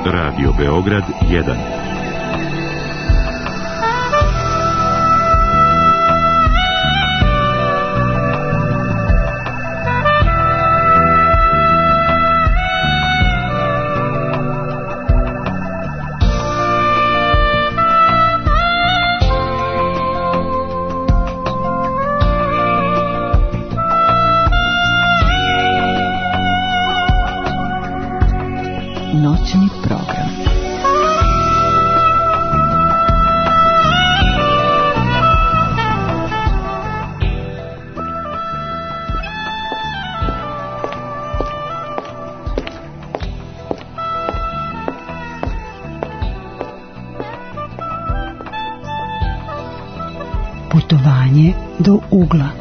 Radio Beograd 1. Noćni program. Putovanje do ugla.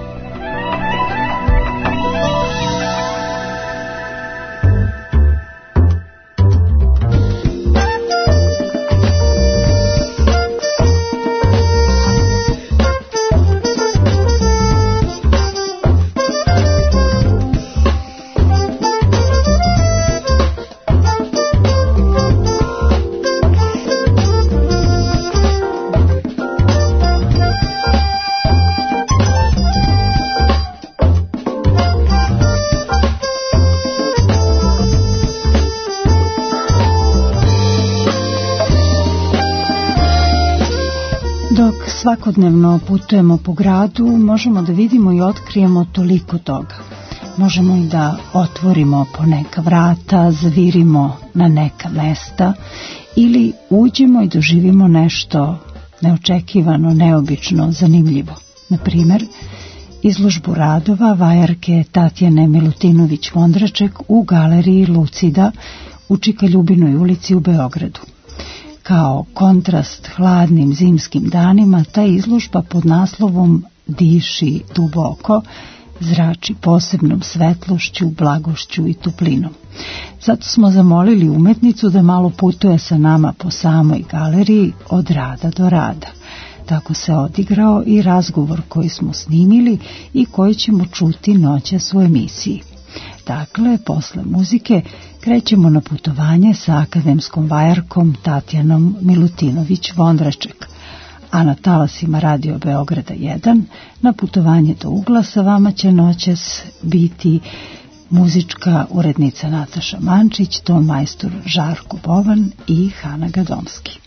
Svakodnevno putujemo po gradu, možemo da vidimo i otkrijemo toliko toga. Možemo i da otvorimo po neka vrata, zavirimo na neka mesta ili uđemo i doživimo nešto neočekivano, neobično, zanimljivo. Na primjer, izložbu radova vajarke Tatjane Milutinović-Vondraček u galeriji Lucida u Čika Ljubinoj ulici u Beogradu. Kao kontrast hladnim zimskim danima, ta izložba pod naslovom Diši duboko zrači posebnom svetlošću, blagošću i toplinom. Zato smo zamolili umetnicu da malo putuje sa nama po samoj galeriji od rada do rada. Tako se odigrao i razgovor koji smo snimili i koji ćemo čuti noćas u emisiji. Dakle, posle muzike krećemo na putovanje sa akademskom vajarkom Tatjanom Milutinović-Vondraček, a na talasima Radio Beograda 1 na putovanje do ugla sa vama će noćas biti muzička urednica Nataša Mančić, ton majstor Žarko Bovan i Hana Gadomski.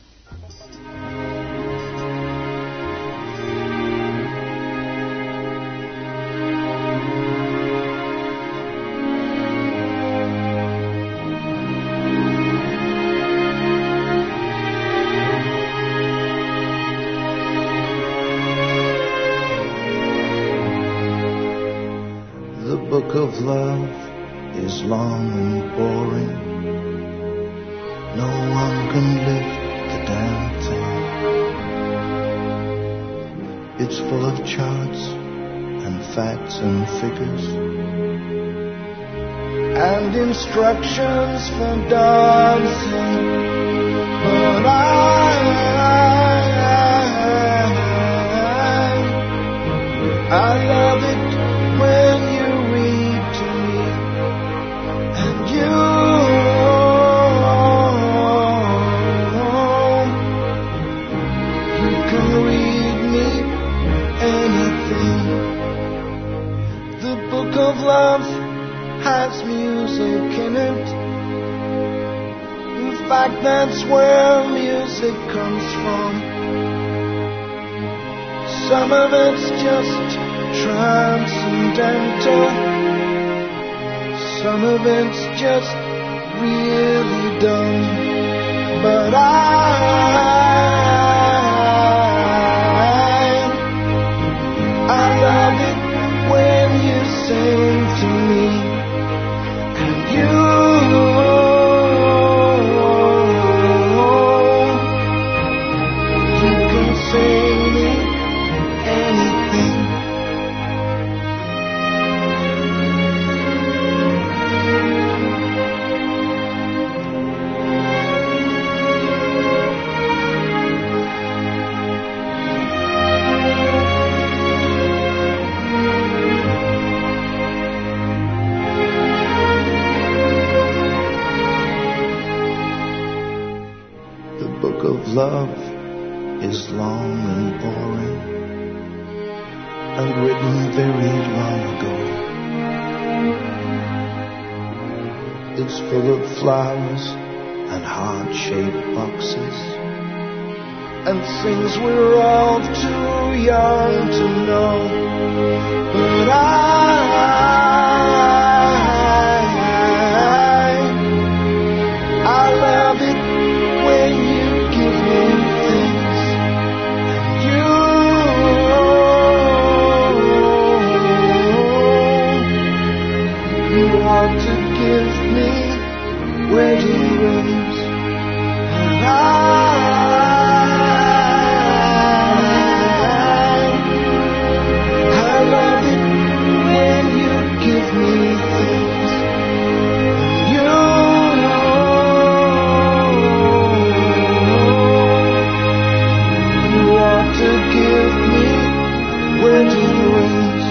Of love is long and boring. No one can lift the damn thing. It's full of charts and facts and figures and instructions for dancing. But I love it when you love has music in it. In fact, that's where music comes from. Some of it's just transcendental. Some of it's just really dumb. But I love it when you sing to me, and you can sing me anything. love is long and boring and written very long ago. It's full of flowers and heart-shaped boxes and things we're all too young to know. But I love it when you give me things, and you ought to give me wedding rings, and I love it when you give me things, and you ought to give me wedding rings.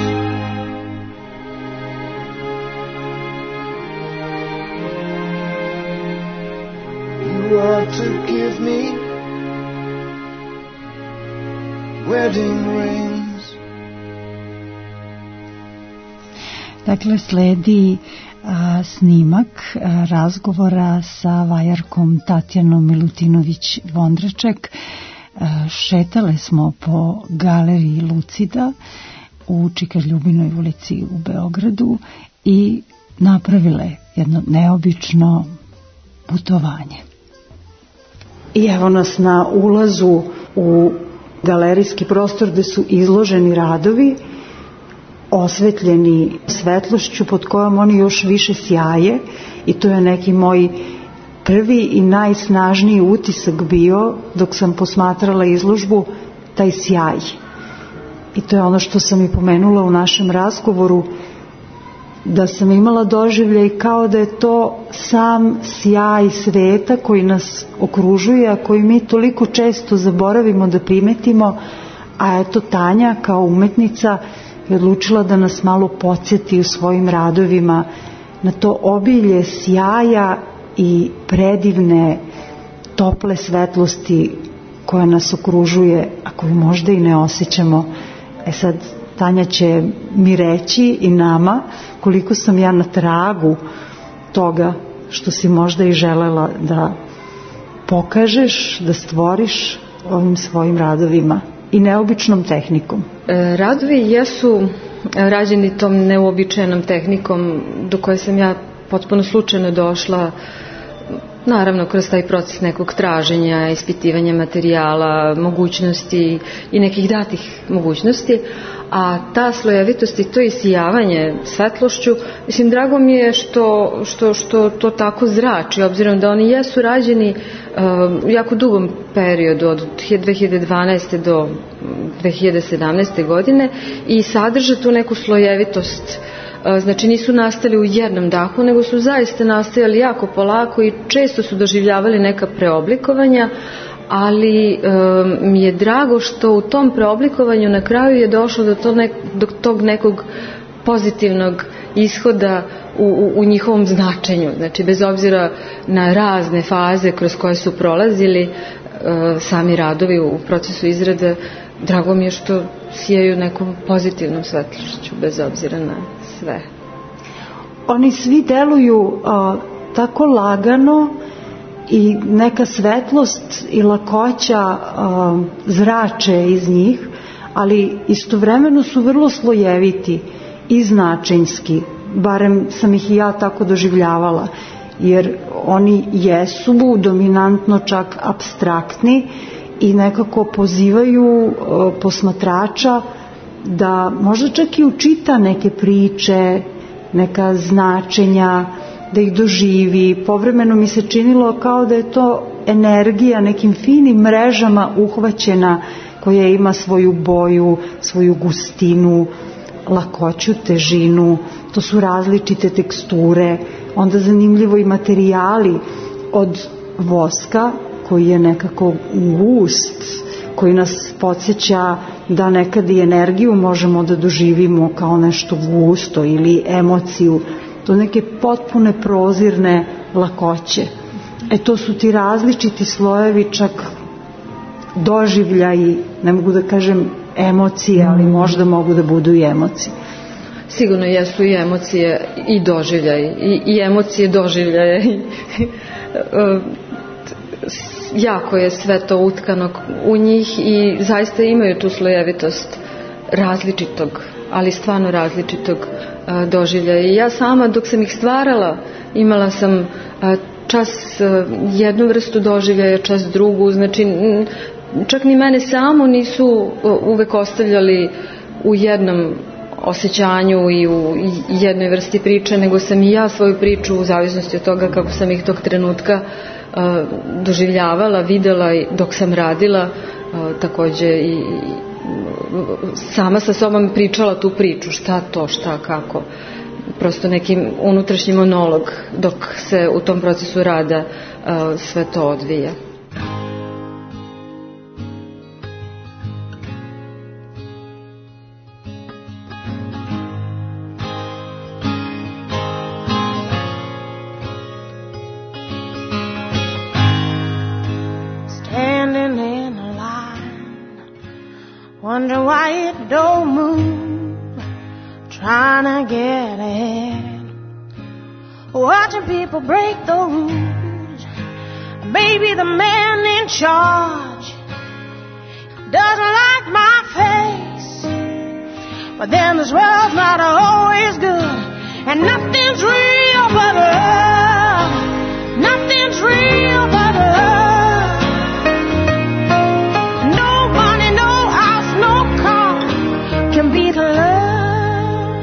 You ought to give me wedding rings. Dakle, sledi snimak razgovora sa vajarkom Tatjanom Milutinović-Vondraček. Šetale smo po galeriji Lucida u Čika Ljubinoj ulici u Beogradu i napravile jedno neobično putovanje. I evo nas na ulazu u galerijski prostor gde su izloženi radovi osvetljeni svetlošću pod kojom oni još više sjaje, i to je neki moj prvi i najsnažniji utisak bio dok sam posmatrala izložbu, taj sjaj. I to je ono što sam i pomenula u našem razgovoru, da sam imala doživljaj kao da je to sam sjaj sveta koji nas okružuje, a koji mi toliko često zaboravimo da primetimo, a eto Tanja kao umetnica je odlučila da nas malo podsjeti u svojim radovima na to obilje sjaja i predivne tople svetlosti koja nas okružuje, a koju možda i ne osjećamo. Sad Tanja će mi reći i nama koliko sam ja na tragu toga što si možda i želela da pokažeš, da stvoriš ovim svojim radovima i neobičnom tehnikom. Radovi jesu rađeni tom neuobičajenom tehnikom do koje sam ja potpuno slučajno došla, naravno kroz taj proces nekog traženja, ispitivanja materijala, mogućnosti i nekih datih mogućnosti, a ta slojevitost i to isijavanje svetlošću, mislim, drago mi je što to tako zrači, obzirom da oni jesu rađeni u jako dugom periodu, od 2012. do 2017. godine, i sadrže tu neku slojevitost. Znači nisu nastali u jednom dahu, nego su zaista nastajali jako polako i često su doživljavali neka preoblikovanja, ali mi je drago što u tom preoblikovanju na kraju je došlo do tog nekog pozitivnog ishoda u njihovom značenju. Znači bez obzira na razne faze kroz koje su prolazili sami radovi u procesu izrade, drago mi je što sijaju nekom pozitivnom svetlošću bez obzira na sve. Oni svi deluju tako lagano i neka svetlost i lakoća zrače iz njih, ali istovremeno su vrlo slojeviti i značenjski, barem sam ih i ja tako doživljavala, jer oni jesu dominantno čak apstraktni i nekako pozivaju posmatrača da možda čak i učita neke priče, neka značenja, da ih doživi. Povremeno mi se činilo kao da je to energija nekim finim mrežama uhvaćena, koja ima svoju boju, svoju gustinu, lakoću, težinu. To su različite teksture, onda zanimljivo i materijali, od voska koji je nekako gust, koji nas podsjeća da nekad i energiju možemo da doživimo kao nešto gusto ili emociju, do neke potpune prozirne lakoće. To su ti različiti slojevi čak doživljaji, ne mogu da kažem emocije, ali možda mogu da budu i emocije. Sigurno jesu i emocije i doživljaje, i emocije doživljaje. Jako je sve to utkano u njih i zaista imaju tu slojevitost različitog, ali stvarno različitog doživljaja. I ja sama dok sam ih stvarala imala sam čas jednu vrstu doživljaja, čas drugu, znači čak ni mene samo nisu uvek ostavljali u jednom osjećanju i u jednoj vrsti priče, nego sam i ja svoju priču u zavisnosti od toga kako sam ih tog trenutka doživljavala, videla i dok sam radila, takođe i sama sa sobom pričala tu priču, šta to, šta, kako, prosto neki unutrašnji monolog dok se u tom procesu rada sve to odvija. Wonder why it don't move, trying to get ahead, watching people break the rules. Maybe the man in charge doesn't like my face, but then this world's not always good, and nothing's real but love. Nothing's real but love. Can beat love.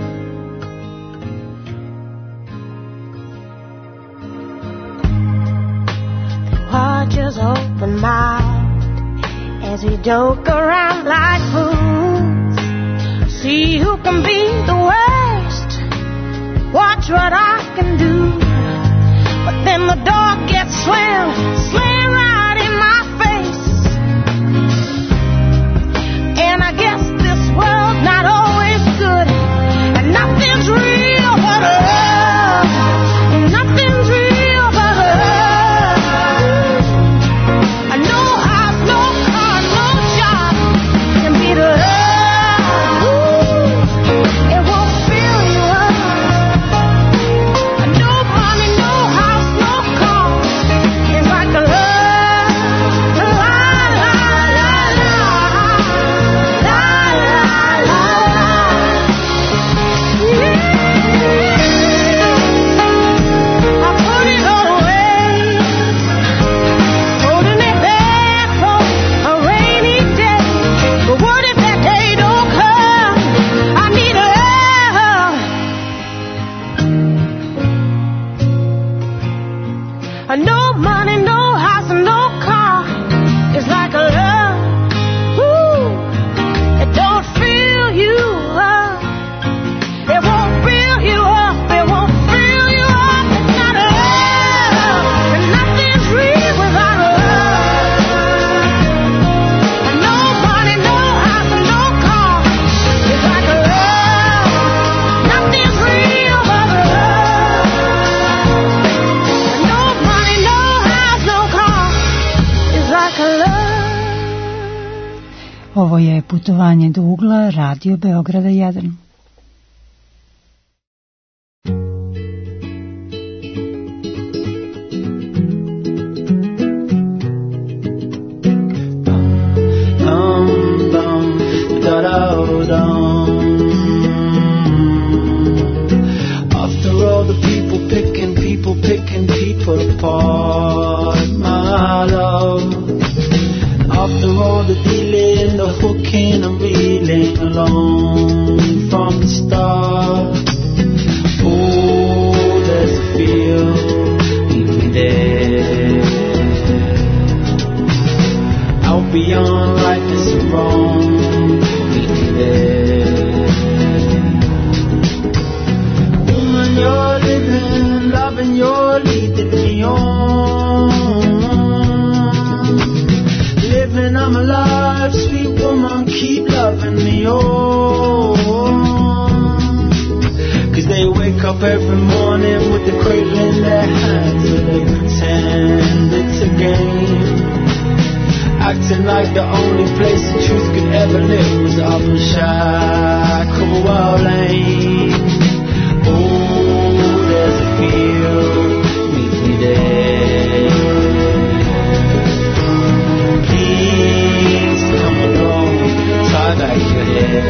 They watch us open mouthed as we joke around like fools. See who can be the worst. Watch what I can do. But then the door gets slammed right in my face. And I guess world's not always good, and nothing's real but love. Nothing's real but love. No house, no car, no job can beat love. It won't fill you up. No money, no house, no car is like love. No money, no house, no car is like a love. Ooh, it don't fill you up. It won't fill you up. It won't fill you up. It's not love. And nothing's real without love. No money, no house, no car is like a love. Nothing's real but love. Ovo je Putovanje do ugla, Radio Beograda 1. After all the people picking people apart, my love. After all the dealing, the hooking and reeling along from the start. Oh, there's a feel, meet me there. Out beyond rightness and wrong, meet me there. Woman, you're living, loving, you're leading me on. I'm alive, sweet woman, keep loving me on. 'Cause they wake up every morning with the cradle in their hands and they pretend it's a game. I acting like the only place the truth could ever live was up in Shacklewell Lane. Oh, there's a field, meet me there. Please come along, tie back your hair.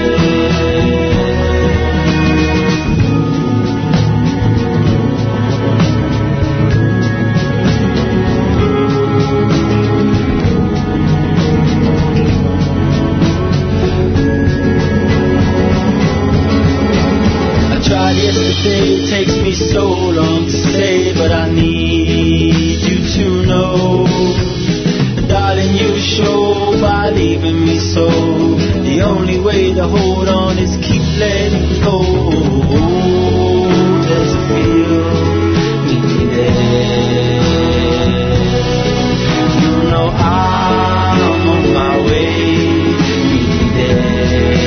Yesterday, it takes me so long to say, but I need you to know, darling, you show by leaving me so. The only way to hold on is keep letting go. There's a field, meet me there. You know I'm on my way, meet me there.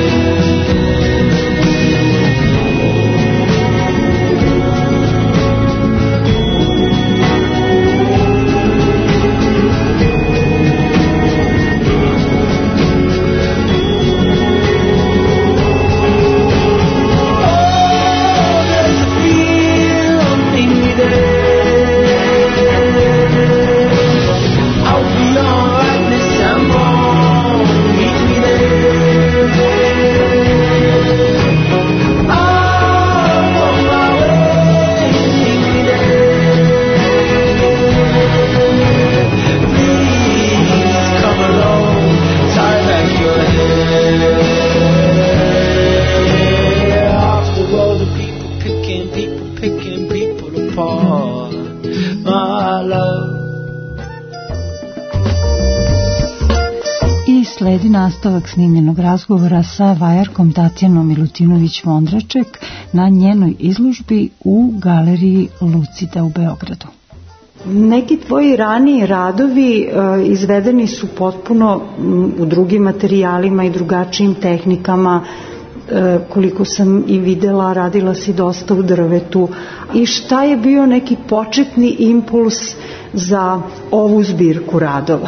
Sledi nastavak snimljenog razgovora sa vajarkom Tatjanom Milutinović-Vondraček na njenoj izložbi u galeriji Lucida u Beogradu. Neki tvoji raniji radovi izvedeni su potpuno u drugim materijalima i drugačijim tehnikama. Koliko sam i videla, radila si dosta u drvetu. I šta je bio neki početni impuls za ovu zbirku radova?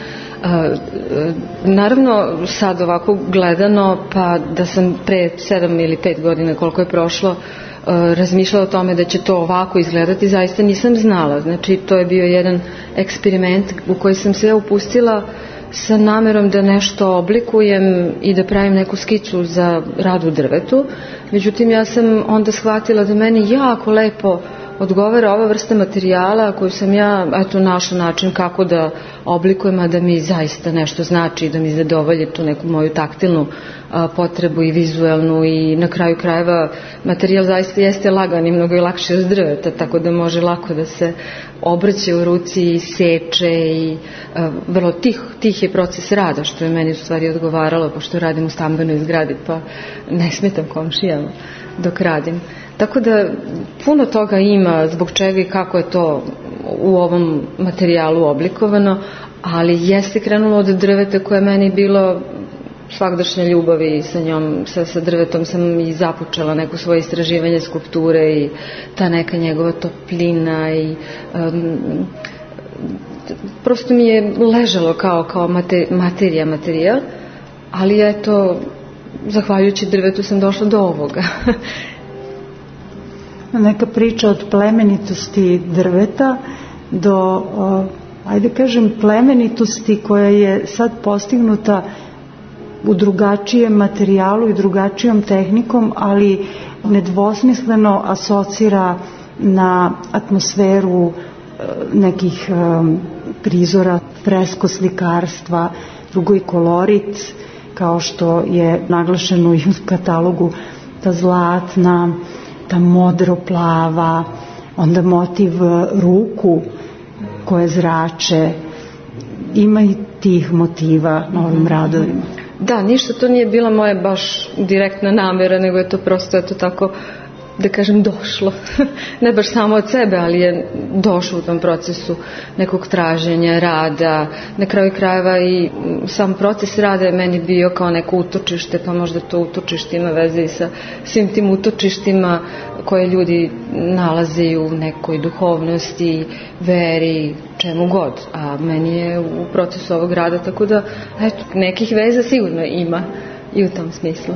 Naravno, sad ovako gledano, pa da sam pre 7 ili 5 godina, koliko je prošlo, razmišljala o tome da će to ovako izgledati, zaista nisam znala. Znači, to je bio jedan eksperiment u koji sam se upustila sa namerom da nešto oblikujem i da pravim neku skicu za rad u drvetu. Međutim, ja sam onda shvatila da meni jako lepo odgovara ova vrsta materijala koju sam ja našla način kako da oblikujem, a da mi zaista nešto znači, da mi zadovolji tu neku moju taktilnu potrebu i vizualnu, i na kraju krajeva materijal zaista jeste lagan i mnogo je lakše od drveta, tako da može lako da se obrće u ruci i seče i vrlo tih je proces rada, što je meni u stvari odgovaralo, pošto radim u stambenoj zgradi pa ne smetam komšijama dok radim. Tako da puno toga ima zbog čega i kako je to u ovom materijalu oblikovano, ali jeste krenulo od drveta koje je meni bilo svagdašnja ljubav i sa njom, sa drvetom sam i započela neko svoje istraživanje skulpture i ta neka njegova toplina i prosto mi je ležalo kao materijal, ali eto, zahvaljujući drvetu sam došla do ovoga. Neka priča od plemenitosti drveta do, ajde kažem, plemenitosti koja je sad postignuta u drugačijem materijalu i drugačijom tehnikom, ali nedvosmisleno asocira na atmosferu nekih prizora, fresko slikarstva, drugo i kolorit, kao što je naglašeno i u katalogu, ta zlatna, ta modro plava, onda motiv ruku koje zrače, ima i tih motiva na ovim radovima. Da, ništa to nije bila moja baš direktna namera, nego je to prosto tako da kažem, došlo. Ne baš samo od sebe, ali je došlo u tom procesu nekog traženja, rada. Na kraju krajeva i sam proces rada je meni bio kao neko utočište, pa možda to utočište ima veze i sa svim tim utočištima koje ljudi nalaze u nekoj duhovnosti, veri, čemu god. A meni je u procesu ovog rada, tako da eto, nekih veza sigurno ima i u tom smislu.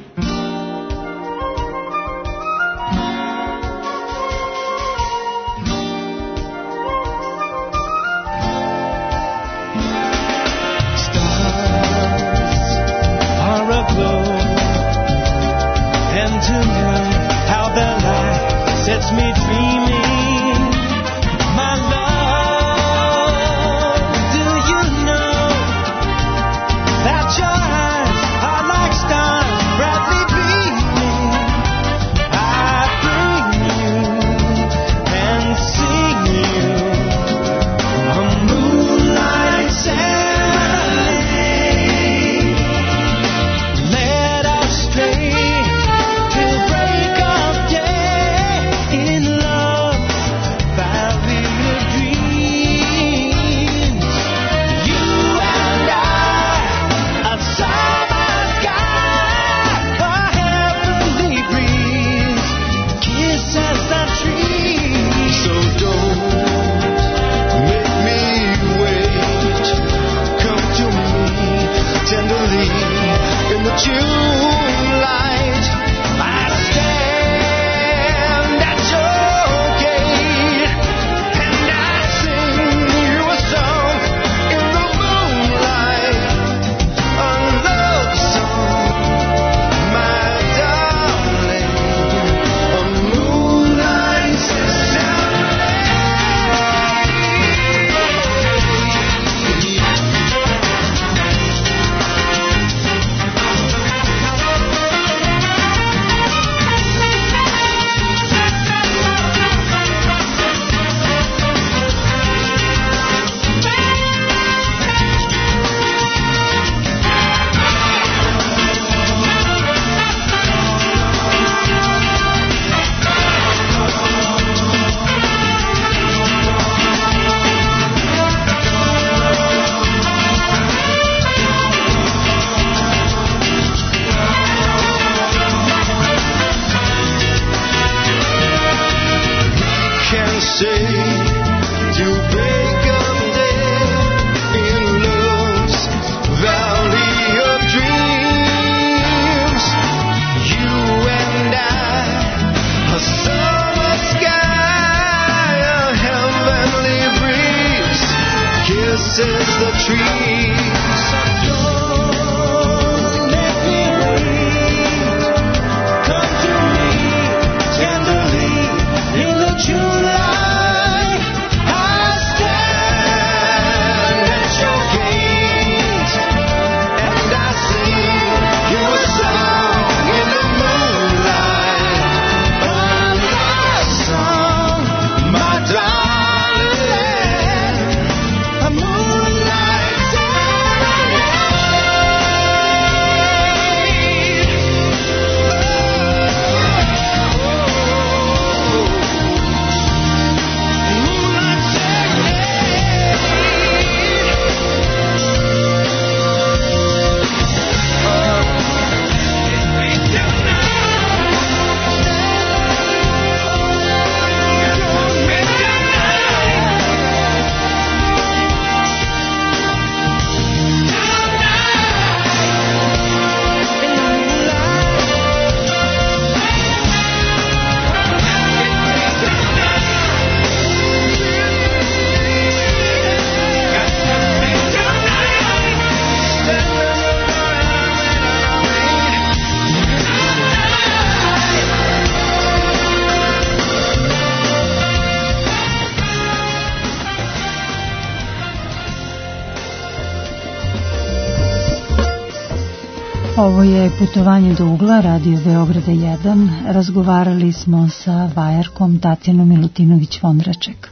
Ovo je Putovanje do ugla, Radio Beograda 1. Razgovarali smo sa vajarkom Tatjanom Milutinović-Vondraček.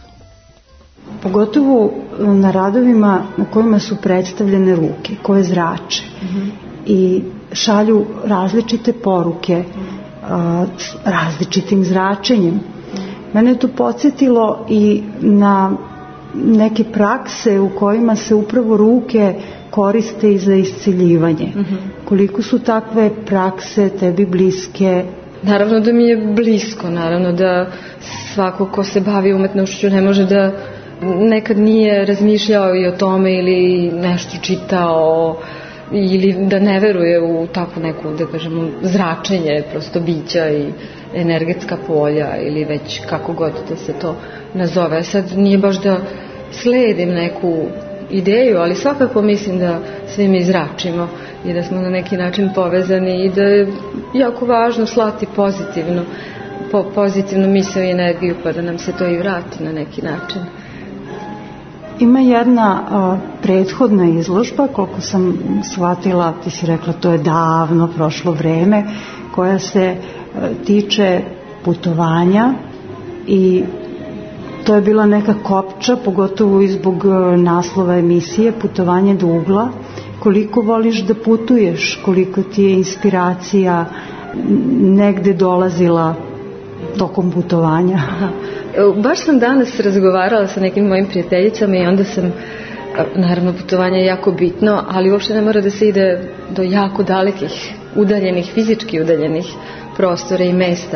Pogotovo na radovima na kojima su predstavljene ruke, koje zrače i šalju različite poruke s različitim zračenjem. Mene je to podsjetilo i na neke prakse u kojima se upravo ruke koriste i za isceljivanje. Koliko su takve prakse tebi bliske? Naravno da mi je blisko, naravno da svako ko se bavi umetnošću ne može da nekad nije razmišljao i o tome ili nešto čitao ili da ne veruje u takvu neku, da kažemo, zračenje prosto bića i energetska polja ili već kako god da se to nazove. Sad nije baš da sledim neku ideju, ali svakako mislim da svi mi zračimo i da smo na neki način povezani i da je jako važno slati pozitivnu misao i energiju pa da nam se to i vrati na neki način. Ima jedna prethodna izložba, koliko sam shvatila, ti si rekla to je davno prošlo vreme, koja se tiče putovanja i to je bila neka kopča, pogotovo i zbog naslova emisije Putovanje do ugla. Koliko voliš da putuješ, koliko ti je inspiracija negde dolazila tokom putovanja? Baš sam danas razgovarala sa nekim mojim prijateljicama i onda sam, naravno putovanje je jako bitno, ali uopšte ne mora da se ide do jako dalekih, udaljenih, fizički udaljenih prostora i mesta.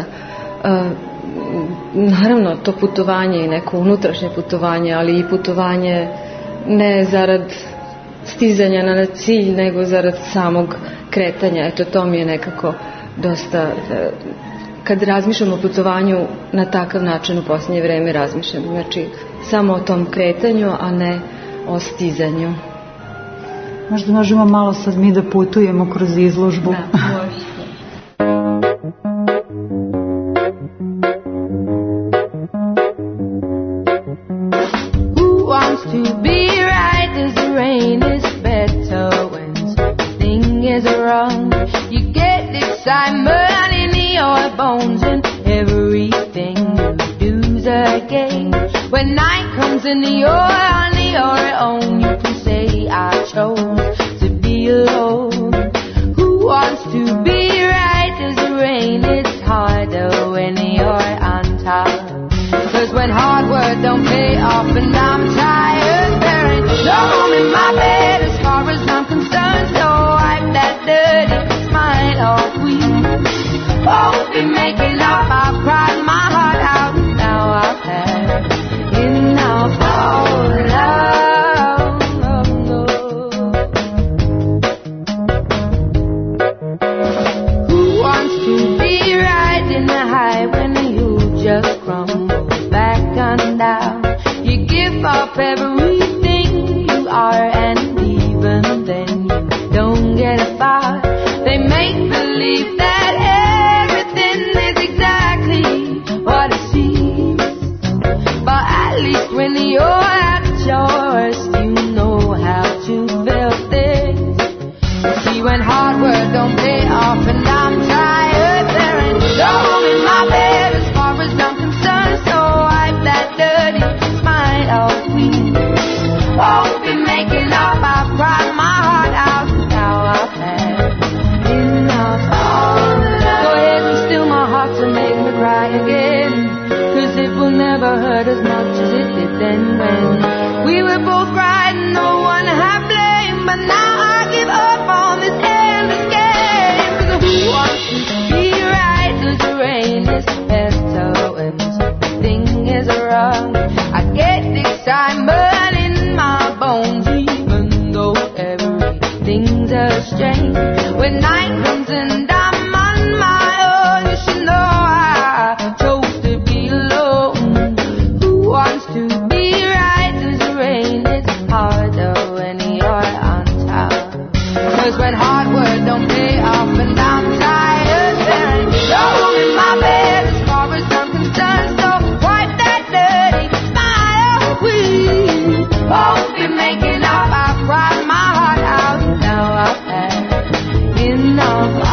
Naravno to putovanje i neko unutrašnje putovanje, ali i putovanje ne zarad stizanja na cilj, nego zarad samog kretanja. Eto, to mi je nekako dosta, kad razmišljam o putovanju na takav način u posljednje vreme razmišljam, znači samo o tom kretanju, a ne o stizanju. Možda možemo malo sad mi da putujemo kroz izložbu. Da, može. When night comes and you're on your own, you can say I chose to be alone. Who wants to be right as the rain? It's harder when you're on top. 'Cause when hard work don't pay off and I'm tired, there ain't no room in my bed as far as I'm concerned. So wipe that dirty smile off. We won't be making up. I've cried my heart out. Now I've had enough of love. Who wants to be right in the high when you just crumble back and down? You give up everything you are, and even then you don't get far. They make believe that everything is exactly what it seems, but at least when you're at yours, you know how to build this. See, when hard work don't pay off and I'm tired, there ain't no room in my bed as far as I'm concerned. So wipe that dirty smile off. We won't be making up. I've cried my heart out. Now I've had enough of love. Go ahead and steal my heart to make me cry again, 'cause it will never hurt as much as it did then when we were both right and no one had blame. But now I give up on this endless game, 'cause who wants to be right as the rain is better when something is wrong? I get this time burning my bones, even though everything's a strain. When night comes and I'm on my own, you should know I chose to be alone. Who wants to be right as the rain? It's harder when you're on top. 'Cause when hard work don't pay off and I'm tired, there ain't no room in my bed as far as I'm concerned. So wipe that dirty smile. We won't be making up. I've cried my heart out. Now I've had enough.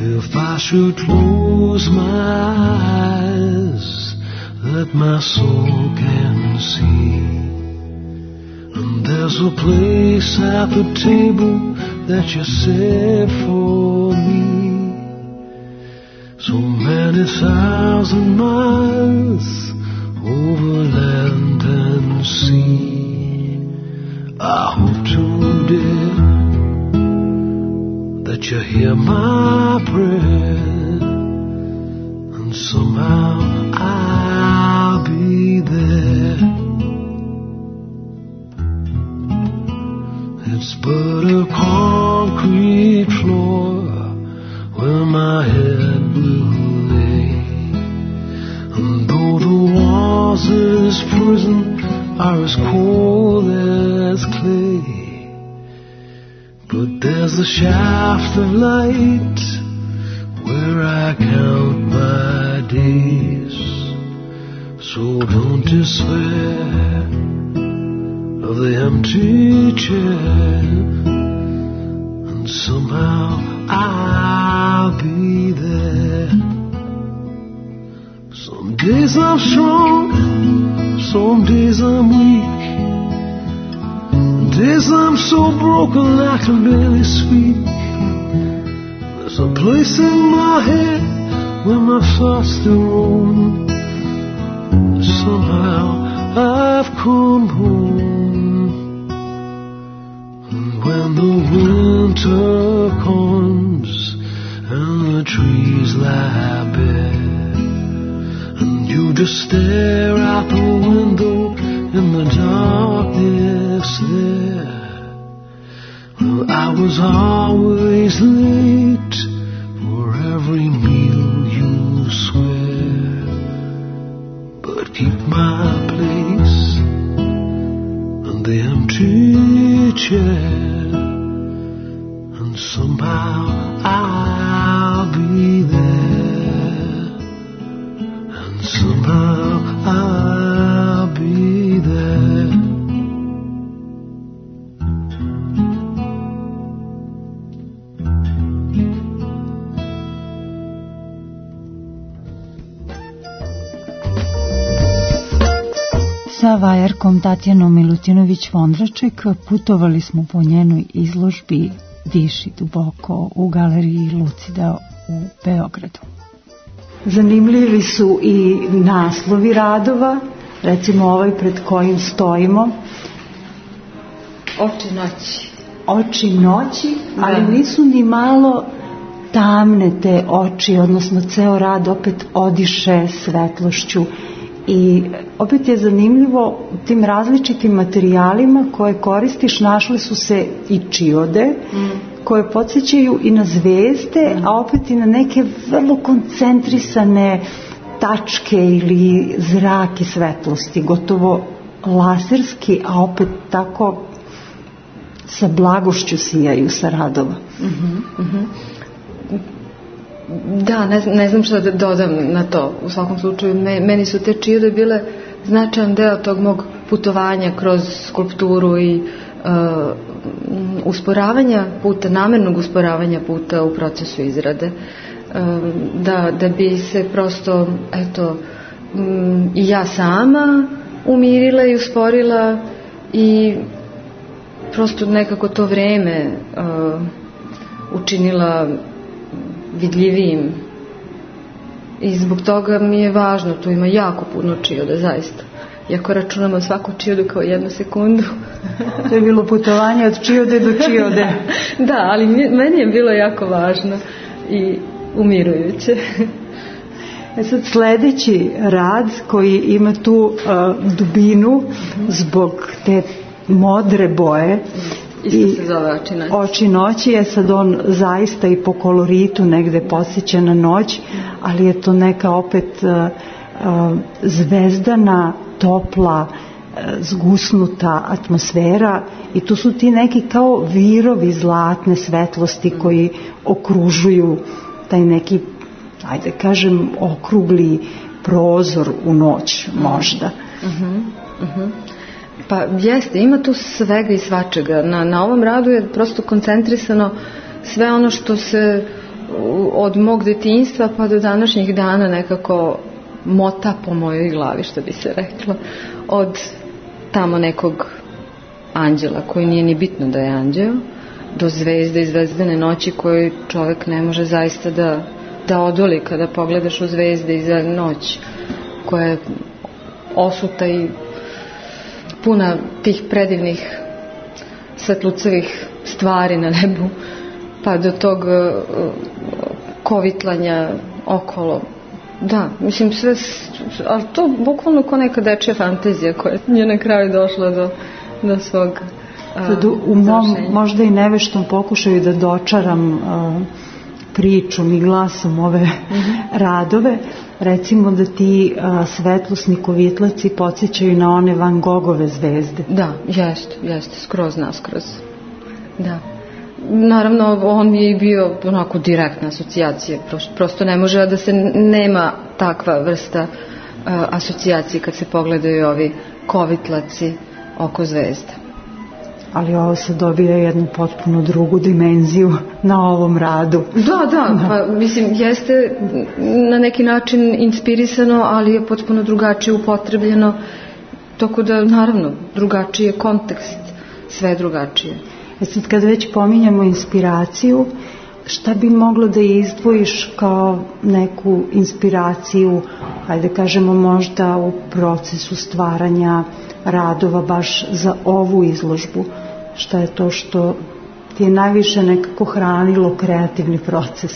If I should close my eyes, that my soul can see, and there's a place at the table that you set for me. So many thousand miles over land and sea, I hope today that you hear my prayer, and somehow I'll be there. It's but a concrete floor where my head will lay, and though the walls of this prison are as cold as clay, but there's a shaft of light where I count my days. So don't despair of the empty chair, and somehow I'll be there. Some days I'm strong, some days I'm weak, days I'm so broken I can barely speak. There's a place in my head where my thoughts still roam. Somehow I've come home. And when the winter comes and the trees lie bare, and you just stare out the window in the darkness there, well, I was always late for every meal you swear, but keep my place in the empty chair, and somehow I'll be there, and somehow I'll be there. Sa vajarkom Tatjanom Milutinović-Vondraček putovali smo po njenoj izložbi Diši duboko u galeriji Lucida u Beogradu. Zanimljivi su i naslovi radova, recimo ovaj pred kojim stojimo. Oči noći. Oči noći, ali nisu ni malo tamne te oči, odnosno ceo rad opet odiše svetlošću. I opet je zanimljivo tim različitim materijalima koje koristiš, našle su se i čiode koje podsjećaju i na zvezde, a opet i na neke vrlo koncentrisane tačke ili zrake svetlosti, gotovo laserski, a opet tako sa blagošću sijaju sa radova. Da, ne znam šta da dodam na to. U svakom slučaju, meni su te čiode bile značajan deo tog mog putovanja kroz skulpturu i usporavanja puta, namernog usporavanja puta u procesu izrade. Da bi se prosto, eto, i ja sama umirila i usporila i prosto nekako to vreme učinila vidljivijim. I zbog toga mi je važno, tu ima jako puno čioda, zaista. Iako računamo svaku čiodu kao 1 sekundu. To je bilo putovanje od čiode do čiode. Da, ali meni je bilo jako važno i umirujuće. Sad sledeći rad koji ima tu dubinu zbog te modre boje, isto se zove Oči noći. Oči noći je sad on zaista i po koloritu negde podsjeća na noć, ali je to neka opet zvezdana, topla, zgusnuta atmosfera i tu su ti neki kao virovi zlatne svetlosti koji okružuju taj neki, ajde kažem, okrugli prozor u noć možda. Pa jeste, ima tu svega i svačega. Na ovom radu je prosto koncentrisano sve ono što se od mog detinjstva pa do današnjih dana nekako mota po mojoj glavi, što bi se reklo, od tamo nekog anđela koji nije ni bitno da je anđeo, do zvezde i zvezdane noći koju čovjek ne može zaista da odoli kada pogledaš u zvezde i za noć koja je osuta i puna tih predivnih svetlucavih stvari na nebu, pa do tog kovitlanja okolo. Da, mislim sve, ali to bukvalno ko neka dečja fantazija koja je na kraju došla do svog u mom možda i neveštom pokušaju da dočaram pričom i glasom ove radove, recimo da ti svetlosni kovitlaci podsjećaju na one Van Gogove zvezde. Da, jeste, skroz naskroz. Da. Naravno, on je i bio onako direktna asocijacija, prosto ne može da se nema takva vrsta asocijacije kad se pogledaju ovi kovitlaci oko zvezda. Ali ovo se dobija jednu potpuno drugu dimenziju na ovom radu. Da, pa mislim, jeste na neki način inspirisano, ali je potpuno drugačije upotrebljeno, tako da, naravno, drugačiji je kontekst, sve drugačije. Sad kad već pominjamo inspiraciju, šta bi moglo da izdvojiš kao neku inspiraciju, ajde kažemo možda u procesu stvaranja radova baš za ovu izložbu? Šta je to što ti je najviše nekako hranilo kreativni proces?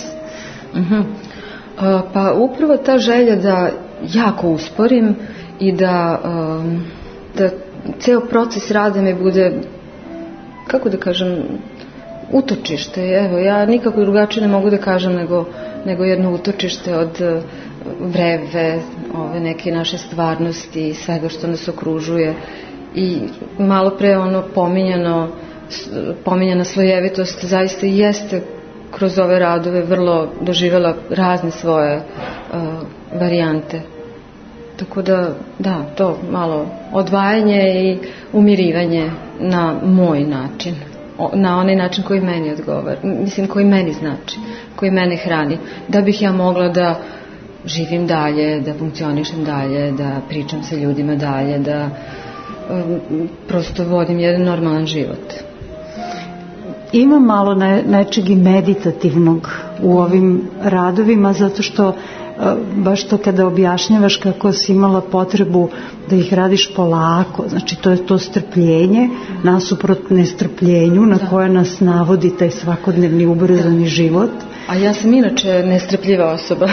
Pa upravo ta želja da jako usporim i da ceo proces rada mi bude, kako da kažem, utočište. Evo, ja nikako drugačije ne mogu da kažem nego jedno utočište od vreve, ove neke naše stvarnosti, svega što nas okružuje. I malo pre ono pominjana slojevitost zaista i jeste kroz ove radove vrlo doživjela razne svoje varijante. Tako da, to malo odvajanje i umirivanje na moj način, na onaj način koji meni odgovara, mislim koji meni znači, koji mene hrani, da bih ja mogla da živim dalje, da funkcionišem dalje, da pričam sa ljudima dalje, da prosto vodim jedan normalan život. Ima malo nečeg i meditativnog u ovim radovima, zato što baš to kada objašnjavaš kako si imala potrebu da ih radiš polako, znači to je to strpljenje nasuprot nestrpljenju na koje nas navodi taj svakodnevni ubrzani život. A ja sam inače nestrpljiva osoba.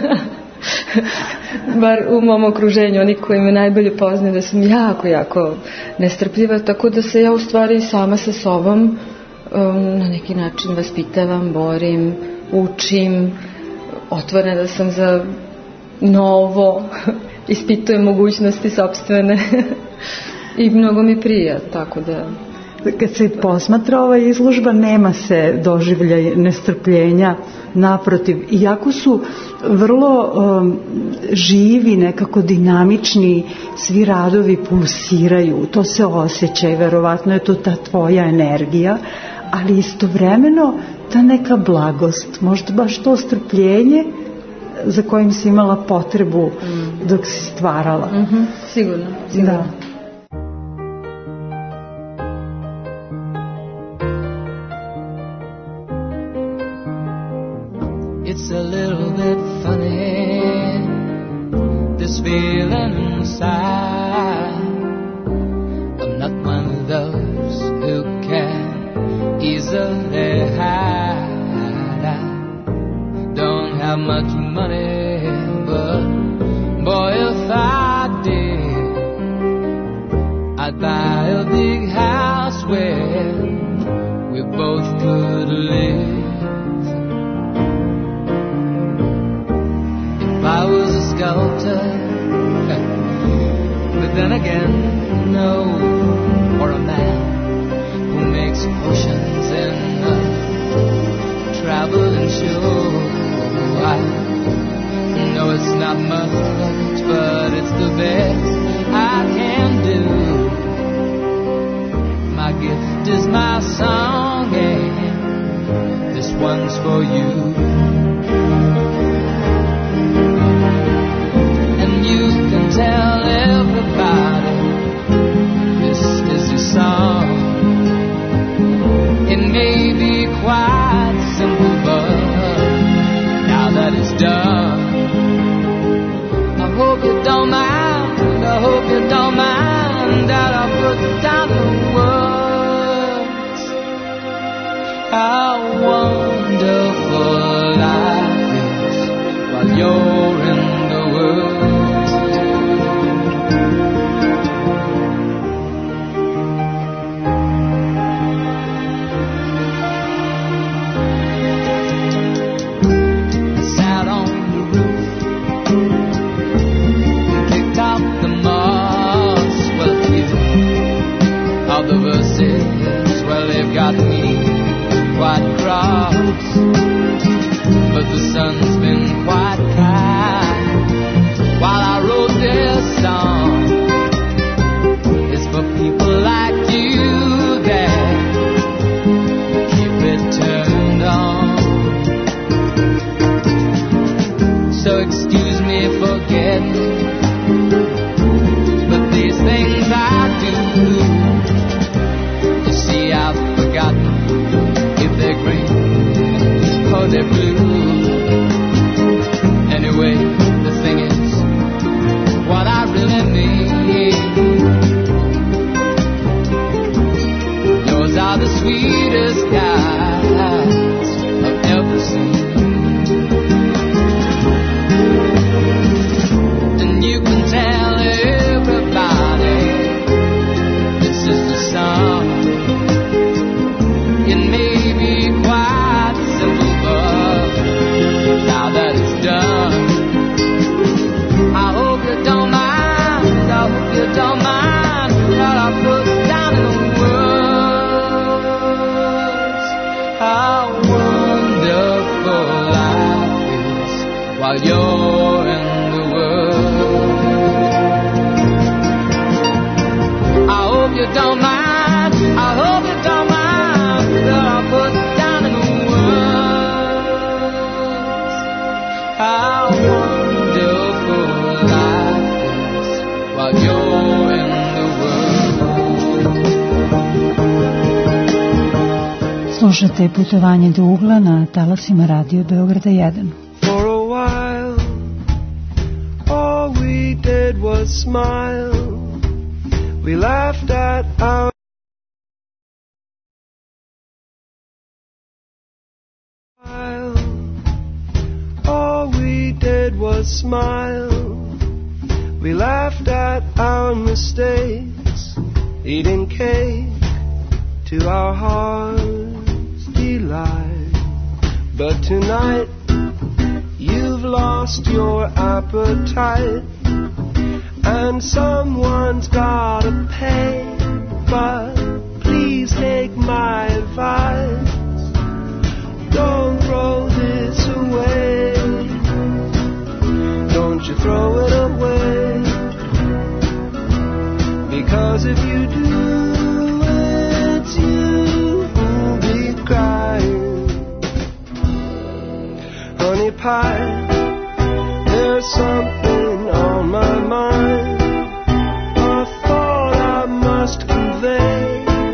Bar u mom okruženju, oni koji me najbolje poznaju, da sam jako nestrpljiva, tako da se ja u stvari sama sa sobom na neki način vaspitavam, borim, učim, otvorena sam za novo, ispitujem mogućnosti sopstvene i mnogo mi prija, tako da... Kad se posmatra ova izložba, nema se doživljaj nestrpljenja, naprotiv, iako su vrlo živi, nekako dinamični, svi radovi pulsiraju, to se osjeća i verovatno je to ta tvoja energija, ali istovremeno ta neka blagost, možda baš to strpljenje za kojim si imala potrebu dok si stvarala. Sigurno. Da. It's a little bit funny, this feeling inside. I'm not one of those who can easily hide. I don't have much money, but boy, if I did, I'd buy a big house where we both could live. I was a sculptor, but then again, no, or a man who makes potions in a traveling show. I know it's not much, but it's the best I can do. My gift is my song, and this one's for you. And you can tell everybody this is your song. It may be quite simple, but now that it's done, I hope you don't mind, I hope you don't mind that I put down the words. How wonderful life is while you're in the world. The verses, well, they've got me quite cross, but the sun's been quite kind while I wrote this song. It's for people like you that keep it turned on. So excuse me for getting, but these things I do, I've forgotten if they're green or they're blue. Anyway, the thing is, what I really need, yours are the sweetest eyes I've ever seen. And you can tell everybody this is the song. It may be quite simple, but now that it's done, I hope you don't mind, I hope you don't mind that I put down in words how wonderful life is while you're in the world. I hope you don't mind, I hope you don't mind that I put down in words how wonderful life is while you're in the world. Slušate Putovanje do ugla na talasima Radio Beograda 1. For a while, all we did was smile. We laughed at our was smile. We laughed at our mistakes, eating cake to our heart's delight. But tonight you've lost your appetite, and someone's gotta pay. But please take my advice, don't throw this away. Don't you throw it away, because if you do, it's you who'll be crying. Honey pie, there's something on my mind, a thought I must convey.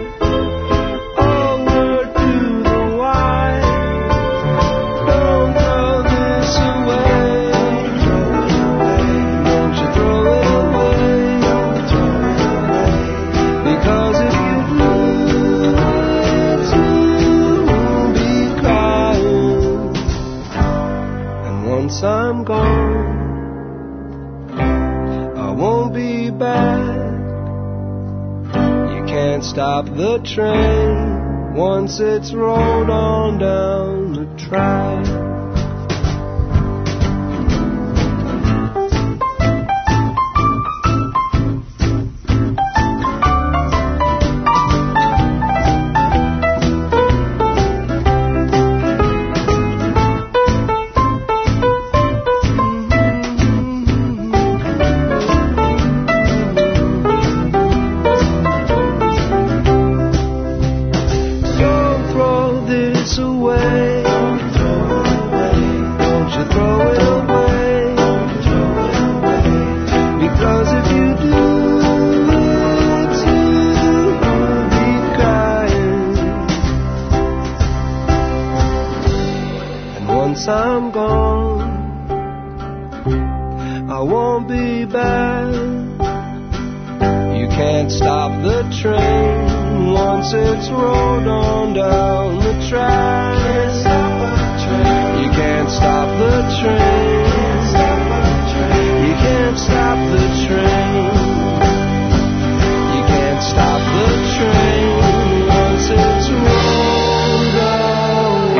Once I'm gone, I won't be back. You can't stop the train once it's rolled on down the track. Away. once I'm gone, I won't be back. You can't stop the train once it's rolled on down the track. You can't stop the train. You can't stop the train. You can't stop the train once it's rolled away.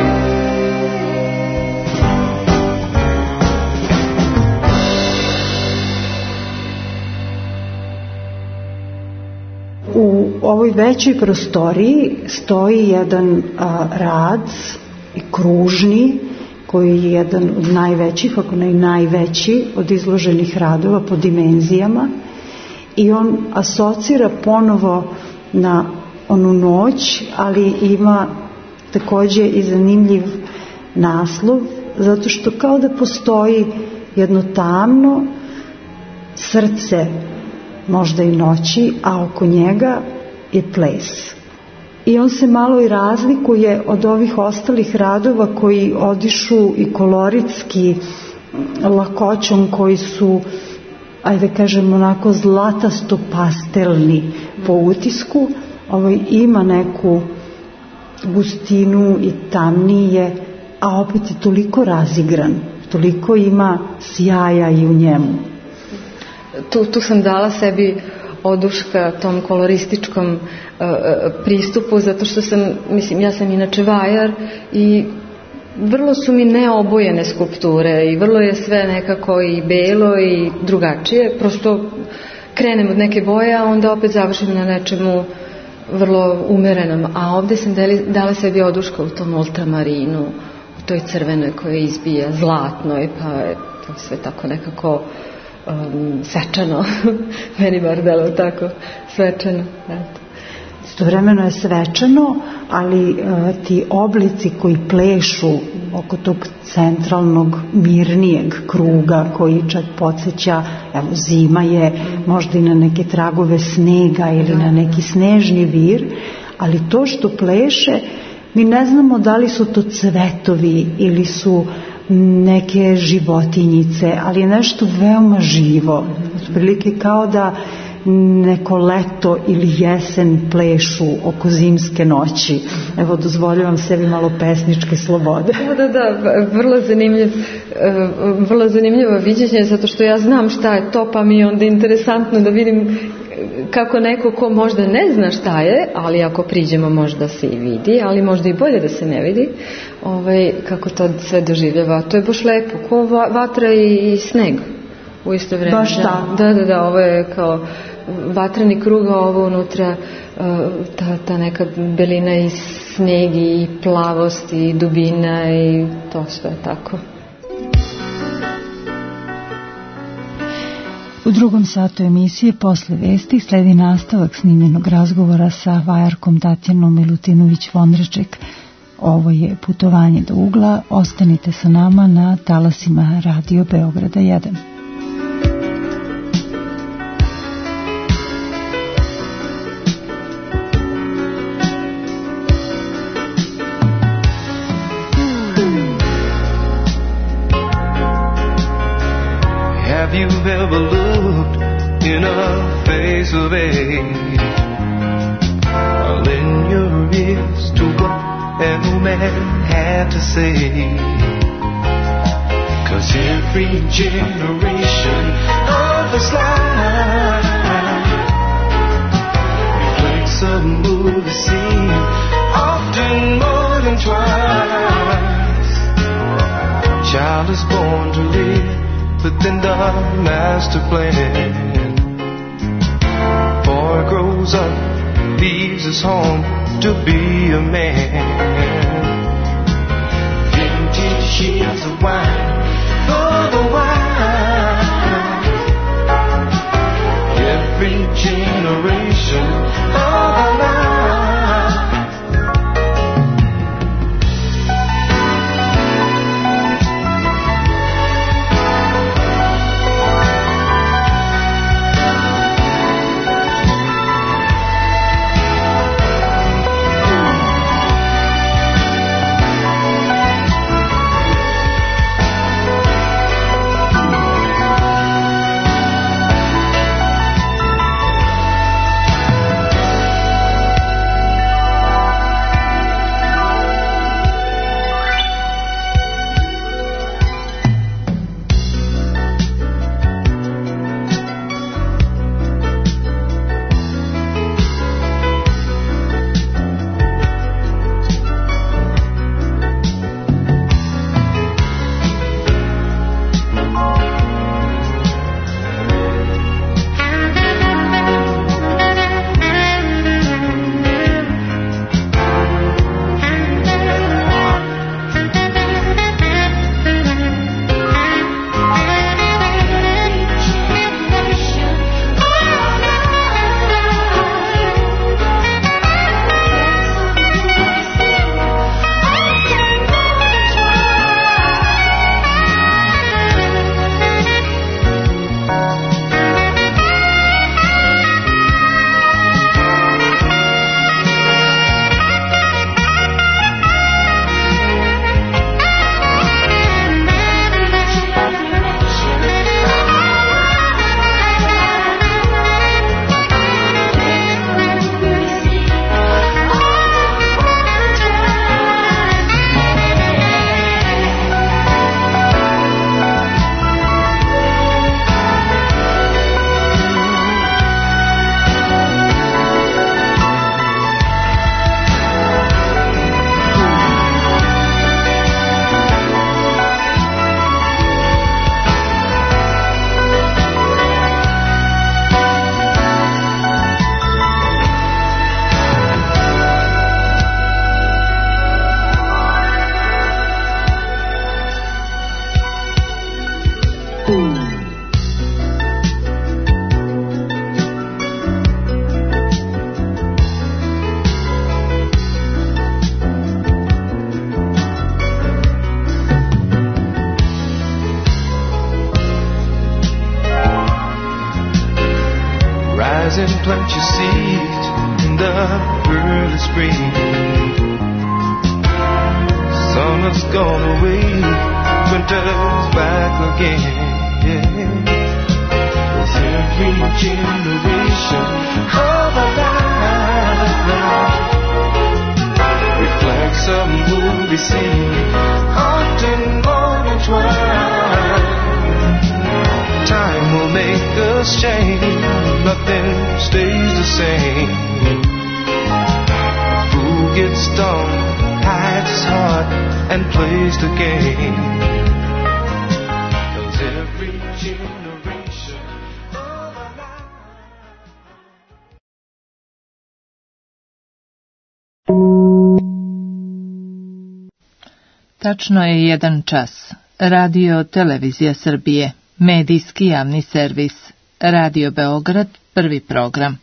U ovoj većoj prostoriji stoji jedan rad kružni, koji je jedan od najvećih, ako ne i najveći od izloženih radova po dimenzijama, i on asocira ponovo na onu noć, ali ima takođe i zanimljiv naslov, zato što kao da postoji jedno tamno srce, možda i noći, a oko njega je ples. I on se malo i razlikuje od ovih ostalih radova koji odišu i koloritski lakoćom, koji su, ajde kažemo, onako zlatasto pastelni po utisku. Ovaj ima neku gustinu i tamnije, a opet je toliko razigran, toliko ima sjaja i u njemu. Tu sam dala sebi oduška tom kolorističkom pristupu, zato što ja sam inače vajar i vrlo su mi neobojene skulpture i vrlo je sve nekako i belo i drugačije, prosto krenem od neke boje, a onda opet završim na nečemu vrlo umerenom, a ovde sam dala sebi oduška u tom ultramarinu, u toj crvenoj koja izbija, zlatnoj, pa je to sve tako nekako svečano, meni bar delo tako svečano. Istovremeno je svečano, ali ti oblici koji plešu oko tog centralnog mirnijeg kruga, koji čak podsjeća, evo, zima je, možda i na neke tragove snega ili na neki snežni vir, ali to što pleše, mi ne znamo da li su to cvetovi ili su neke životinjice, ali je nešto veoma živo, otprilike kao da neko leto ili jesen plešu oko zimske noći. Evo, dozvoljavam sebi malo pesničke slobode. Da, vrlo zanimljivo viđenje, zato što ja znam šta je to, pa mi je onda interesantno da vidim kako neko ko možda ne zna šta je, ali ako priđemo možda se i vidi, ali možda i bolje da se ne vidi, kako to sve doživljava. To je baš lepo, ko vatra i sneg u isto vreme. Baš da, ovo je kao vatreni krug, a ovo unutra ta neka belina i sneg i plavost i dubina i to sve tako. U drugom satu emisije Posle vesti sledi nastavak snimljenog razgovora sa vajarkom Tatjanom Milutinović-Vondreček. Ovo je Putovanje do ugla. Ostanite sa nama na talasima Radio Beograda 1. Have you ever looked in a face of age? I'll lend your ears to what an old man had to say. 'Cause every generation of his life reflects a movie scene, often more than twice. Child is born to live within the master plan. Boy grows up, leaves his home to be a man. Vintage years of wine for the wine. Every generation of our life. plant your seeds in the early spring. Summer's gone away, winter's back again. Yeah. 'Cause every generation of a life reflects a movie scene, often more than twice. Time will make us change, nothing stays the same. Fool gets stung, hides his heart, and plays the game. 'Cause every generation of a life. Tačno je 1 čas. Radio Televizija Srbije. Medijski javni servis. Radio Beograd, prvi program.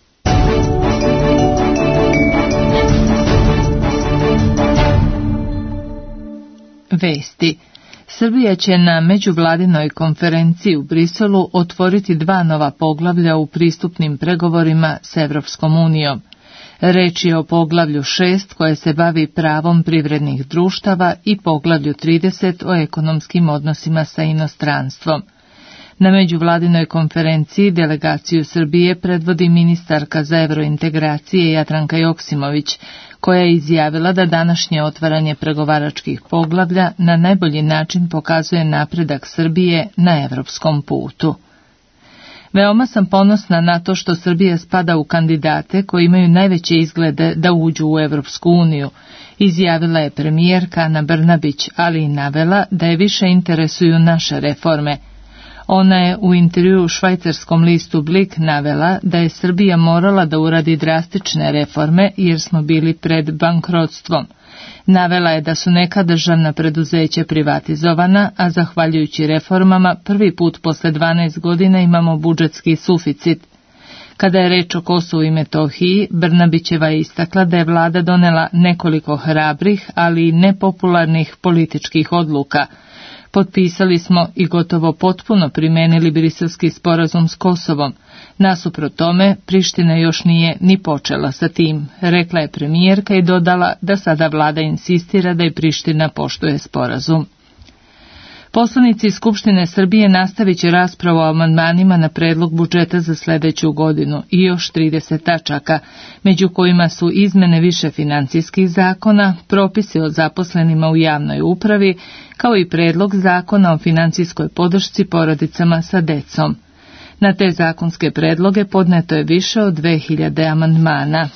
Vesti. Srbija će na međuvladinoj konferenciji u Briselu otvoriti 2 nova poglavlja u pristupnim pregovorima s Evropskom unijom. Reč je o poglavlju 6 koje se bavi pravom privrednih društava i poglavlju 30 o ekonomskim odnosima sa inostranstvom. Na međuvladinoj konferenciji delegaciju Srbije predvodi ministarka za evrointegracije Jadranka Joksimović, koja je izjavila da današnje otvaranje pregovaračkih poglavlja na najbolji način pokazuje napredak Srbije na evropskom putu. Veoma sam ponosna na to što Srbija spada u kandidate koji imaju najveće izglede da uđu u Evropsku uniju, izjavila je premijerka Ana Brnabić, ali i navela da je više interesuju naše reforme. Ona je u intervjuu u švajcarskom listu Blick navela da je Srbija morala da uradi drastične reforme jer smo bili pred bankrotstvom. Navela je da su neka državna preduzeća privatizovana, a zahvaljujući reformama prvi put posle 12 godina imamo budžetski suficit. Kada je reč o Kosovu i Metohiji, Brnabićeva je istakla da je vlada donela nekoliko hrabrih, ali i nepopularnih političkih odluka. Potpisali smo i gotovo potpuno primenili Briselski sporazum s Kosovom. Nasuprot tome, Priština još nije ni počela sa tim, rekla je premijerka i dodala da sada vlada insistira da i Priština poštuje sporazum. Poslanici Skupštine Srbije nastavit će raspravu o amandmanima na predlog budžeta za sljedeću godinu i još 30 tačaka, među kojima su izmene više financijskih zakona, propisi o zaposlenima u javnoj upravi, kao i predlog zakona o financijskoj podršci porodicama sa decom. Na te zakonske predloge podneto je više od 2000 amandmana.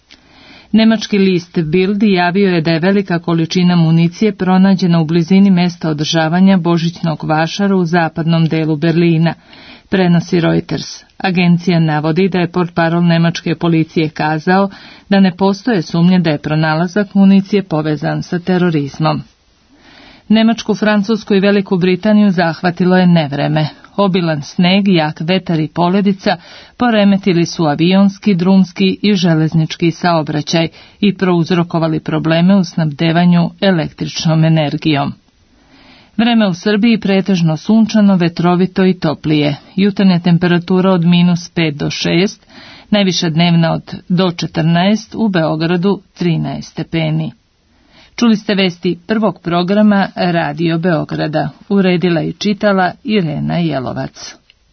Nemački list Bild javio je da je velika količina municije pronađena u blizini mesta održavanja božićnog vašara u zapadnom delu Berlina, prenosi Reuters. Agencija navodi da je portparol nemačke policije kazao da ne postoje sumnje da je pronalazak municije povezan sa terorizmom. Nemačku, Francusku i Veliku Britaniju zahvatilo je nevreme. Obilan sneg, jak vetar i poledica poremetili su avionski, drumski i železnički saobraćaj i prouzrokovali probleme u snabdevanju električnom energijom. Vreme u Srbiji pretežno sunčano, vetrovito i toplije. Jutarnja temperatura od -5 do 6, najviša dnevna do 14, u Beogradu 13 stepeni. Čuli ste vesti prvog programa Radio Beograda. Uredila i čitala Irena Jelovac.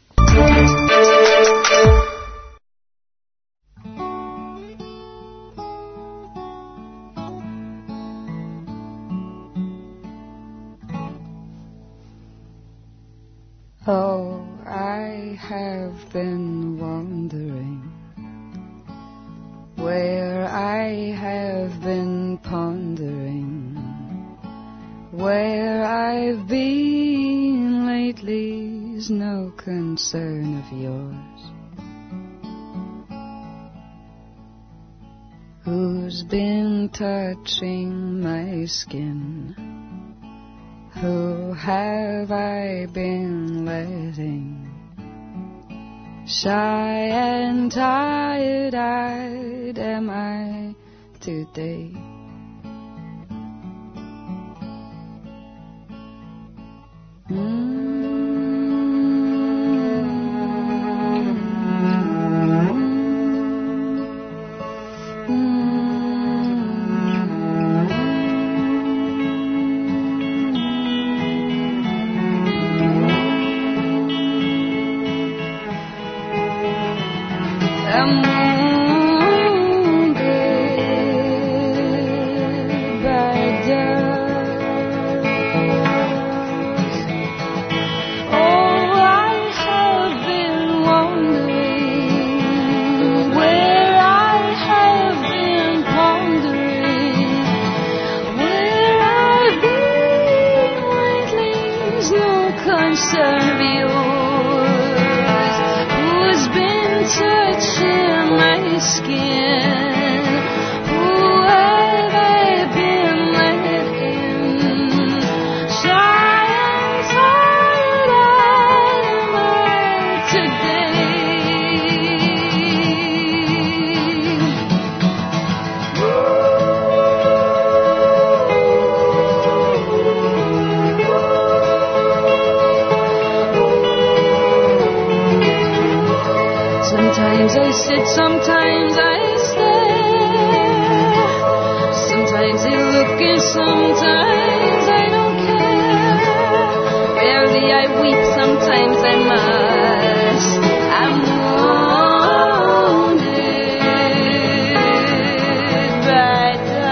Oh, I have been wandering where I have been pondering where I've been lately is no concern of yours. Who's been touching my skin? Who have I been letting shy and tired-eyed am I today? concern of yours? Who's been touching my skin? Who have I been let in? Trying tired am I today. Sometimes I sit, sometimes I stare. Sometimes I look and sometimes I don't care. Rarely I weep, sometimes I must. I'm wounded by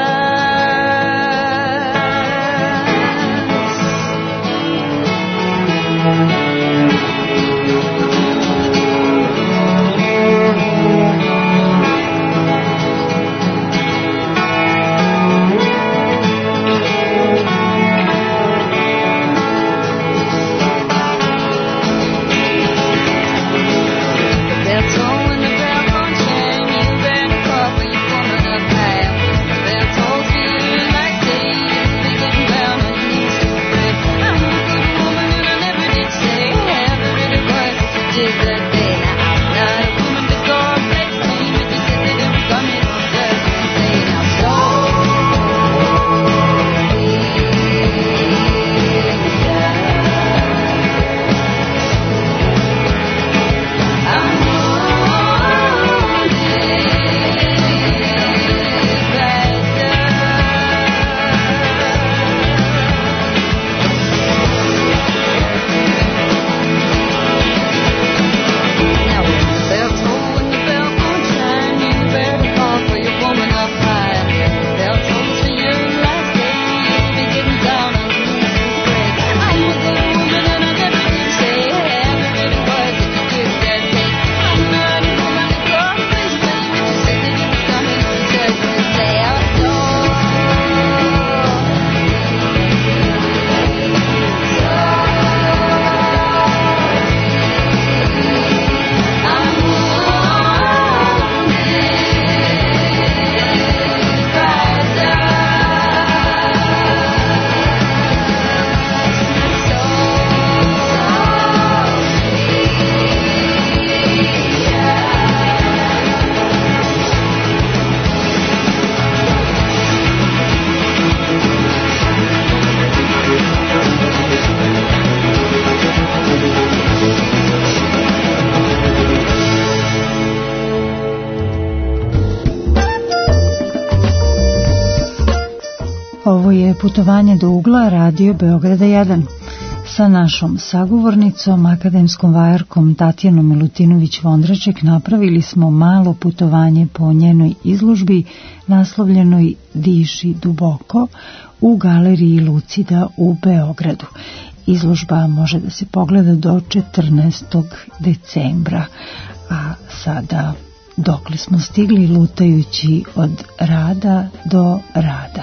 Ovo je Putovanje do ugla, Radio Beograda 1. Sa našom sagovornicom, akademskom vajarkom Tatjanom Milutinović-Vondraček napravili smo malo putovanje po njenoj izložbi naslovljenoj Diši duboko u galeriji Lucida u Beogradu. Izložba može da se pogleda do 14. decembra, a sada dokle smo stigli lutajući od rada do rada.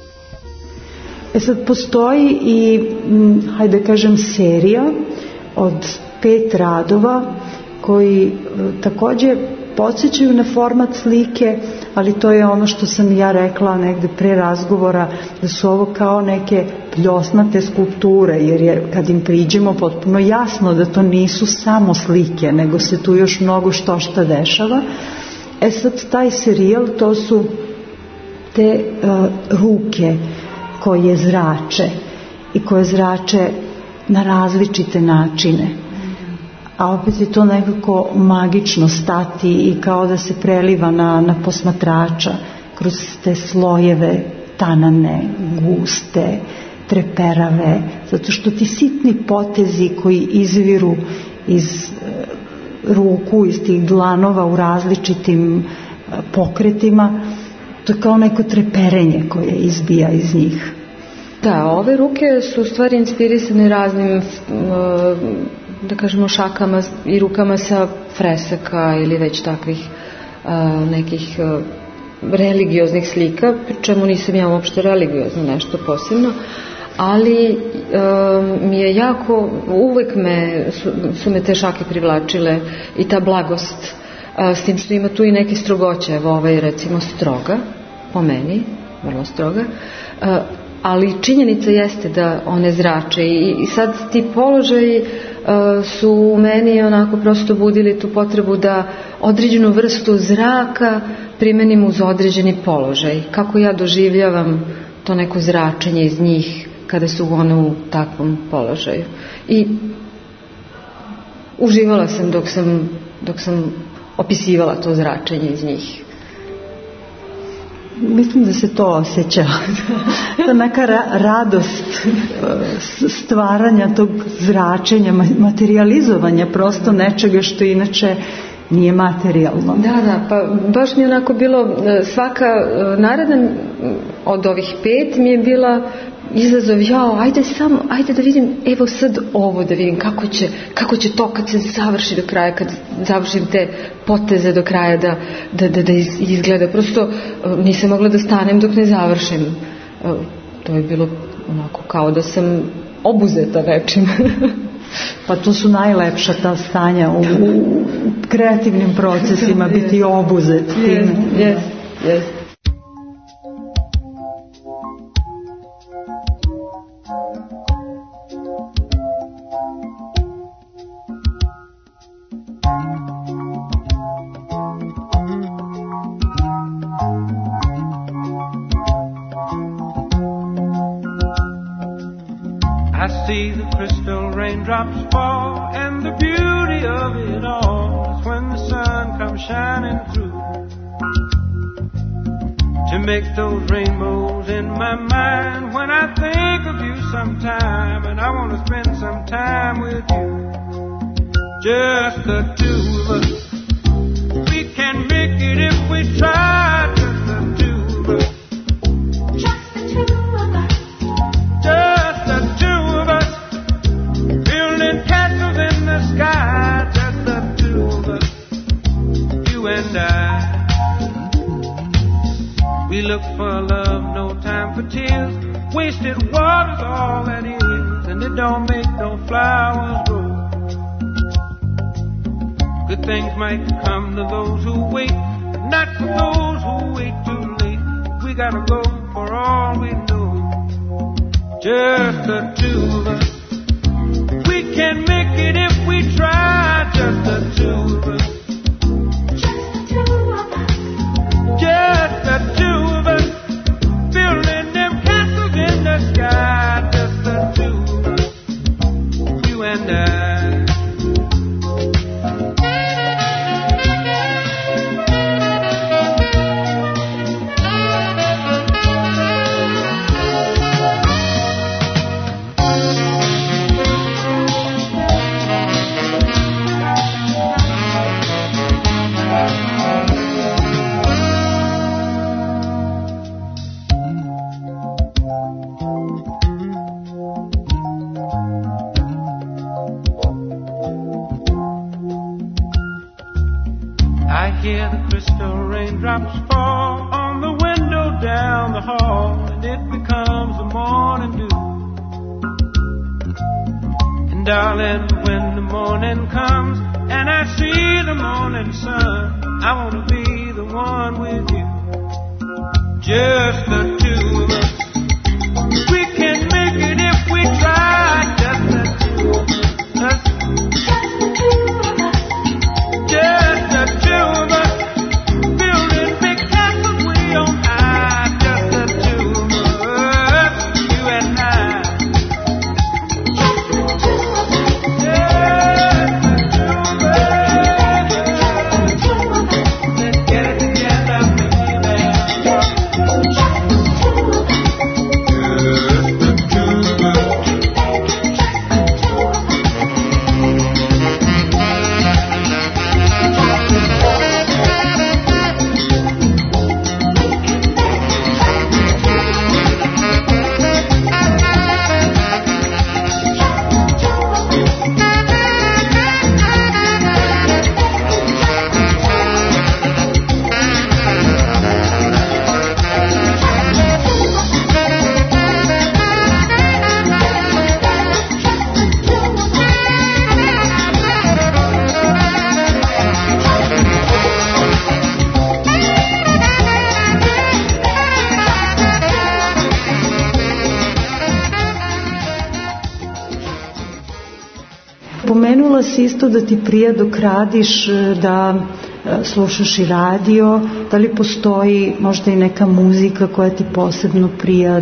Sad postoji i, hajde da kažem, serija od 5 radova koji takođe podsjećaju na format slike, ali to je ono što sam ja rekla negde pre razgovora, da su ovo kao neke pljosnate skulpture, jer je kad im priđemo potpuno jasno da to nisu samo slike, nego se tu još mnogo šta dešava. Sad taj serijal, to su te ruke koje zrače i koje zrače na različite načine, a opet je to nekako magično stati i kao da se preliva na posmatrača kroz te slojeve tanane, guste, treperave, zato što ti sitni potezi koji izviru iz ruku, iz tih dlanova u različitim pokretima, to je kao neko treperenje koje izbija iz njih. Da, ove ruke su u stvari inspirisane raznim, da kažemo, šakama i rukama sa fresaka ili već takvih nekih religioznih slika, pri čemu nisam ja uopšte religiozno nešto posebno, ali mi je jako, uvek su me te šake privlačile i ta blagost, s tim što ima tu i neke strogoće. Evo, ova je recimo stroga, po meni, vrlo stroga, ali činjenica jeste da one zrače i sad ti položaji su u meni onako prosto budili tu potrebu da određenu vrstu zraka primenim uz određeni položaj. Kako ja doživljavam to neko zračenje iz njih kada su one u takvom položaju. I uživala sam dok sam opisivala to zračenje iz njih. Mislim da se to osjeća. Ta neka radost stvaranja tog zračenja, materializovanja prosto nečega što inače nije materijalno. Da, pa baš mi je onako bilo, svaka naredna od ovih 5 mi je bila izazov, ajde da vidim, evo sad ovo da vidim kako će to kad se završi do kraja, kad završim te poteze do kraja da izgleda. Prosto nisam mogla da stanem dok ne završim. To je bilo onako kao da sam obuzeta nečim. Pa to su najlepša ta stanja u kreativnim procesima, biti obuzet. Yes. I see the crystal raindrops fall, and the beauty of it all is when the sun comes shining through to make those rainbows in my mind. When I think of you sometime, and I want to spend some time with you, just the two of us. We can make it if we try, just the two of us. Just the two of us. Just the two of us. Building castles in the sky, just the two of us. You and I. We look for love, no time for tears. Wasted water's all that is, and it don't make no flowers grow. Good things might come to those who wait, but not for those who wait too late. We gotta go for all we know. Just the two of us. We can make it if we try. Just the two of us. Just the two of us. Building them castles in the sky. Just the two of us. You and I. I hear the crystal raindrops fall on the window down the hall, and it becomes the morning dew. And darling, when the morning comes and I see the morning sun, I want to be the one with you. Just the two of us. We can make it if we try. Just the two of us. Just the two of us. Building big castles way on high. Just the two of us. You and I. Just the two of us. Let's get it together, baby. Pomenula si isto da ti prija dok radiš, da slušaš i radio. Da li postoji možda i neka muzika koja ti posebno prija?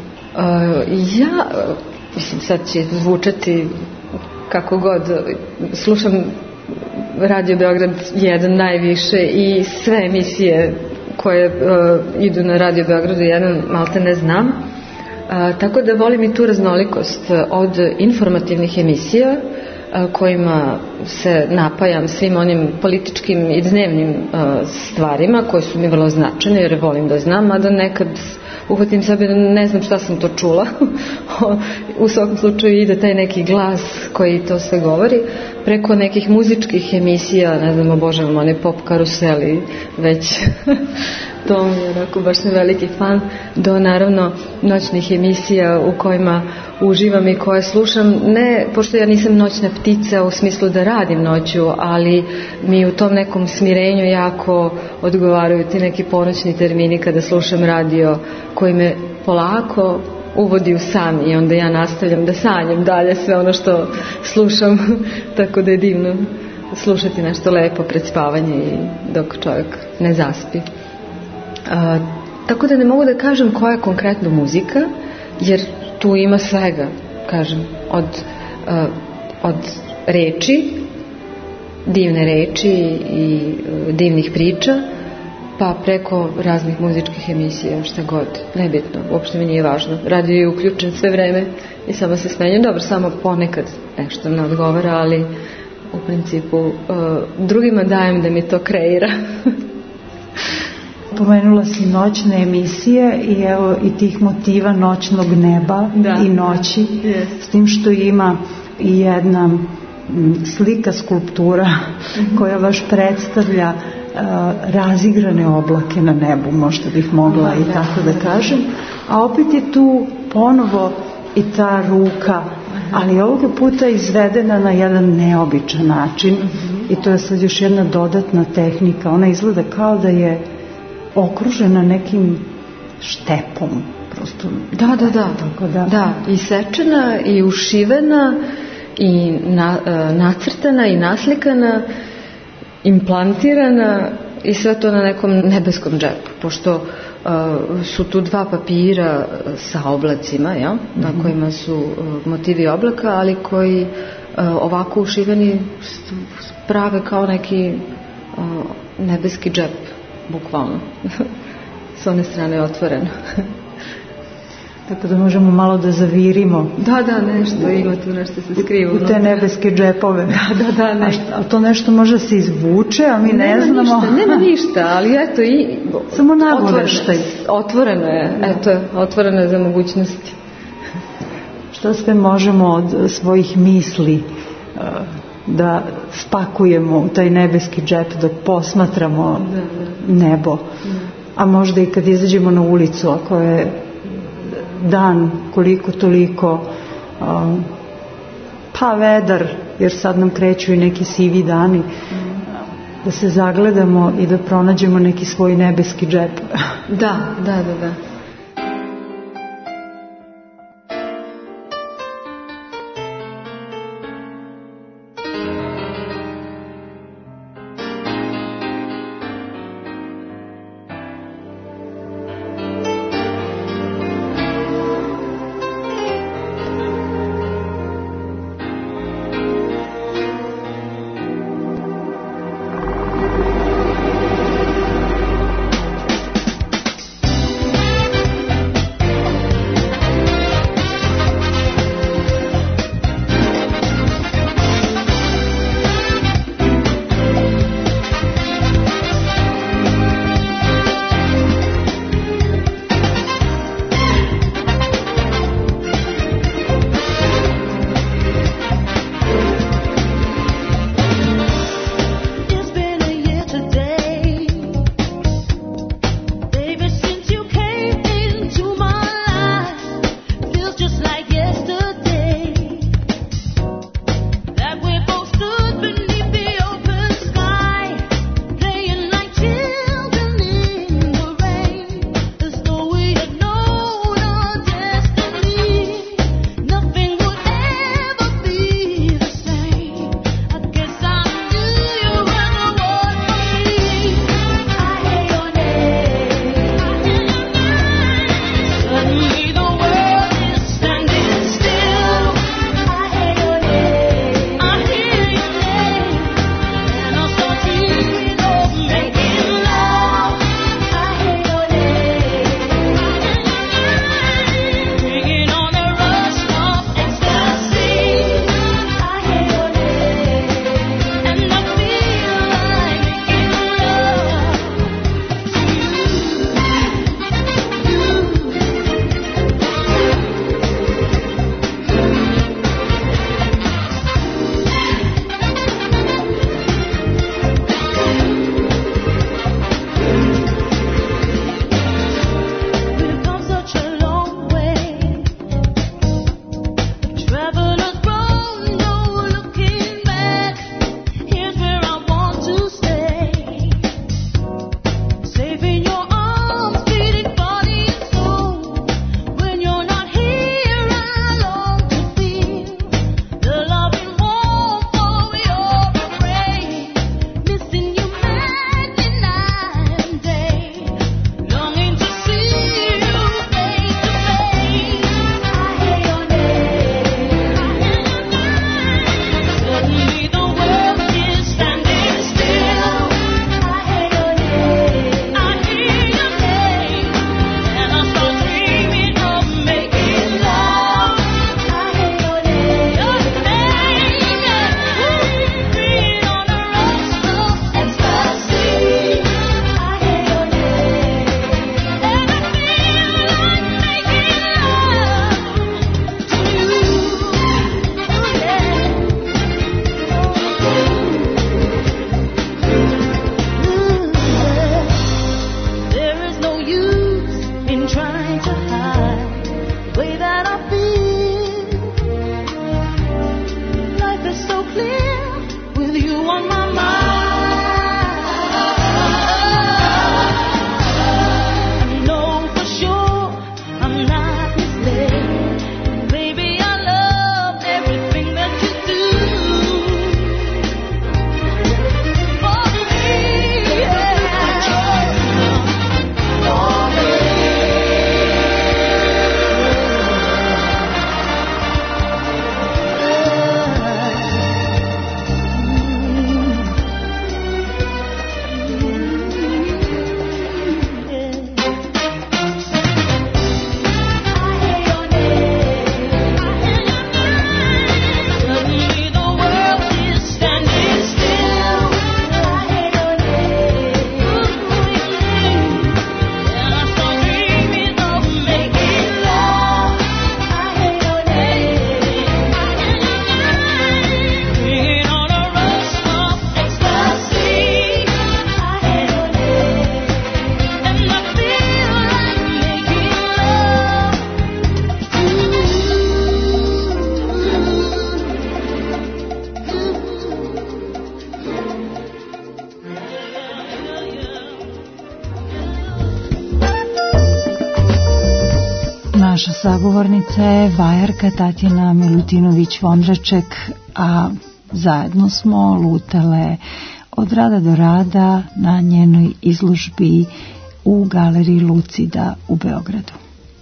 Mislim, sad će zvučati kako god, slušam Radio Beograd 1 najviše i sve emisije koje idu na Radio Beogradu 1 malte ne znam. Tako da volim i tu raznolikost od informativnih emisija kojima se napajam svim onim političkim i dnevnim stvarima koje su mi vrlo značajne jer volim da znam, a da nekad uhvatim sebe da ne znam šta sam to čula. U svakom slučaju ide taj neki glas koji to sve govori, preko nekih muzičkih emisija, ne znam, obožavam one pop karuseli, već to mi je onako baš veliki fan, do naravno noćnih emisija u kojima uživam i koje slušam, ne, pošto ja nisam noćna ptica u smislu da radim noću, ali mi u tom nekom smirenju jako odgovaraju ti neki ponoćni termini kada slušam radio koji me polako uvodi u san i onda ja nastavljam da sanjam dalje sve ono što slušam, tako da je divno slušati nešto lepo pred spavanje i dok čovjek ne zaspi. Tako da ne mogu da kažem koja je konkretno muzika, jer tu ima svega, kažem, od reči, divne reči i divnih priča, pa preko raznih muzičkih emisija, šta god, nebitno, uopšte mi nije važno. Radio je uključen sve vreme i samo se smenjam. Dobro, samo ponekad nešto ne odgovara, ali u principu drugima dajem da mi to kreira. Pomenula si noćne emisije i evo i tih motiva noćnog neba i noći, s tim što ima i jedna slika, skulptura koja baš predstavlja razigrane oblake na nebu, možda bih mogla i tako da kažem, a opet je tu ponovo i ta ruka, ali ovoga puta izvedena na jedan neobičan način i to je sad još jedna dodatna tehnika. Ona izgleda kao da je okružena nekim štepom, prosto. Da, i sečena i ušivena i nacrtana i naslikana, implantirana i sve to na nekom nebeskom džepu, pošto su tu 2 papira sa oblacima, na kojima su motivi oblaka, ali koji ovako ušiveni prave kao neki nebeski džep, bukvalno. S one strane je otvoreno. Tako da možemo malo da zavirimo. Da, nešto ima tu, nešto se skriva. U te nebeske džepove. Da, nešto. A to nešto može se izvuče, a mi ne znamo. Nema ništa, ali eto i... Samo nagoreštaj. Otvoreno je, otvoreno je za mogućnosti. Šta sve možemo od svojih misli da spakujemo u taj nebeski džep dok posmatramo nebo. A možda i kad izađemo na ulicu, ako je dan koliko toliko pa vedar, jer sad nam kreću i neki sivi dani, da se zagledamo i da pronađemo neki svoj nebeski džep. Da. sagovornica je vajarka Tatjana Milutinović-Vondraček, a zajedno smo lutale od rada do rada na njenoj izložbi u galeriji Lucida u Beogradu.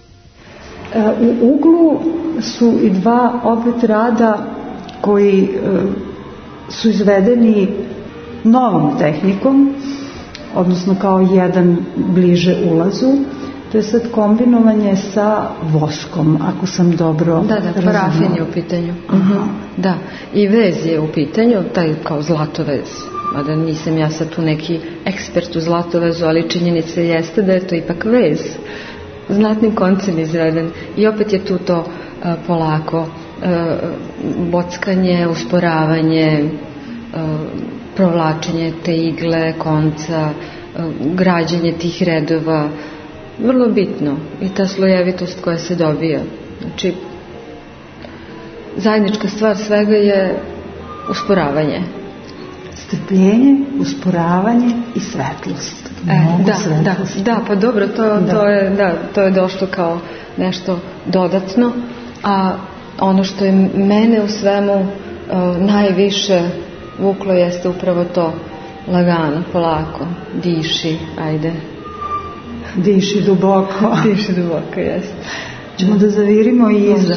U uglu su i dva opet rada koji su izvedeni novom tehnikom, odnosno kao jedan bliže ulazu. To je sad kombinovanje sa voskom, ako sam dobro razumela. Da, parafin je u pitanju. Da, i vez je u pitanju, taj kao zlatovez. Mada nisam ja sad tu neki ekspert u zlatovezu, ali činjenica jeste da je to ipak vez. Zlatnim koncem izveden. I opet je tu to polako bockanje, usporavanje, provlačenje te igle, konca, građenje tih redova. Vrlo bitno. I ta slojevitost koja se dobija. Znači, zajednička stvar svega je usporavanje. Strpljenje, usporavanje i svetlost. Da, pa dobro, to je došlo kao nešto dodatno, a ono što je mene u svemu najviše vuklo jeste upravo to, lagano, polako, diši, ajde. Diši duboko. Diši duboko, jeste. Ćemo da zavirimo i iza.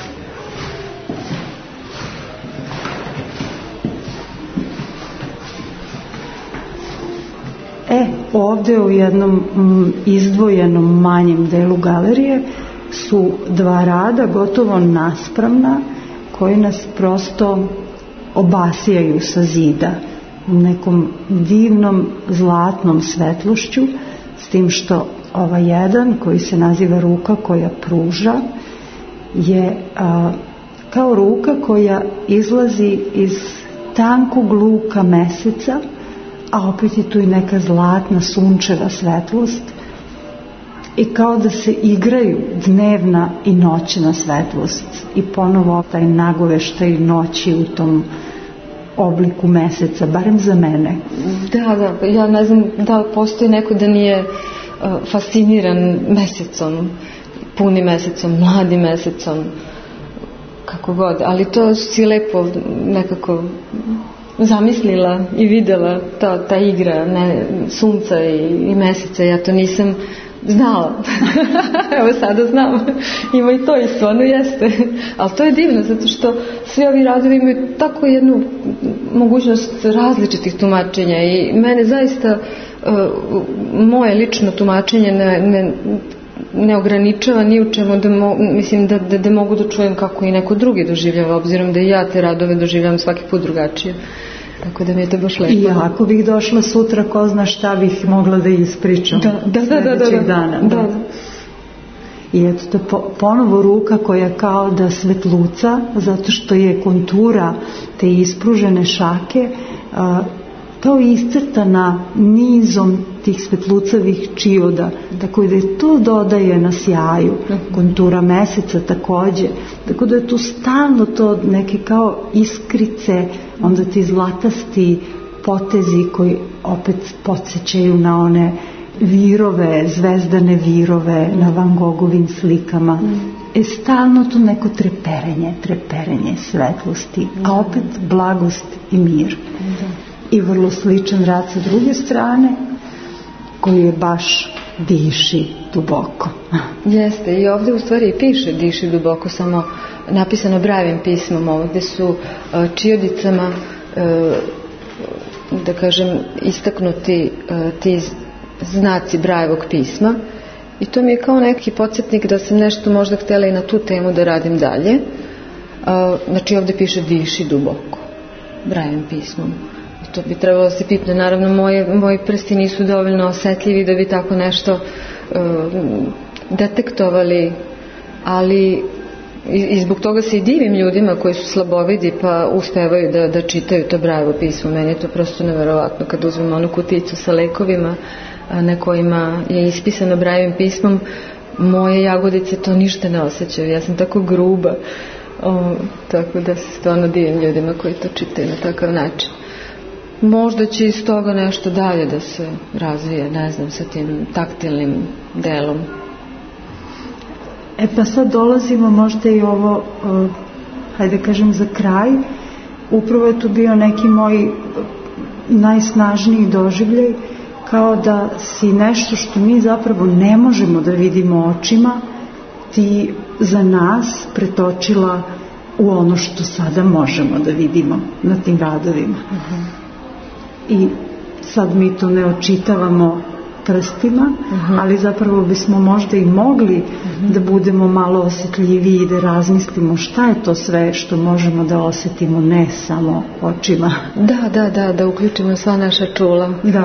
Ovde u jednom izdvojenom manjem delu galerije su dva rada gotovo naspravna koji nas prosto obasijaju sa zida nekom divnom zlatnom svetlošću, s tim što ovaj jedan koji se naziva ruka koja pruža je kao ruka koja izlazi iz tankog luka meseca, a opet je tu i neka zlatna sunčeva svetlost i kao da se igraju dnevna i noćna svetlost i ponovo taj nagoveštaj noći u tom obliku meseca, barem za mene. Da, ja ne znam da li postoji neko da nije fasciniran mesecom, punim mesecom, mladim mesecom, kako god, ali to si lepo nekako zamislila i videla ta igra sunca i meseca. Ja to nisam znala. Evo sada znam. Ima i to i stvarno jeste. Ali to je divno zato što svi ovi radovi imaju tako jednu mogućnost različitih tumačenja i mene zaista moje lično tumačenje ne ograničava ni u čemu, mislim da mogu da čujem kako i neko drugi doživljava, obzirom da i ja te radove doživljavam svaki put drugačije. Tako da mi je to baš lepo. I ako bih došla sutra, ko zna šta bih mogla da ispričam sledećeg dana. Da. I eto to ponovo ruka koja kao da svetluca, zato što je kontura te ispružene šake kao iscrtana nizom tih svetlucavih čioda, tako da je to dodaje na sjaju. Kontura meseca takođe, tako da je tu stalno to neke kao iskrice, onda ti zlatasti potezi koji opet podsjećaju na one virove, zvezdane virove na Van Gogovim slikama. Stalno tu neko treperenje svetlosti, a opet blagost i mir. I vrlo sličan rad sa druge strane, koji je baš diši duboko. Jeste, i ovdje u stvari piše diši duboko, samo napisano Brajevim pismom. Ovdje su čiodicama, da kažem, istaknuti ti znaci Brajevog pisma. I to mi je kao neki podsjetnik da sam nešto možda htjela i na tu temu da radim dalje. Znači ovdje piše diši duboko, Brajevim pismom. To bi trebalo se pipne. Naravno, moji prsti nisu dovoljno osetljivi da bi tako nešto detektovali, ali i zbog toga se i divim ljudima koji su slabovidi pa uspevaju da čitaju to Brajevo pismo. Meni je to prosto neverovatno kad uzmem onu kuticu sa lekovima na kojima je ispisano Brajevim pismom. Moje jagodice to ništa ne osjećaju. Ja sam tako gruba. Tako da se stvarno divim ljudima koji to čitaju na takav način. Možda će iz toga nešto dalje da se razvije, ne znam, sa tim taktilnim delom. Pa sad dolazimo možda i ovo, hajde kažem za kraj, upravo je tu bio neki moj najsnažniji doživljaj, kao da si nešto što mi zapravo ne možemo da vidimo očima, ti za nas pretočila u ono što sada možemo da vidimo na tim radovima. I sad mi to ne očitavamo prstima, ali zapravo bismo možda i mogli da budemo malo osjetljiviji i da razmislimo šta je to sve što možemo da osjetimo, ne samo očima. Da uključimo sva naša čula. Da.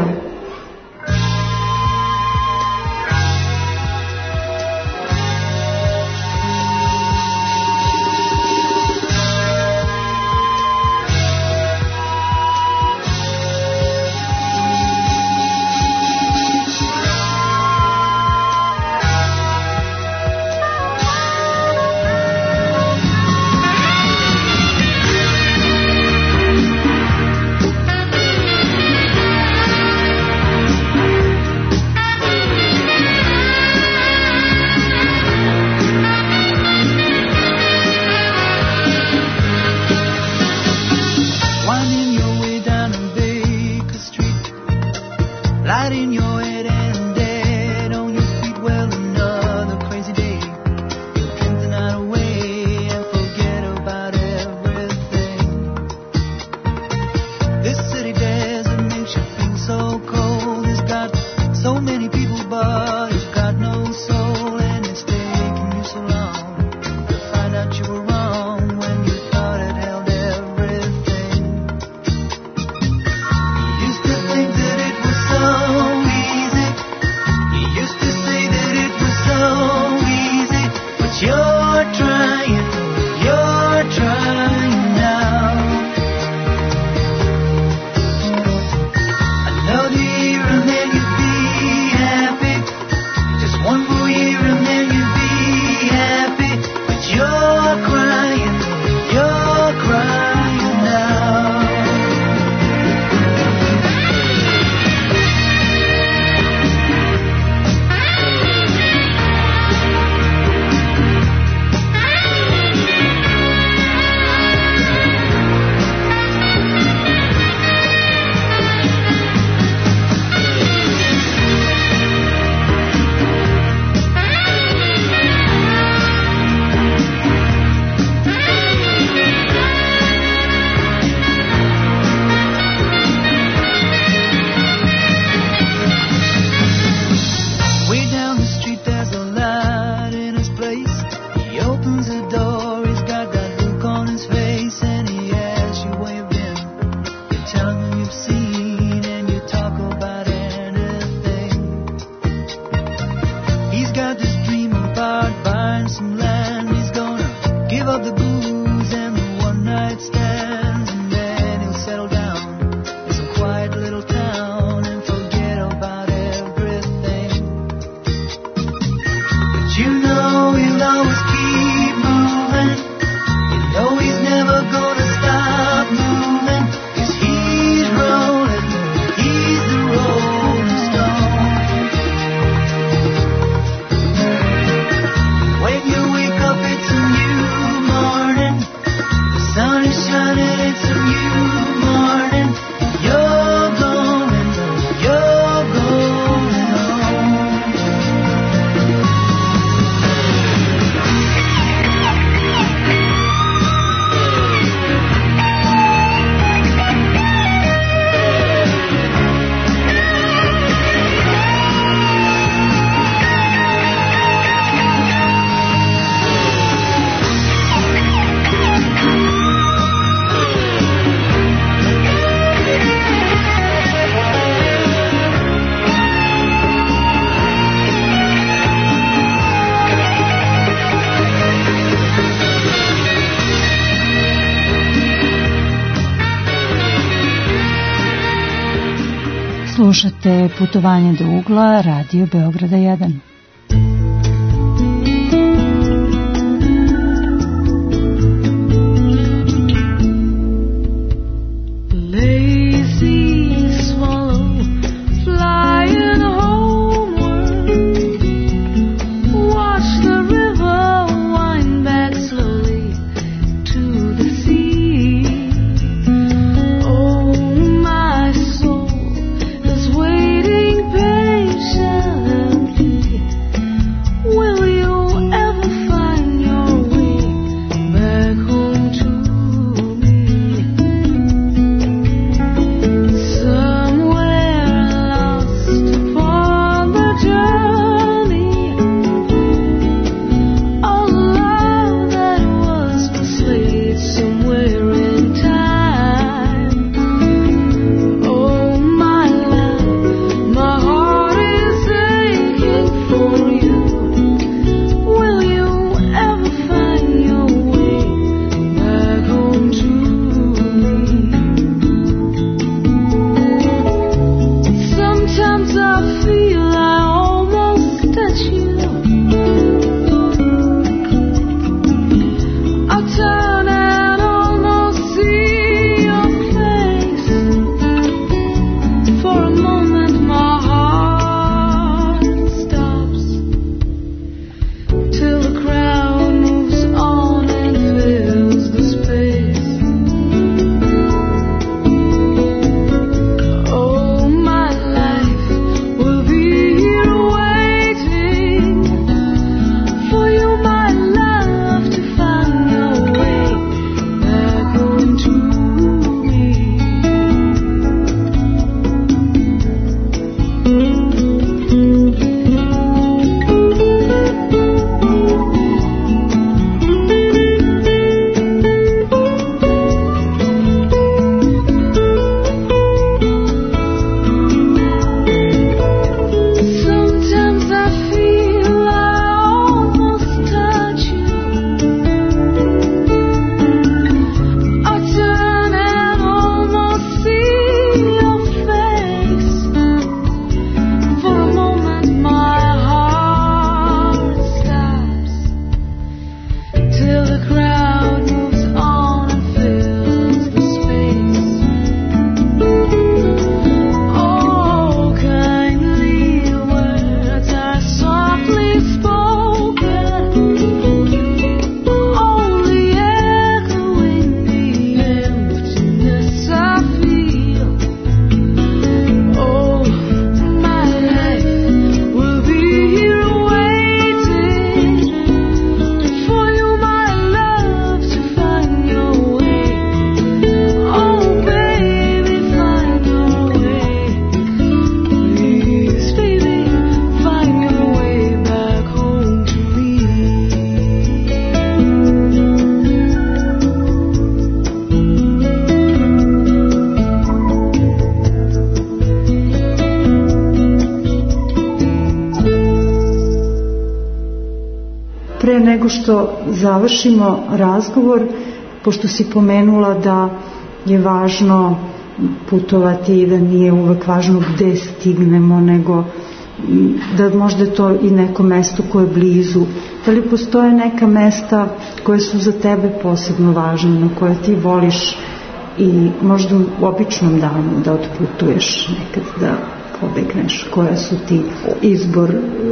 Slušate Putovanje do ugla, Radio Beograda 1. Watch the river nego što završimo razgovor, pošto si pomenula da je važno putovati i da nije uvek važno gde stignemo, nego da možda je to i neko mesto koje je blizu. Da li postoje neka mesta koje su za tebe posebno važne, na koje ti voliš i možda u običnom danu da otputuješ nekad, da pobegneš, koja su ti izbor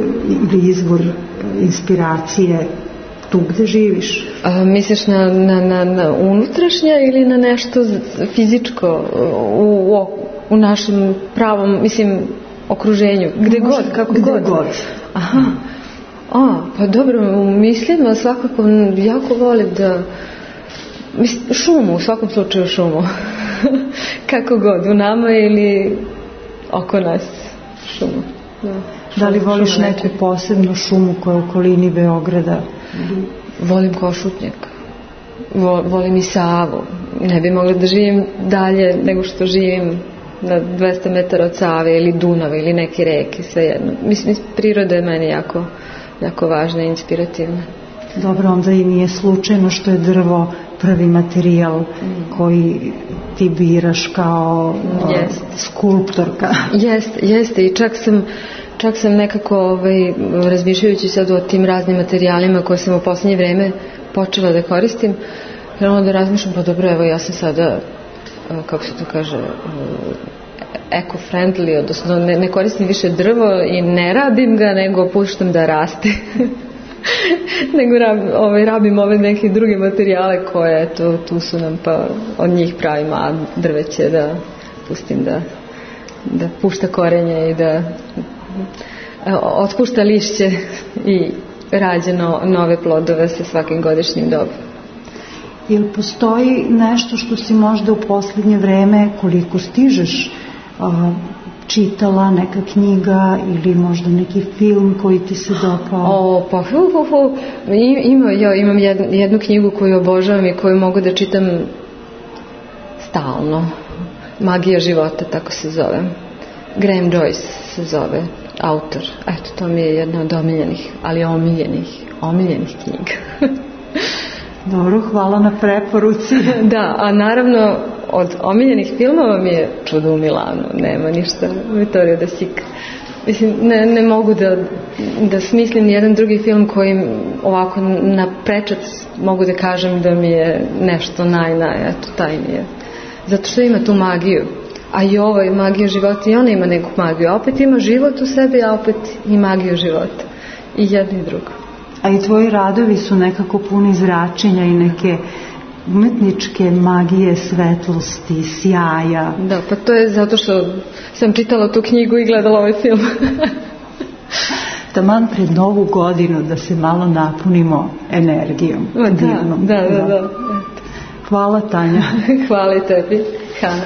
inspiracije tu gde živiš? Misliš na unutrašnje ili na nešto fizičko u našem pravom, okruženju, gde god, kako god. Aha. Pa dobro, mislim, svakako jako volim da šumu, u svakom slučaju šumu. Kako god, u nama ili oko nas šumu. Da li voliš neku posebnu šumu koja je u okolini Beograda? Volim Košutnjak. Volim i Savu. Ne bi mogla da živim dalje nego što živim na 200 metara od Save ili Dunava ili neke reke, svejedno. Mislim, priroda je meni jako važna i inspirativna. Dobro, onda i nije slučajno što je drvo prvi materijal koji ti biraš kao skulptorka. Jeste i čak sam nekako razmišljajući sad o tim raznim materijalima koje sam u poslednje vreme počela da koristim, da razmišljam, pa dobro, evo ja sam sada, kako se to kaže, eco-friendly, odnosno ne koristim više drvo i ne rabim ga, nego puštam da raste. Nego rabim ove neke druge materijale koje tu su nam, pa od njih pravim drveće, da pustim da pušta korenje i da otpušta lišće i rađa nove plodove sa svakim godišnjim dobom. Ili postoji nešto što si možda u poslednje vreme, koliko stižeš, čitala, neka knjiga ili možda neki film koji ti se dopao? Imam jednu knjigu koju obožavam i koju mogu da čitam stalno. Magija života, tako se zove. Graham Joyce se zove autor. Eto, to mi je jedna od omiljenih knjiga. Dobro, hvala na preporuci. Da, a naravno od omiljenih filmova mi je Čudo u Milanu. Nema ništa, Vittorio De Sica. Mislim, ne mogu da smislim jedan drugi film kojim ovako na prečac mogu da kažem da mi je nešto eto, taj mi je. Zato što ima tu magiju. A i ovo je magija života i ona ima neku magiju. A opet ima život u sebi, a opet i magiju života. I jedno i drugo. A i tvoji radovi su nekako puni zračenja i neke umetničke magije, svetlosti, sjaja. Da, pa to je zato što sam čitala tu knjigu i gledala ovaj film. Taman pred Novu godinu da se malo napunimo energijom. Da. Hvala, Tanja. Hvala i tebi, Hana.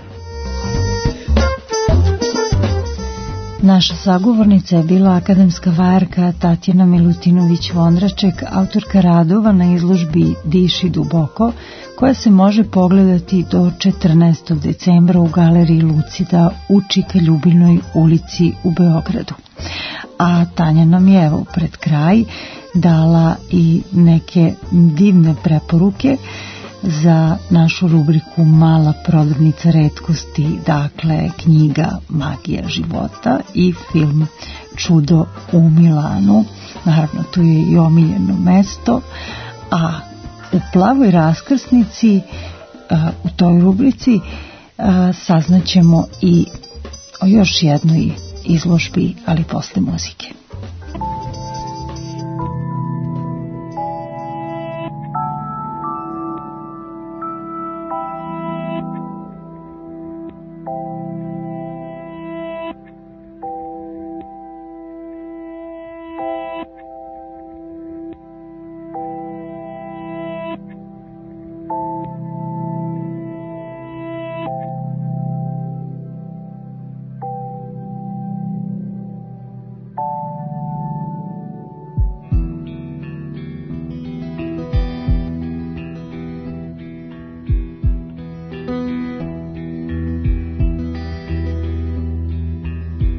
Naša sagovornica je bila akademska vajarka Tatjana Milutinović-Vondraček, autorka radova na izložbi Diši duboko, koja se može pogledati do 14. decembra u galeriji Lucida u Čika Ljubiljnoj ulici u Beogradu. A Tanja nam je evo pred kraj dala i neke divne preporuke za našu rubriku Mala prodavnica retkosti, dakle knjiga Magija života i film Čudo u Milanu. Naravno, tu je i omiljeno mesto, a u Plavoj raskrsnici u toj rubrici saznaćemo i o još jednoj izložbi, ali posle muzike.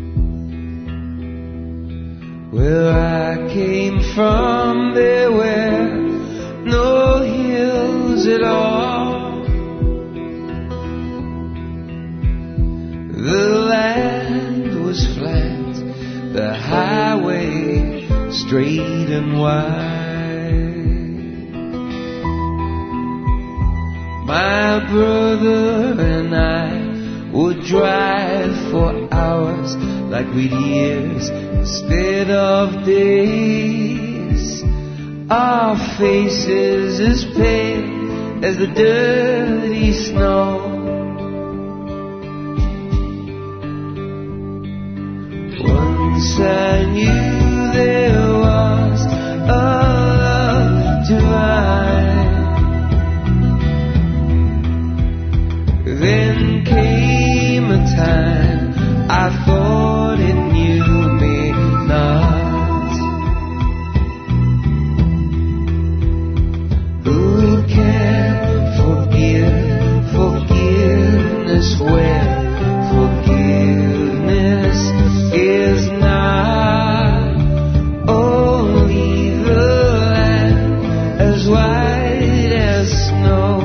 Where I came from, there were was it all? The land was flat, the highway straight and wide. My brother and I would drive for hours like we'd years instead of days. Our faces as pale as the dirty snow. Once I knew there was a love divine. Then came a time I thought it knew me not. Who can forgive forgiveness where forgiveness is not? Only the land as white as snow.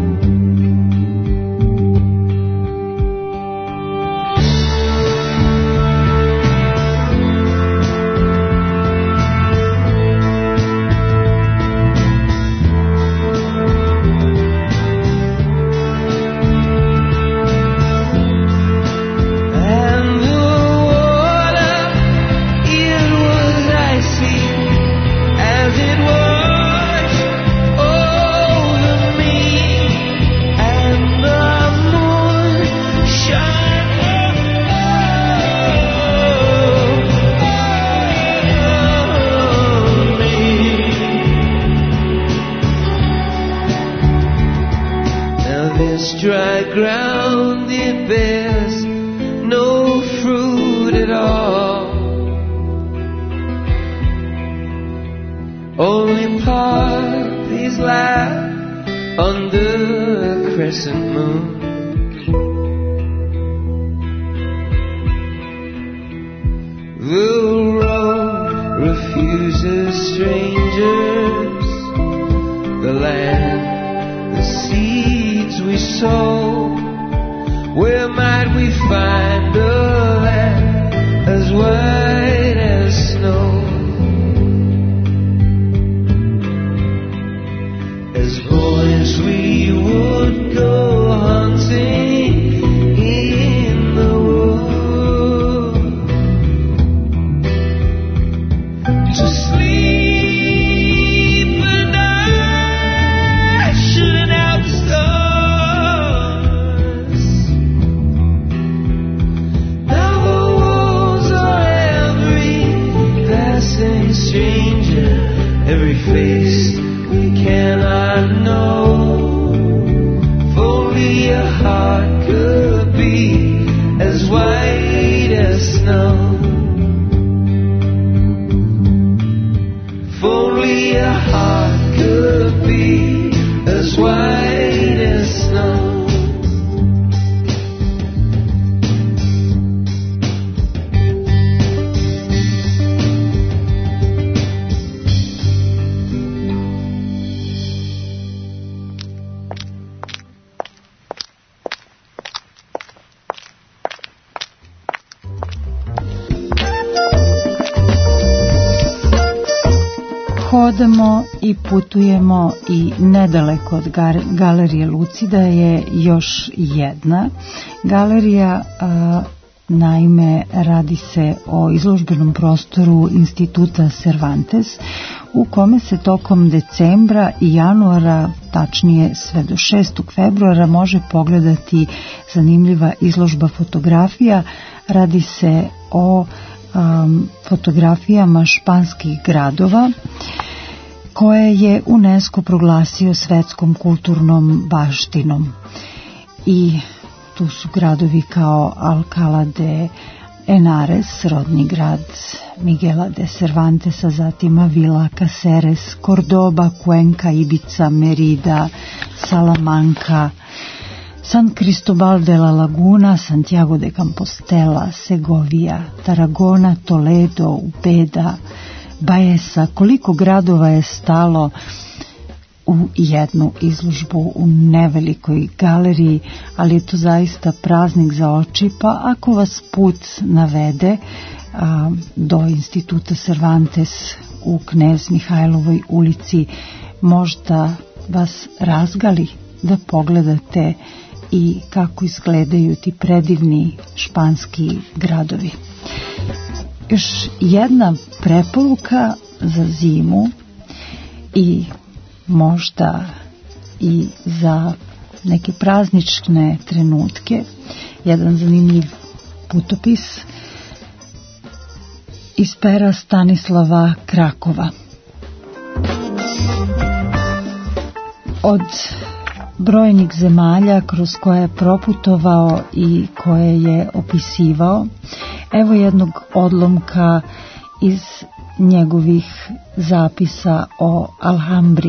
Dry ground, it bears no fruit at all. Only poppies laugh under a crescent moon. The road refuses strangers, the land, the seeds we sow. Where might we find a land as white as snow? As boys we would go hunting in the wood to sleep at night, shooting out the stars. Now the walls are every passing stranger, every face we cannot know. If only a heart could be as white as snow. If only a heart could be as white as snow. Hodamo i putujemo i nedaleko od galerije Lucida je još jedna galerija, naime radi se o izložbenom prostoru Instituta Cervantes u kome se tokom decembra i januara, tačnije sve do 6. februara, može pogledati zanimljiva izložba fotografija. Radi se o fotografijama španskih gradova koje je UNESCO proglasio svetskom kulturnom baštinom. I tu su gradovi kao Alcalá de Henares, rodni grad Miguela de Cervantesa, zatim Avila, Cáceres, Cordoba, Cuenca, Ibiza, Merida, Salamanca, San Cristobal de la Laguna, Santiago de Compostela, Segovia, Tarragona, Toledo, Ubeda, Baeza. Koliko gradova je stalo u jednu izložbu u nevelikoj galeriji, ali je to zaista praznik za oči, pa ako vas put navede do Instituta Cervantes u Knez Mihajlovoj ulici, možda vas razgali da pogledate i kako izgledaju ti predivni španski gradovi. Još jedna preporuka za zimu i možda i za neke praznične trenutke, jedan zanimljiv putopis iz pera Stanislava Krakova. Od brojnih zemalja kroz koje je proputovao i koje je opisivao, evo jednog odlomka iz njegovih zapisa o Alhambri.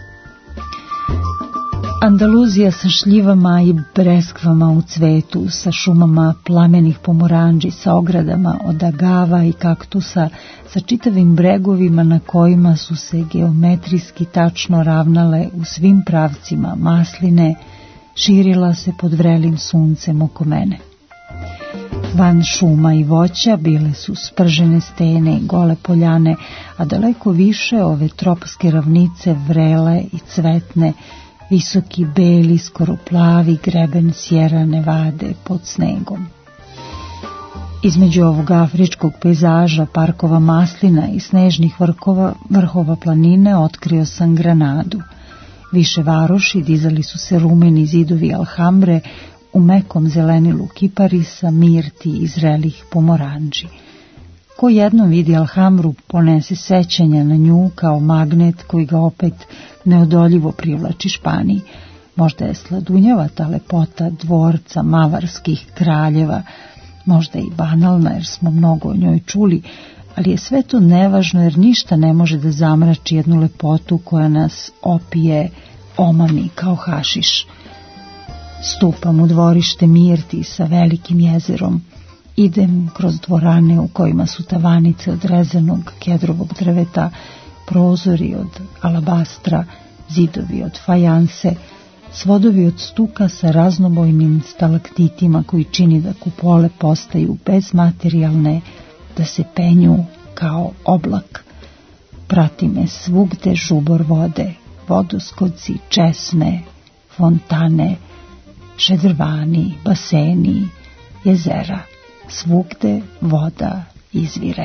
Andaluzija sa šljivama i breskvama u cvetu, sa šumama plamenih pomoranđi, sa ogradama od agava i kaktusa, sa čitavim bregovima na kojima su se geometrijski tačno ravnale u svim pravcima masline, širila se pod vrelim suncem oko mene. Van šuma i voća bile su spržene stene i gole poljane, a daleko više ove tropske ravnice vrele i cvetne, visoki beli, skoro plavi greben Sierra Nevade pod snegom. Između ovog afričkog pejzaža, parkova maslina i snežnih vrhova planine otkrio sam Granadu. Više varoši dizali su se rumeni zidovi Alhambre u mekom zelenilu kiparisa, mirti i zrelih pomoranđi. Ko jednom vidi Alhambru, ponese sećanja na nju kao magnet koji ga opet neodoljivo privlači Španiji. Možda je sladunjava ta lepota dvorca mavarskih kraljeva, možda i banalna jer smo mnogo o njoj čuli, ali je sve to nevažno jer ništa ne može da zamrači jednu lepotu koja nas opije, omami kao hašiš. Stupam u dvorište mirti sa velikim jezerom, idem kroz dvorane u kojima su tavanice od rezanog kedrovog drveta, prozori od alabastra, zidovi od fajanse, svodovi od stuka sa raznobojnim stalaktitima koji čini da kupole postaju bezmaterijalne, da se penju kao oblak. Prati me svugde žubor vode, vodoskodci, česme, fontane, šedrvani, baseni, jezera. Svugde voda izvire.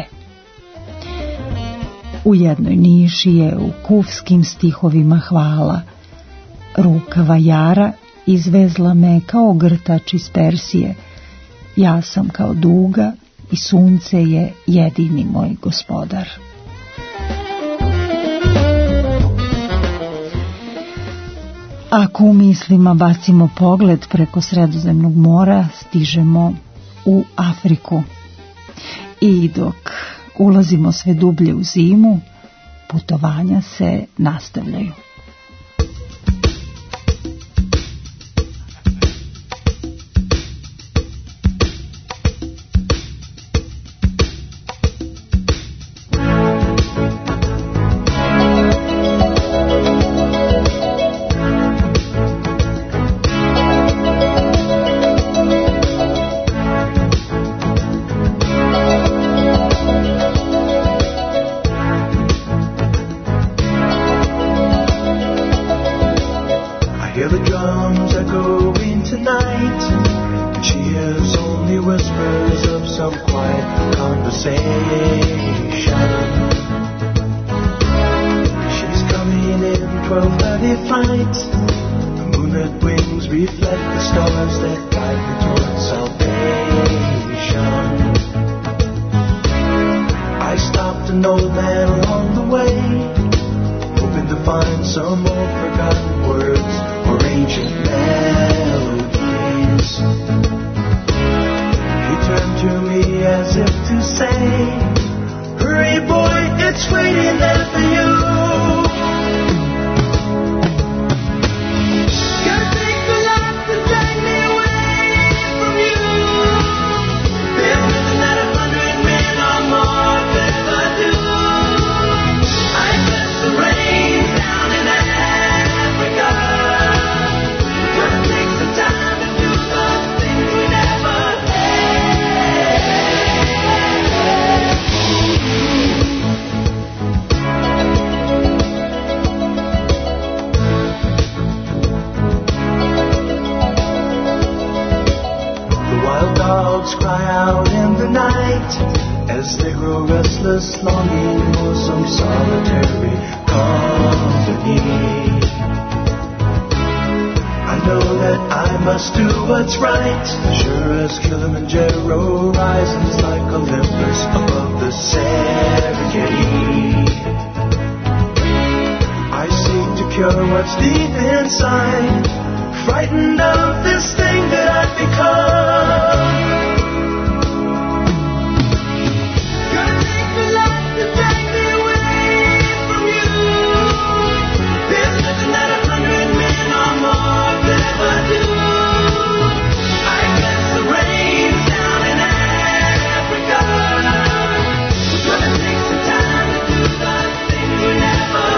U jednoj niši je u kufskim stihovima hvala. Ruka vajara izvezla me kao grtač iz Persije. Ja sam kao duga i sunce je jedini moj gospodar. Ako u mislima bacimo pogled preko Sredozemnog mora, stižemo u Afriku. I dok ulazimo sve dublje u zimu, putovanja se nastavljaju. dogs cry out in the night as they grow restless, longing for some solitary company. I know that I must do what's right, sure as Kilimanjaro rises like Olympus above the Serengeti. I seek to cure what's deep inside, frightened of this thing that I've become. Gonna take the light to take me away from you. There's nothing that 100 men or more could ever do. I guess the rain's down in Africa. We're gonna take some time to do the things we never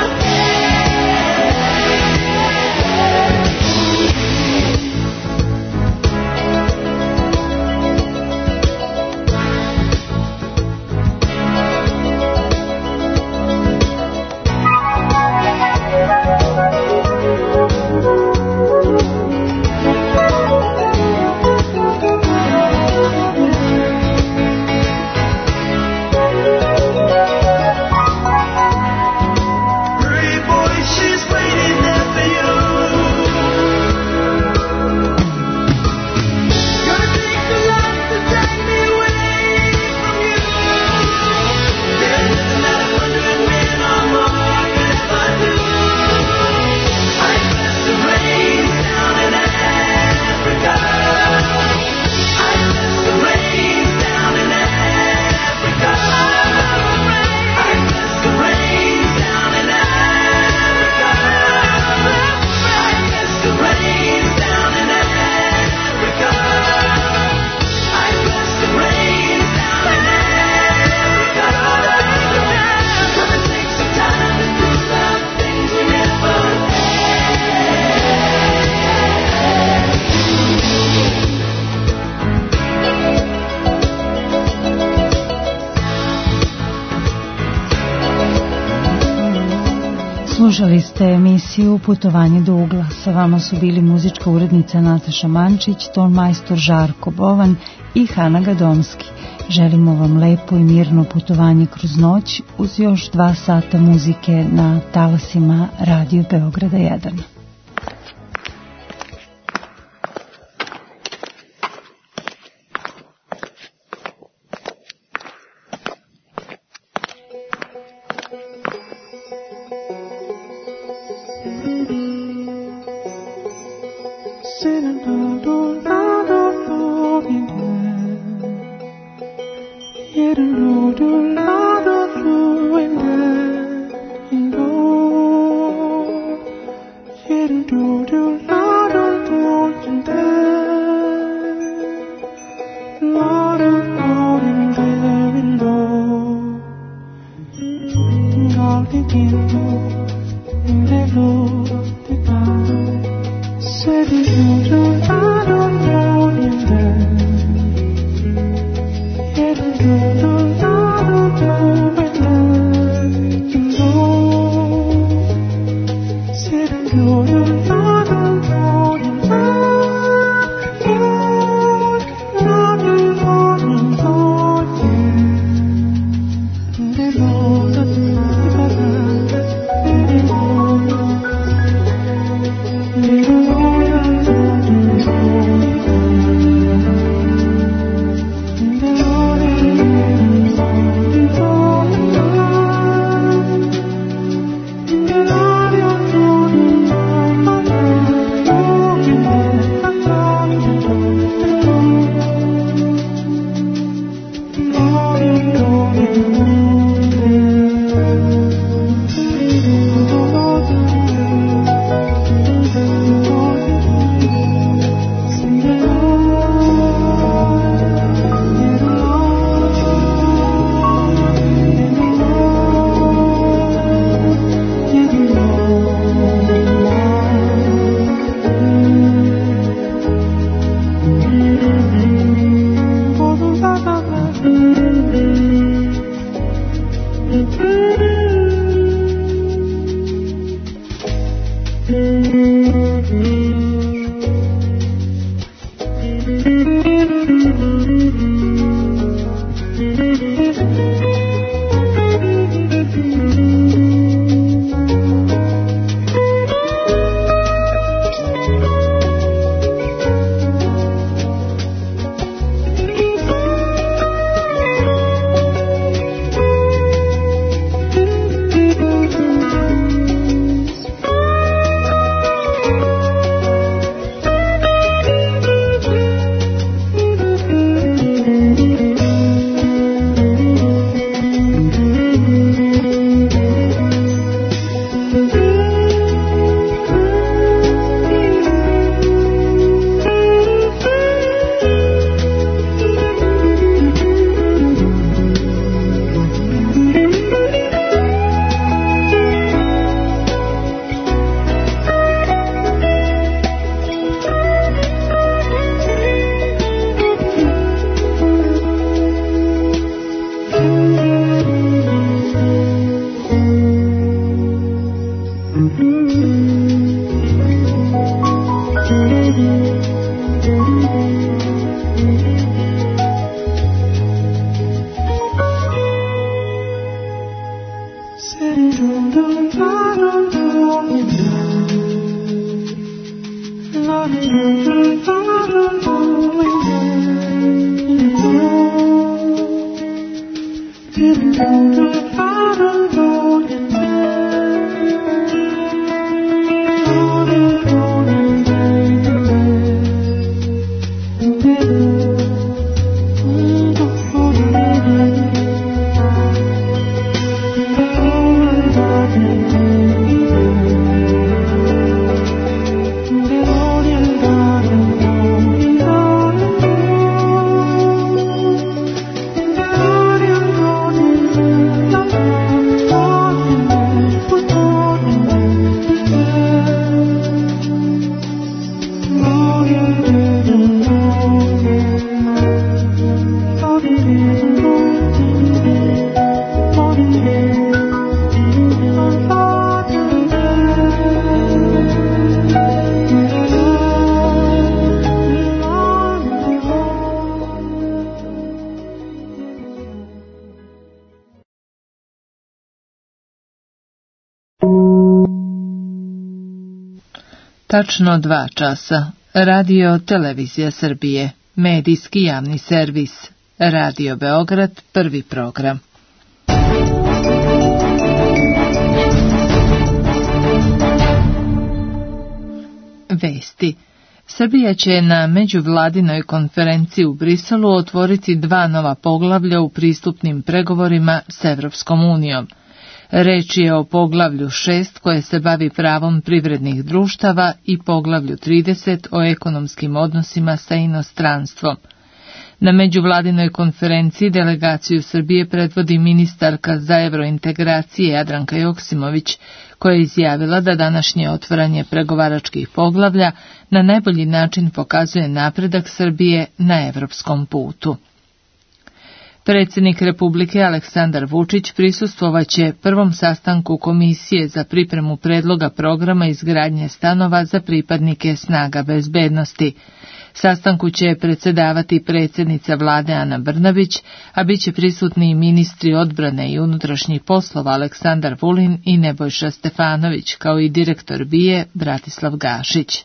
Slušali ste emisiju Putovanje do ugla. Sa vama su bili muzička urednica Nataša Mančić, ton majstor Žarko Bovan i Hana Gadomski. Želimo vam lepo i mirno putovanje kroz noć uz još 2 sata muzike na talasima Radio Beograda 1. Yeah. Tačno 2 časa. Radio Televizija Srbije. Medijski javni servis. Radio Beograd, prvi program. Vesti. Srbija će na međuvladinoj konferenciji u Briselu otvoriti 2 nova poglavlja u pristupnim pregovorima s Evropskom unijom. Reč je o poglavlju 6 koje se bavi pravom privrednih društava i poglavlju 30 o ekonomskim odnosima sa inostranstvom. Na međuvladinoj konferenciji delegaciju Srbije predvodi ministarka za evrointegracije Jadranka Joksimović, koja je izjavila da današnje otvaranje pregovaračkih poglavlja na najbolji način pokazuje napredak Srbije na evropskom putu. Predsjednik Republike Aleksandar Vučić prisustvovaće prvom sastanku Komisije za pripremu predloga programa izgradnje stanova za pripadnike snaga bezbednosti. Sastanku će predsjedavati predsjednica vlade Ana Brnabić, a bit će prisutni i ministri odbrane i unutrašnjih poslova Aleksandar Vulin i Nebojša Stefanović, kao i direktor BIA Bratislav Gašić.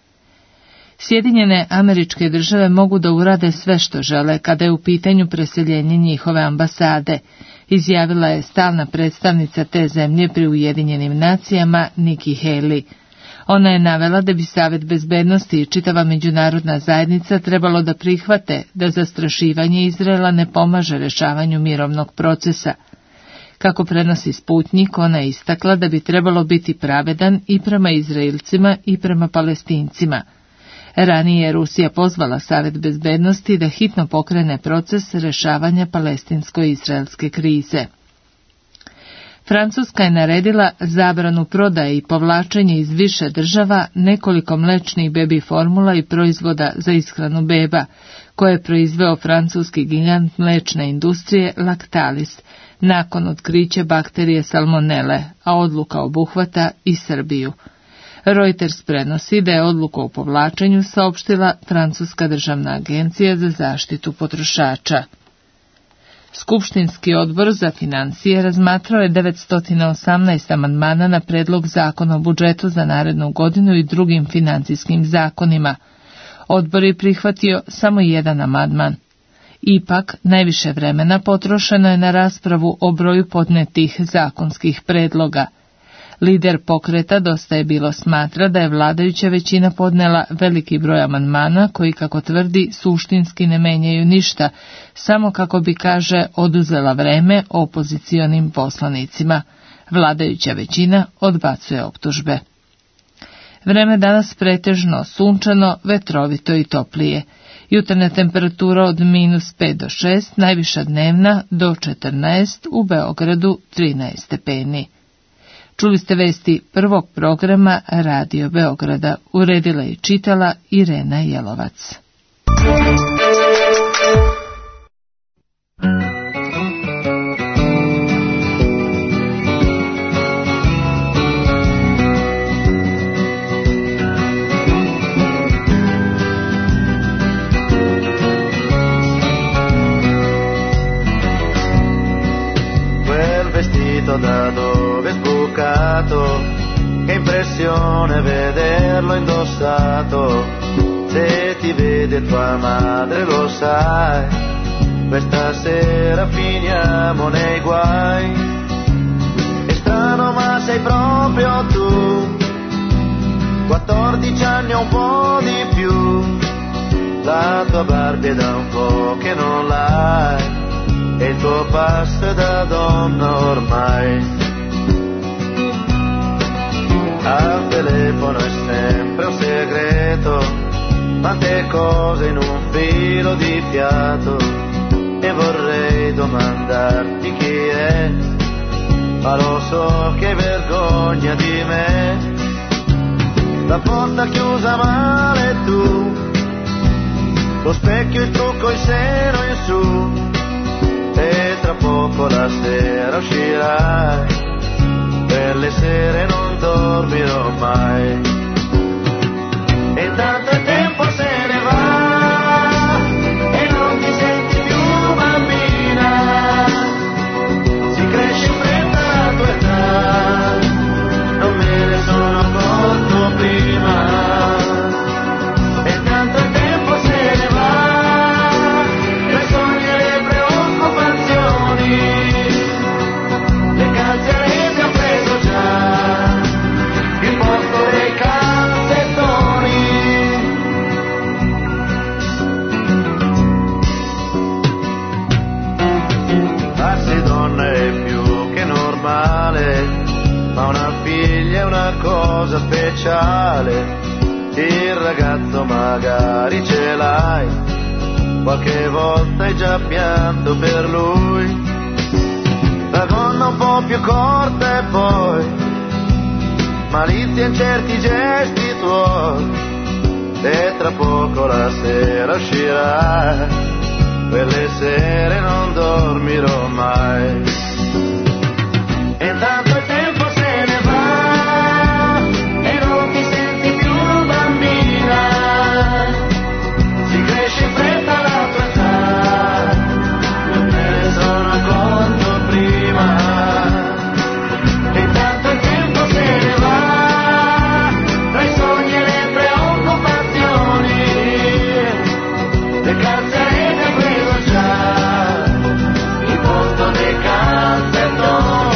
Sjedinjene Američke Države mogu da urade sve što žele kada je u pitanju preseljenje njihove ambasade, izjavila je stalna predstavnica te zemlje pri Ujedinjenim nacijama Nikki Haley. Ona je navela da bi Savet bezbednosti i čitava međunarodna zajednica trebalo da prihvate da zastrašivanje Izraela ne pomaže rešavanju mirovnog procesa. Kako prenosi Sputnjik, ona je istakla da bi trebalo biti pravedan i prema Izraelcima i prema Palestincima. Ranije je Rusija pozvala Savet bezbednosti da hitno pokrene proces rešavanja palestinsko-izraelske krize. Francuska je naredila zabranu prodaje i povlačenje iz više država nekoliko mlečnih bebi formula i proizvoda za ishranu beba, koje je proizveo francuski gigant mlečne industrije Lactalis, nakon otkrića bakterije salmonele, a odluka obuhvata i Srbiju. Reuters prenosi da je odluku o povlačenju saopštila Francuska državna agencija za zaštitu potrošača. Skupštinski odbor za financije razmatrao je 918 amandmana na predlog zakona o budžetu za narednu godinu i drugim financijskim zakonima. Odbor je prihvatio samo 1 amandman. Ipak, najviše vremena potrošeno je na raspravu o broju podnetih zakonskih predloga. Lider pokreta Dosta je bilo smatra da je vladajuća većina podnela veliki broj amandmana koji, kako tvrdi, suštinski ne menjaju ništa, samo kako bi, kaže, oduzela vreme opozicionim poslanicima. Vladajuća većina odbacuje optužbe. Vreme danas pretežno sunčano, vetrovito i toplije. Jutarnja temperatura od -5 do 6, najviša dnevna do 14, u Beogradu 13 stepeni. Čuli ste vesti prvog programa Radio Beograda, uredila i čitala Irena Jelovac. Quel vestito da dove sbucato, che impressione vederlo indossato, se ti vede tua madre lo sai, questa sera finiamo nei guai, è strano ma sei proprio tu, 14 anni o un po' di più, la tua Barbie da un po' che non l'hai, e il tuo passo è da donna ormai. Al telefono è sempre un segreto, tante cose in un filo di fiato, e vorrei domandarti chi è, ma lo so che vergogna di me. La porta chiusa male tu, lo specchio, il trucco, il seno in su, e tra poco la sera uscirai, per le sere non dormirò mai. E tanto il tempo se ne va e non ti senti più bambina, si cresce in fretta la tua età, non me ne sono accorto prima. cosa speciale, il ragazzo magari ce l'hai, qualche volta hai già pianto per lui, la gonna un po' più corta e poi malizia in certi gesti tuoi, e tra poco la sera uscirà, quelle sere non dormirò mai. E intanto il tempo se ne va e non ti senti più bambina, si cresce in fretta la tua età, non me ne sono accorto prima. E intanto il tempo se ne va tra i sogni e le preoccupazioni, le calzarete ha preso già il posto dei calzettoni.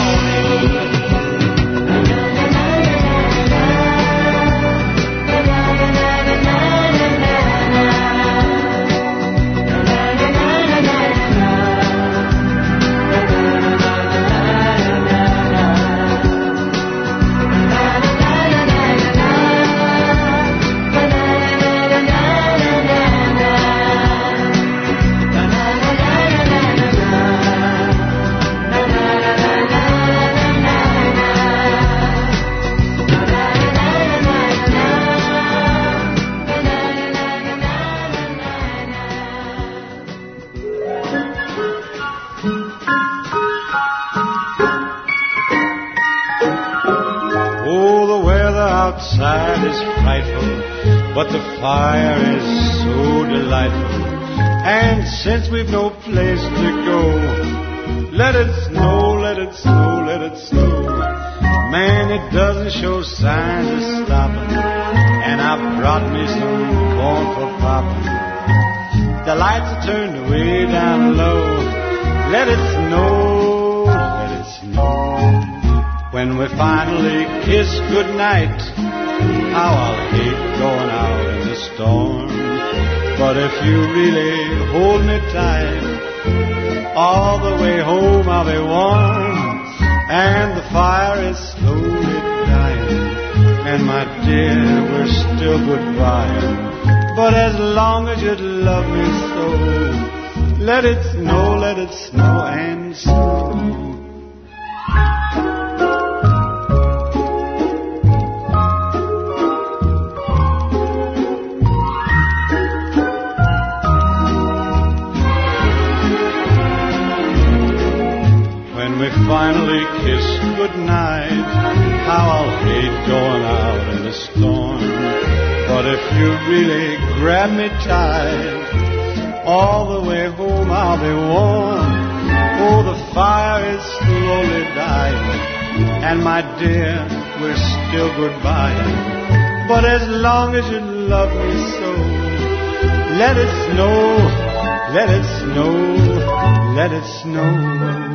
Outside is frightful, but the fire is so delightful. And since we've no place to go, let it snow, let it snow, let it snow. Man, it doesn't show signs of stopping, and I brought me some corn for popping. The lights are turned way down low. Let it snow, let it snow. When we finally kiss goodnight, how I'll hate going out in the storm. But if you really hold me tight, all the way home I'll be warm. And the fire is slowly dying, and my dear, we're still goodbye. But as long as you love me so, let it snow and snow. Finally kiss goodnight, how I'll hate going out in a storm. But if you really grab me tight, all the way home I'll be warm. Oh, the fire is slowly dying, and my dear, we're still goodbye. But as long as you love me so, let it snow, let it snow, let it snow.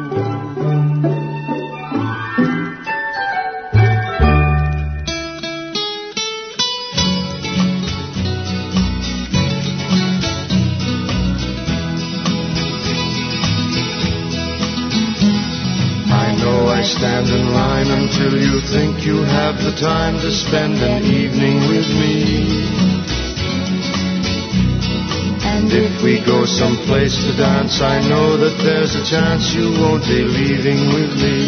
Stand in line until you think you have the time to spend an evening with me. And if we go someplace to dance, I know that there's a chance you won't be leaving with me.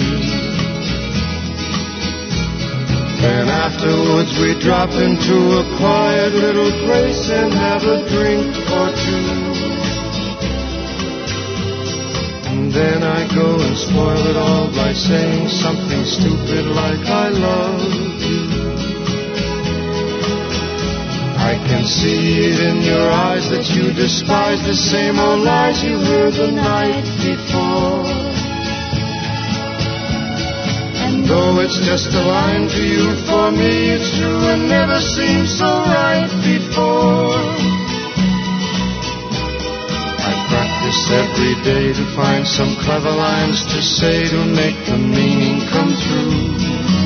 Then afterwards we drop into a quiet little place and have a drink or two. Then I go and spoil it all by saying something stupid like I love you. I can see it in your eyes that you despise the same old lies you heard the night before. And though it's just a line to you, for me it's true and never seemed so right before. Every day to find some clever lines to say to make the meaning come through.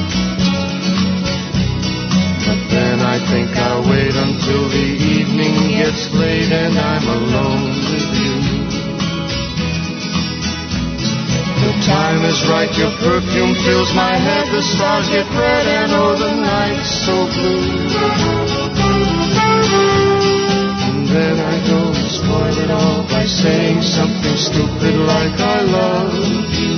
But then I think I'll wait until the evening gets late and I'm alone with you. The time is right, your perfume fills my head. The stars get red and oh, the night's so blue. And then I go and spoil it all by saying something stupid like I love you.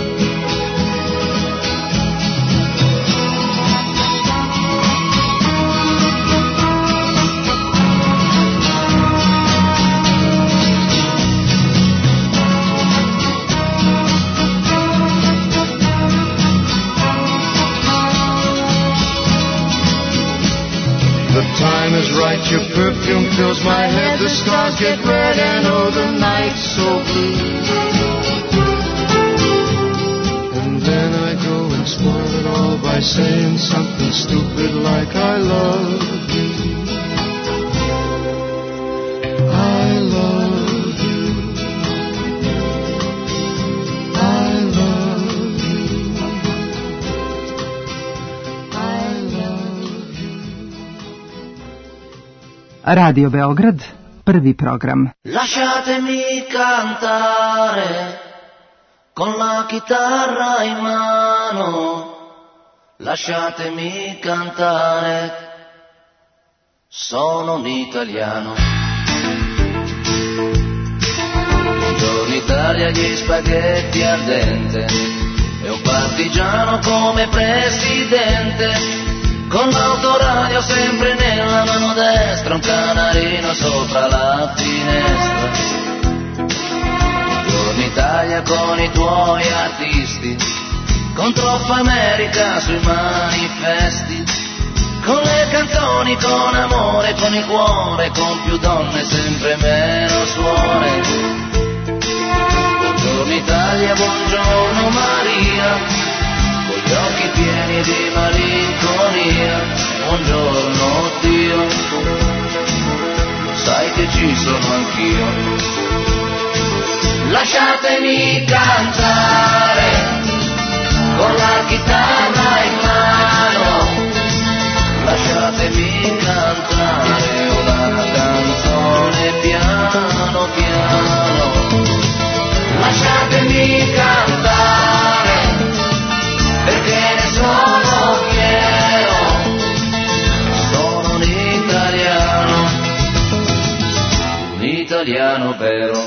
Time is right, your perfume fills my head. The stars get red and oh, the night's so blue. And then I go and spoil it all by saying something stupid like I love you. I love you. I love you. I love you. Radio Beograd, prvi program. Lasciatemi cantare con la chitarra in mano, lasciatemi cantare, sono un italiano. Buongiorno Italia, gli spaghetti al dente, e un partigiano come presidente. Con l'autoradio sempre nella mano destra, un canarino sopra la finestra. Buongiorno Italia con i tuoi artisti, con troppa America sui manifesti, con le canzoni, con amore, con il cuore, con più donne, sempre meno suore. Buongiorno Italia, buongiorno Maria, con gli occhi pieni di malinconia, buongiorno Dio, sai che ci sono anch'io. Lasciatemi cantare con la chitarra in mano, lasciatemi cantare una canzone piano piano, lasciatemi cantare perché ne sono fiero, sono un italiano vero.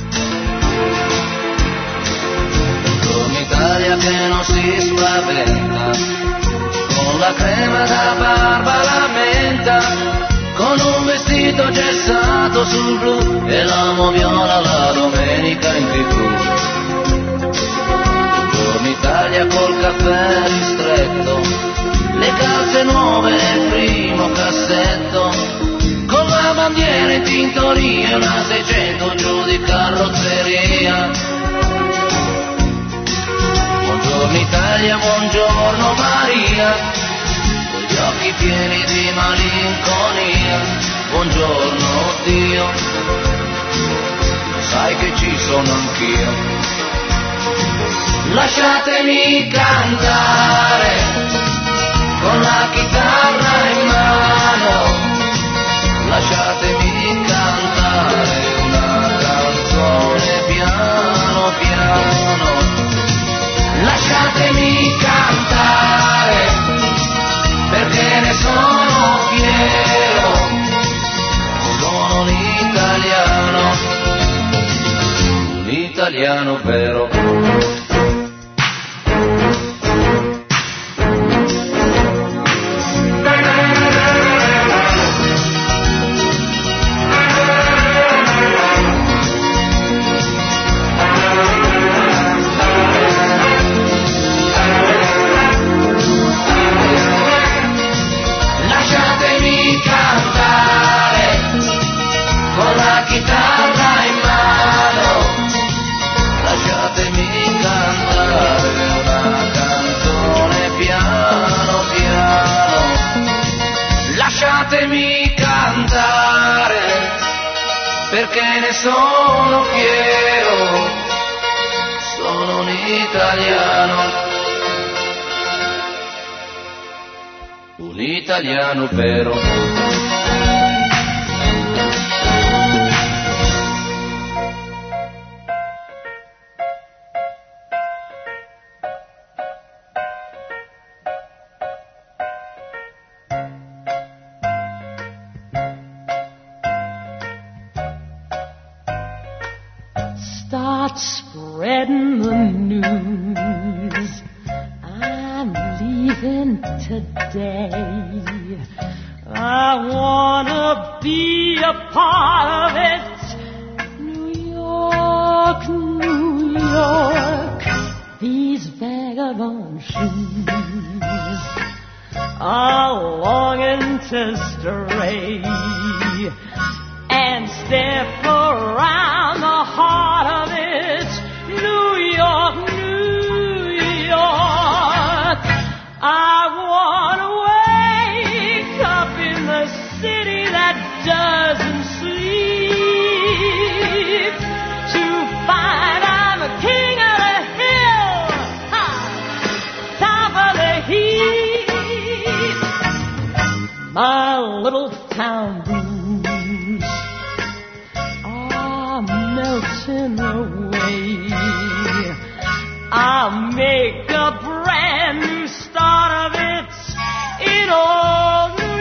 Buongiorno Italia che non si spaventa, con la crema da barba la menta, con un vestito gessato sul blu e l'amo viola la domenica in TV. Italia col caffè ristretto, le calze nuove nel primo cassetto, con la bandiera in tintoria e una 600 giù di carrozzeria. Buongiorno Italia, buongiorno Maria, con gli occhi pieni di malinconia, buongiorno Dio, sai che ci sono anch'io. Lasciatemi cantare con la chitarra in mano, lasciatemi cantare una canzone piano piano, lasciatemi cantare perché ne sono fiero, sono un italiano vero. Chitarra in mano, lasciatemi cantare una canzone piano piano, lasciatemi cantare perché ne sono fiero, sono un italiano vero. start spreading the news. I'm leaving today. I wanna be a part of it. New York, New York, these vagabond shoes are longing to stray and step around the heart of it. New York, New York, I wanna wake up in the city that doesn't sleep to find I'm a king of the hill, top of the heap. My little town blues are melting away. I'll make a brand new start of it in old New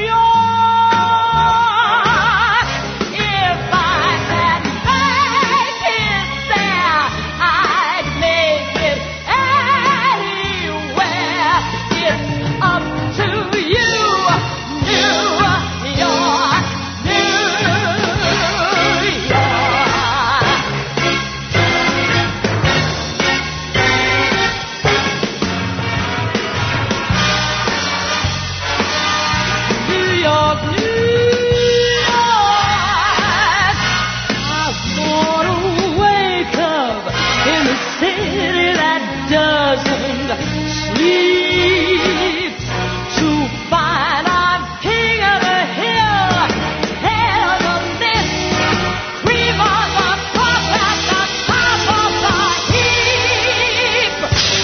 York. If I had make it there, I'd make it anywhere. It's up to you, New York, New York. New York, New York, I wanna wake up in a city that doesn't sleep to find I'm king of the hill, head of the list, cream of the crop at the top of the heap.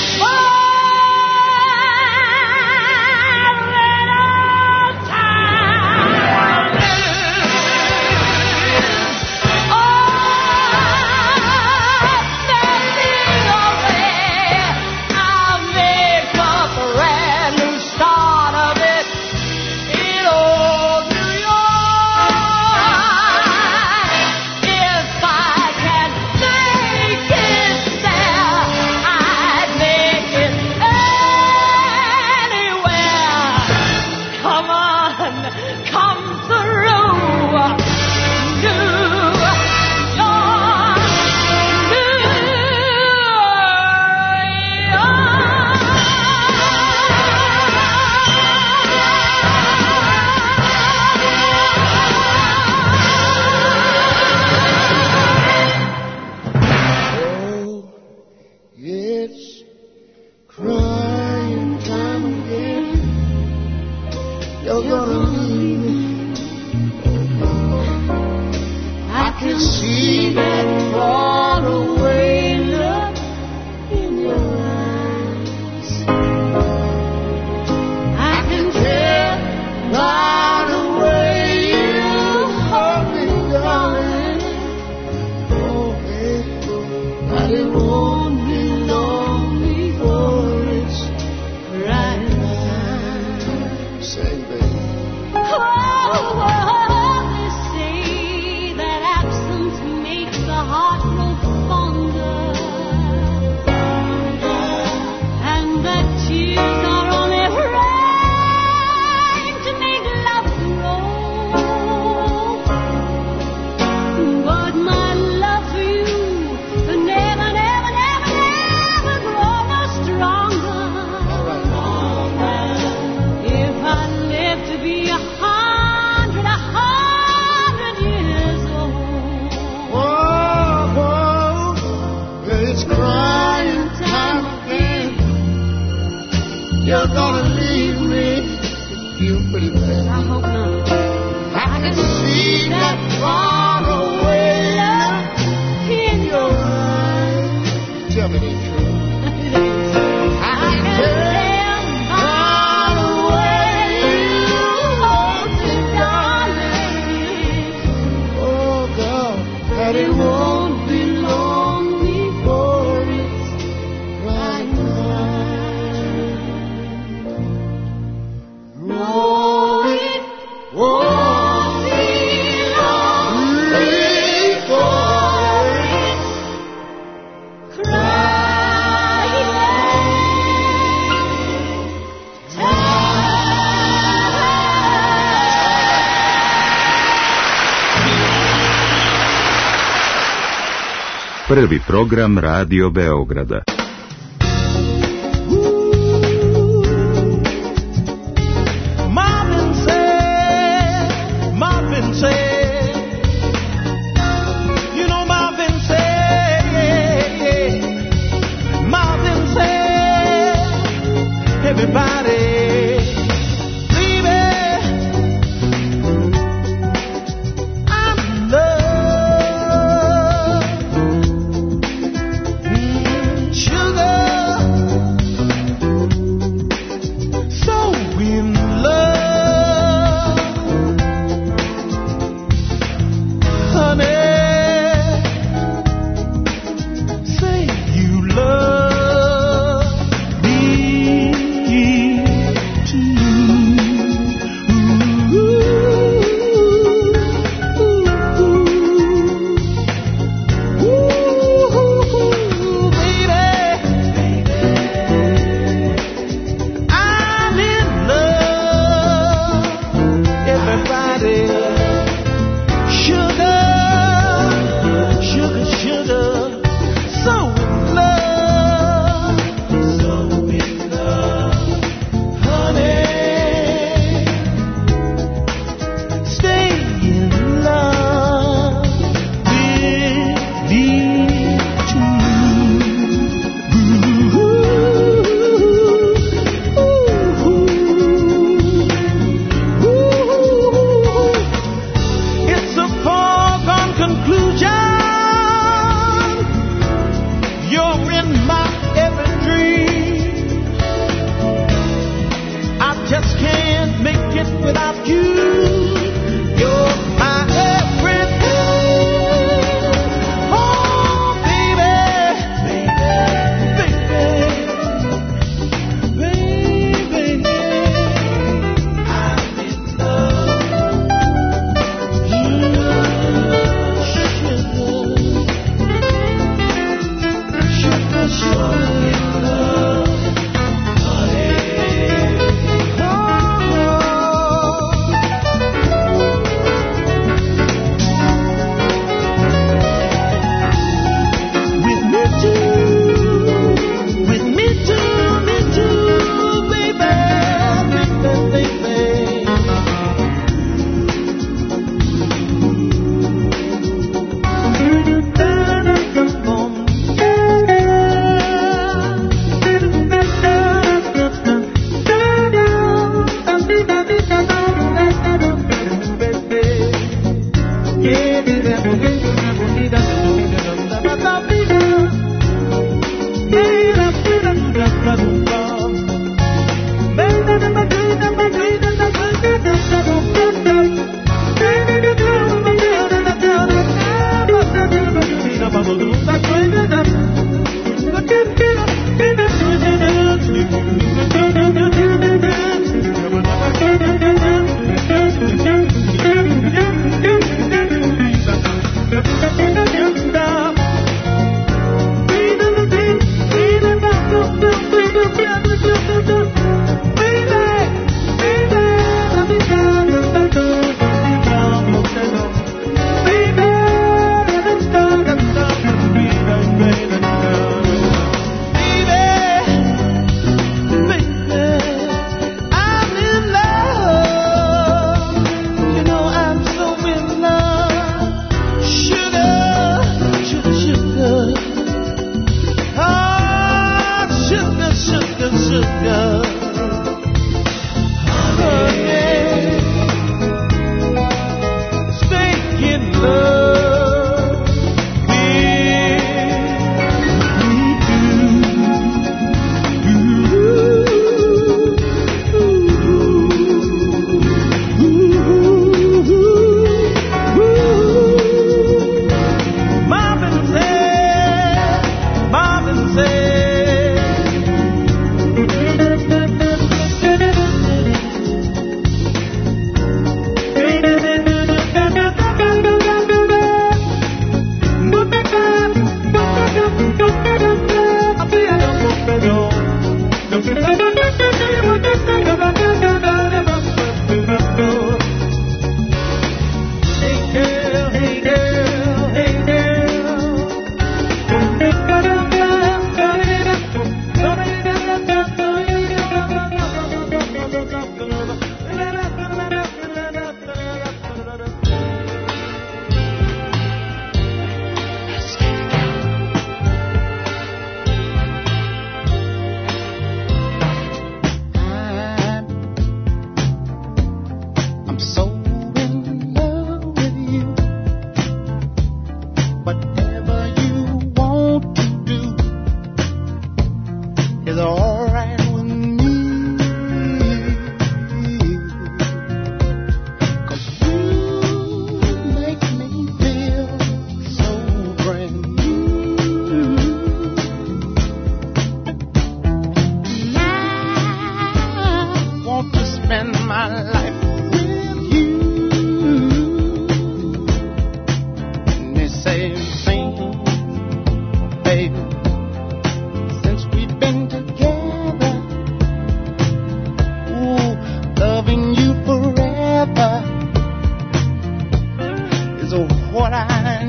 I'll make a brand new start of it in old New York. If I can make it there, I'd make it anywhere. Come on, come through, New York, New It's crying time again. You're gonna leave me. I can see that far away look in your eyes. I can tell by the way you hold me, darling. Oh, baby, but it won't be long before it's right now. Say, baby. They say that absence makes the heart grow fonder, and that tears are only rain to make love grow. But my love for you never, never, never, never grow no stronger. If I live to be 100 years old. Whoa, it's crying time again. You're gonna leave me, you pretty man. I hope not. I can see that far away look in your eyes. Tell me the truth. I can tell by the way you hold me, darling. Oh, God, that it won't be long before it's right now. Oh, it won't be long before it's Prvi program Radio Beograda. Sugar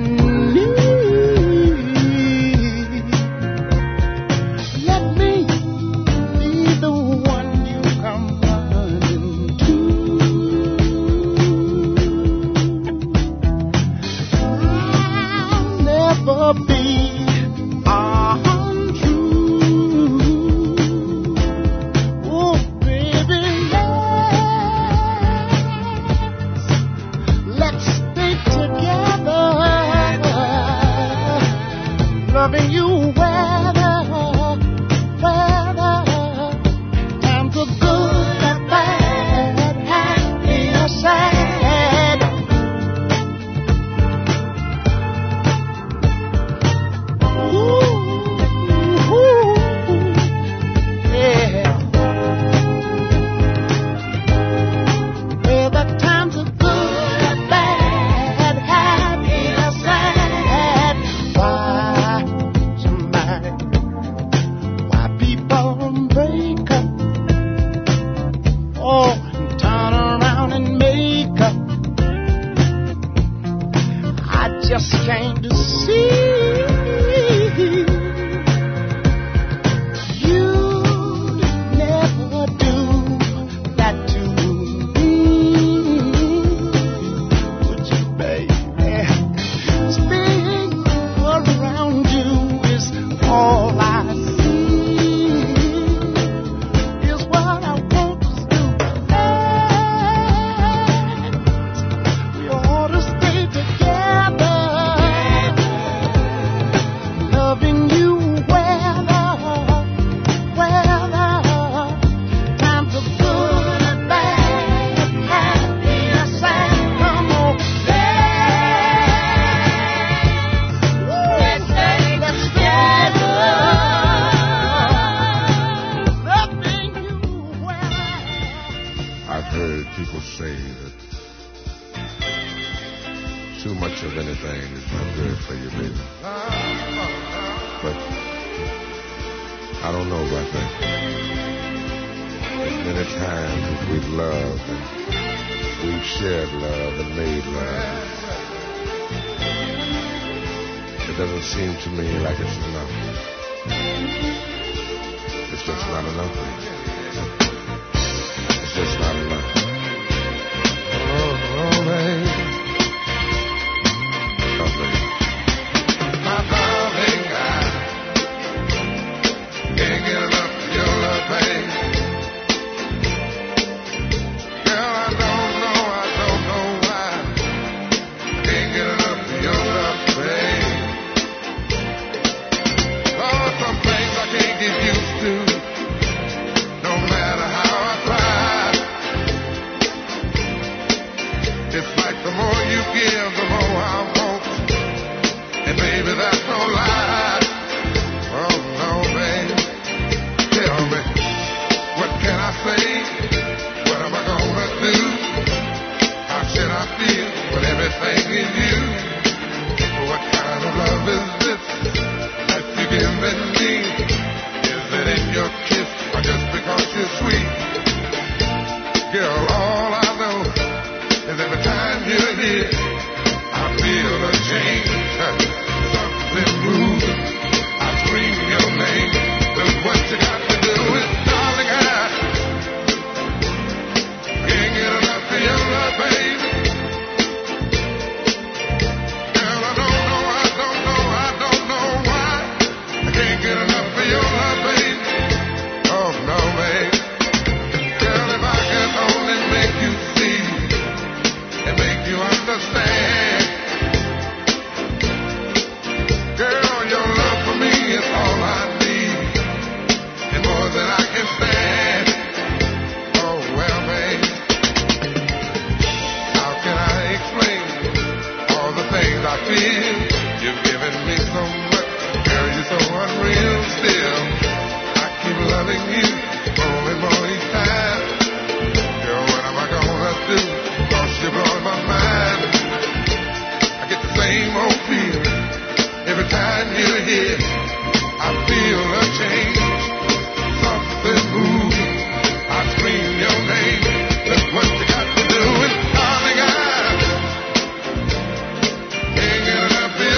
What you got to do, and darling, I can't get enough of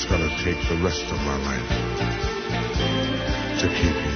gonna take the rest of my life to keep you.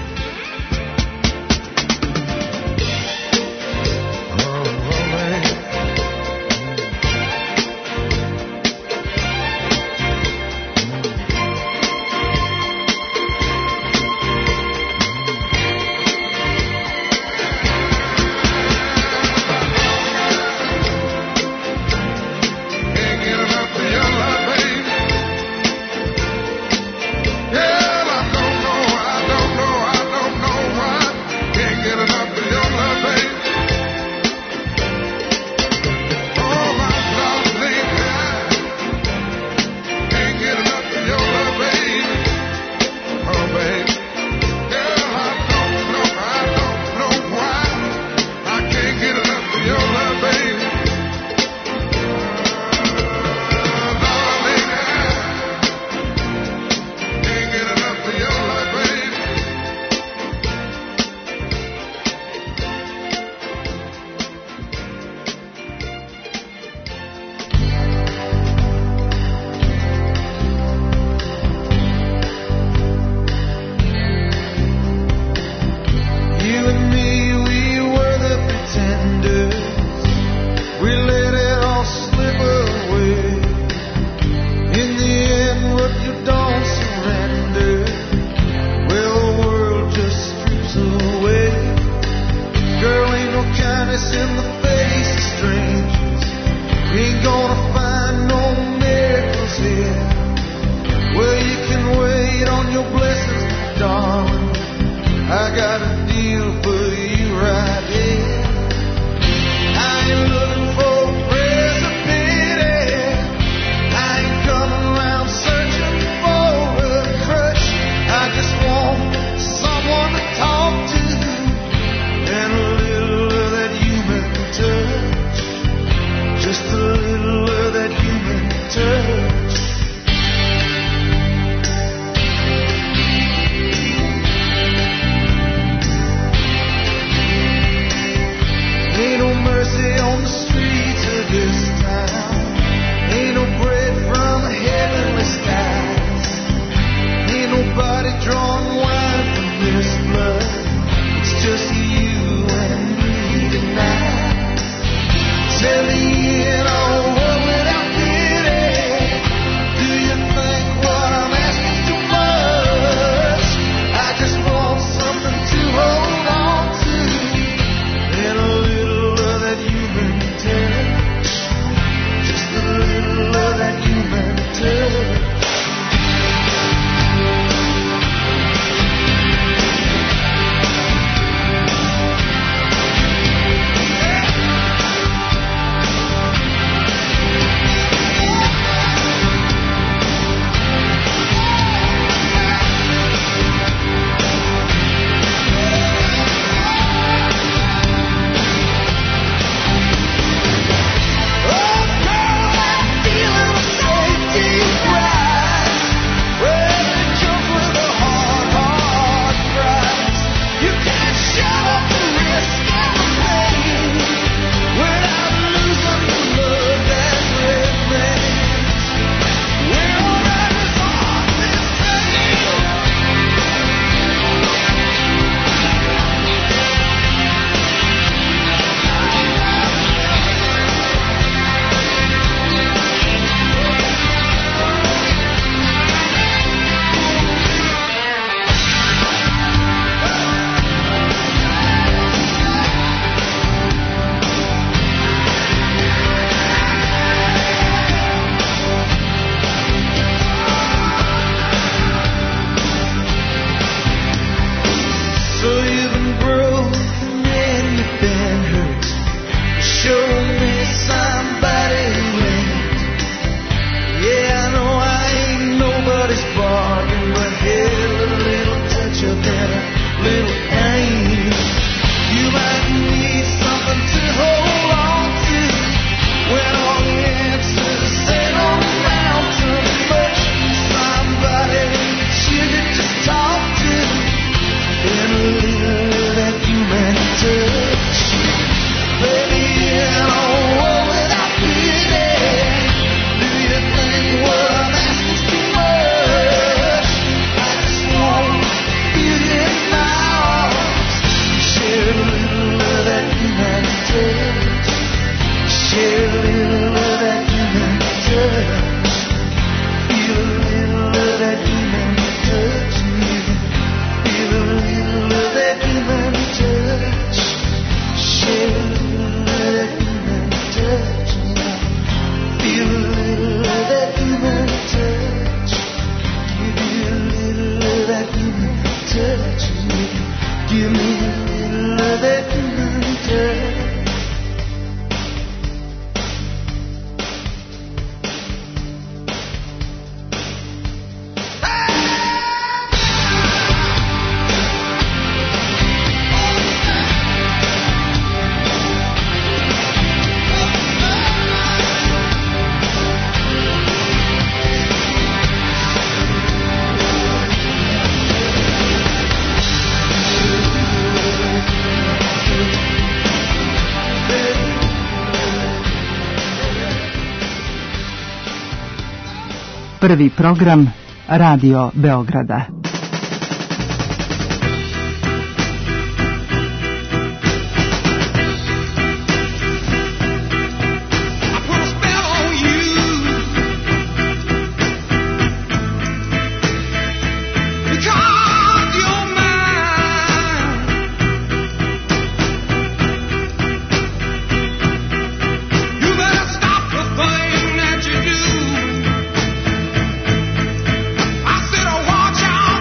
that human touch me. Feel a little of that human touch. Share a little of that human touch now. Feel a little of that human touch. Give me a little of that human touch me. Give me a little of that human touch. Prvi program Radio Beograda. Watch out!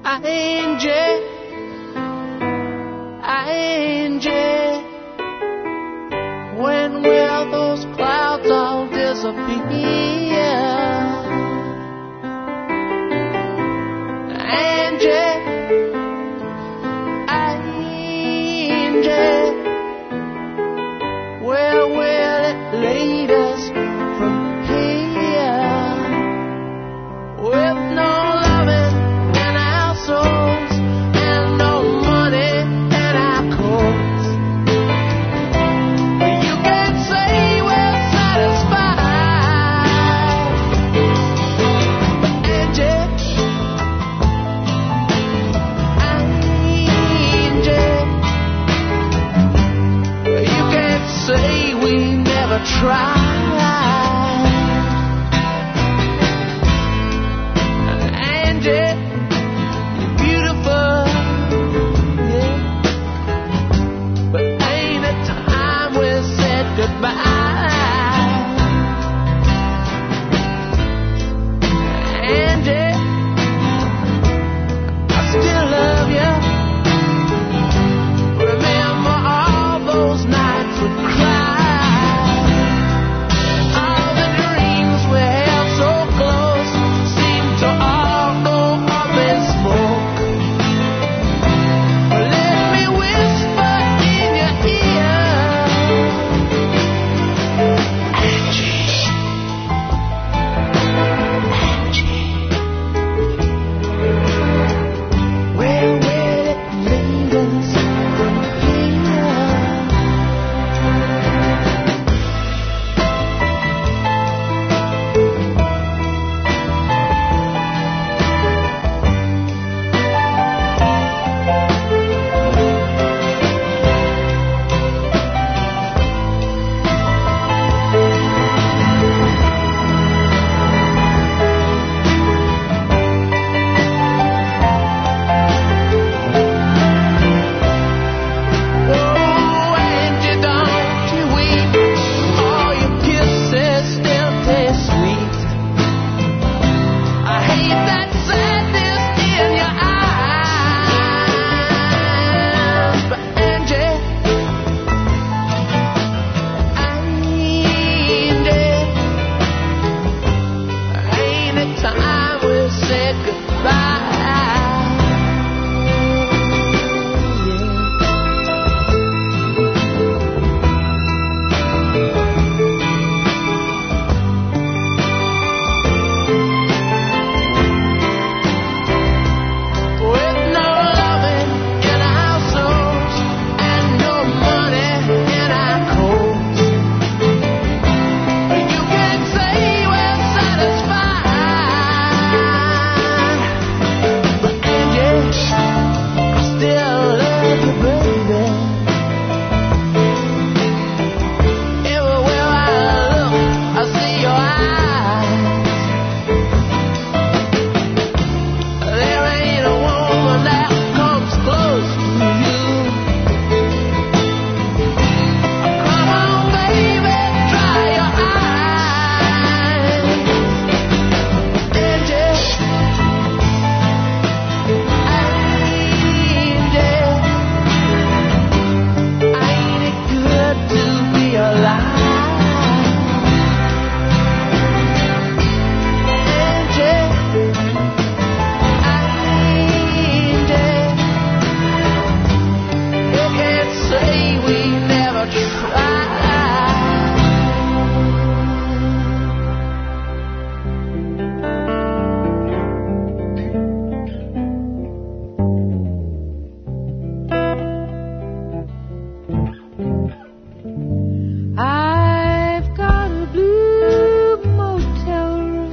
Angie, Angie, when will those clouds all disappear? Angie, Angie, where will it lead us from here? With no loving in our souls and no money in our coats, you can say we're satisfied. But Angie, you can't say we never tried. Angie, you're beautiful, yeah. But ain't it time we said goodbye? Angie, I still love you. Remember all those nights we cried, all the dreams we held so close seemed to all go up in smoke. Let me whisper in your ear, Angie, Angie, where will it lead us from here? Oh, Angie, don't you weep. All your kisses still taste sweet. I hate that sadness in your eyes. But Angie, ain't it time we said goodbye? With no loving in our souls and no money in our coats, you can say we're satisfied. But Angie, I still love you, baby. Everywhere I look, I see your eyes. There ain't a woman that comes close to you. Come on, baby, dry your eyes. Angie, ain't it good to be alive? Angie, you can't say we never tried. I've got a blue motel room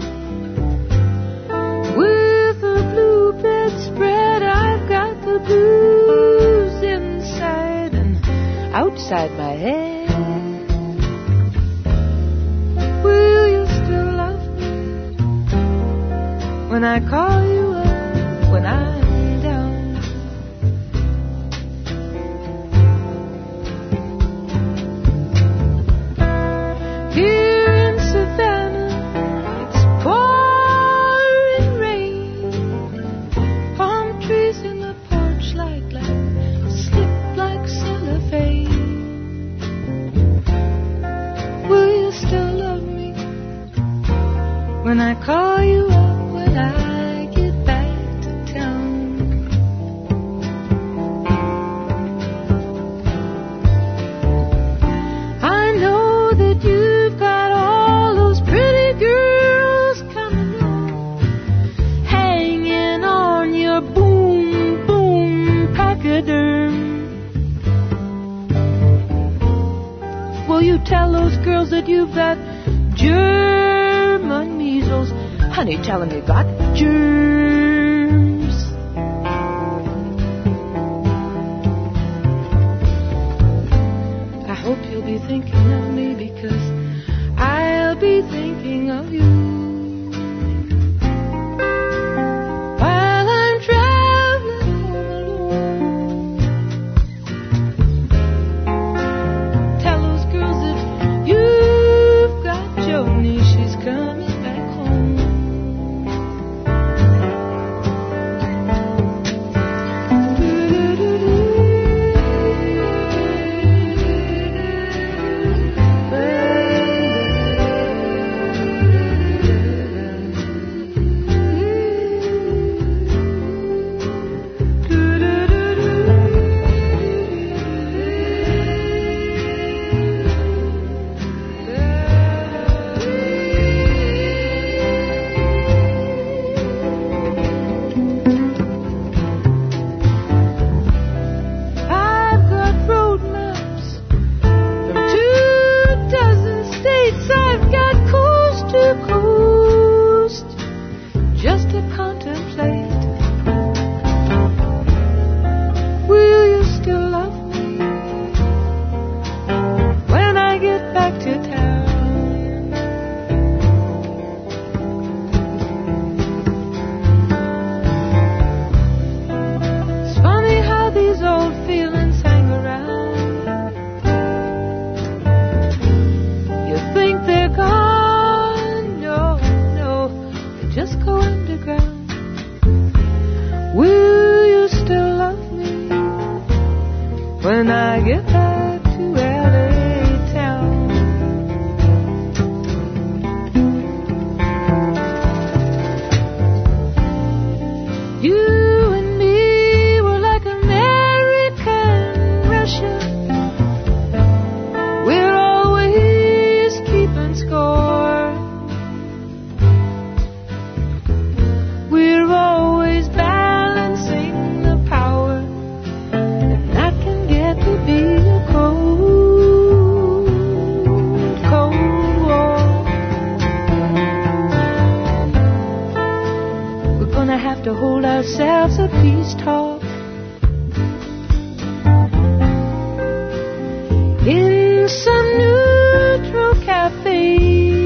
with a blue bedspread. I've got the blues inside and outside my head. Will you still love me when I call you up when I'm down? Here in Savannah, it's pouring rain. Palm trees when I call you up when I get back to town. I know that you've got all those pretty girls coming on, hanging on your boom, boom, pachyderm. Will you tell those girls that you've got German measles? Honey, tell them you got germs. I hope you'll be thinking of me because I'll be thinking of you. While I'm traveling home alone, tell those girls that you've got Joni, she's coming back home. I've got road maps from 2 states. I've got coast to coast just to contemplate. Will you still love me when I get back to town? It's funny how these old feelings hang around. You think they're gone? No, no, they just go underground. Will you still love me when I get back to LA town? You and me were like American Russia. We're always keeping score. We're always balancing the power, and that can get to be a cold, cold war. We're gonna have to hold ourselves a peace talk in some neutral cafe.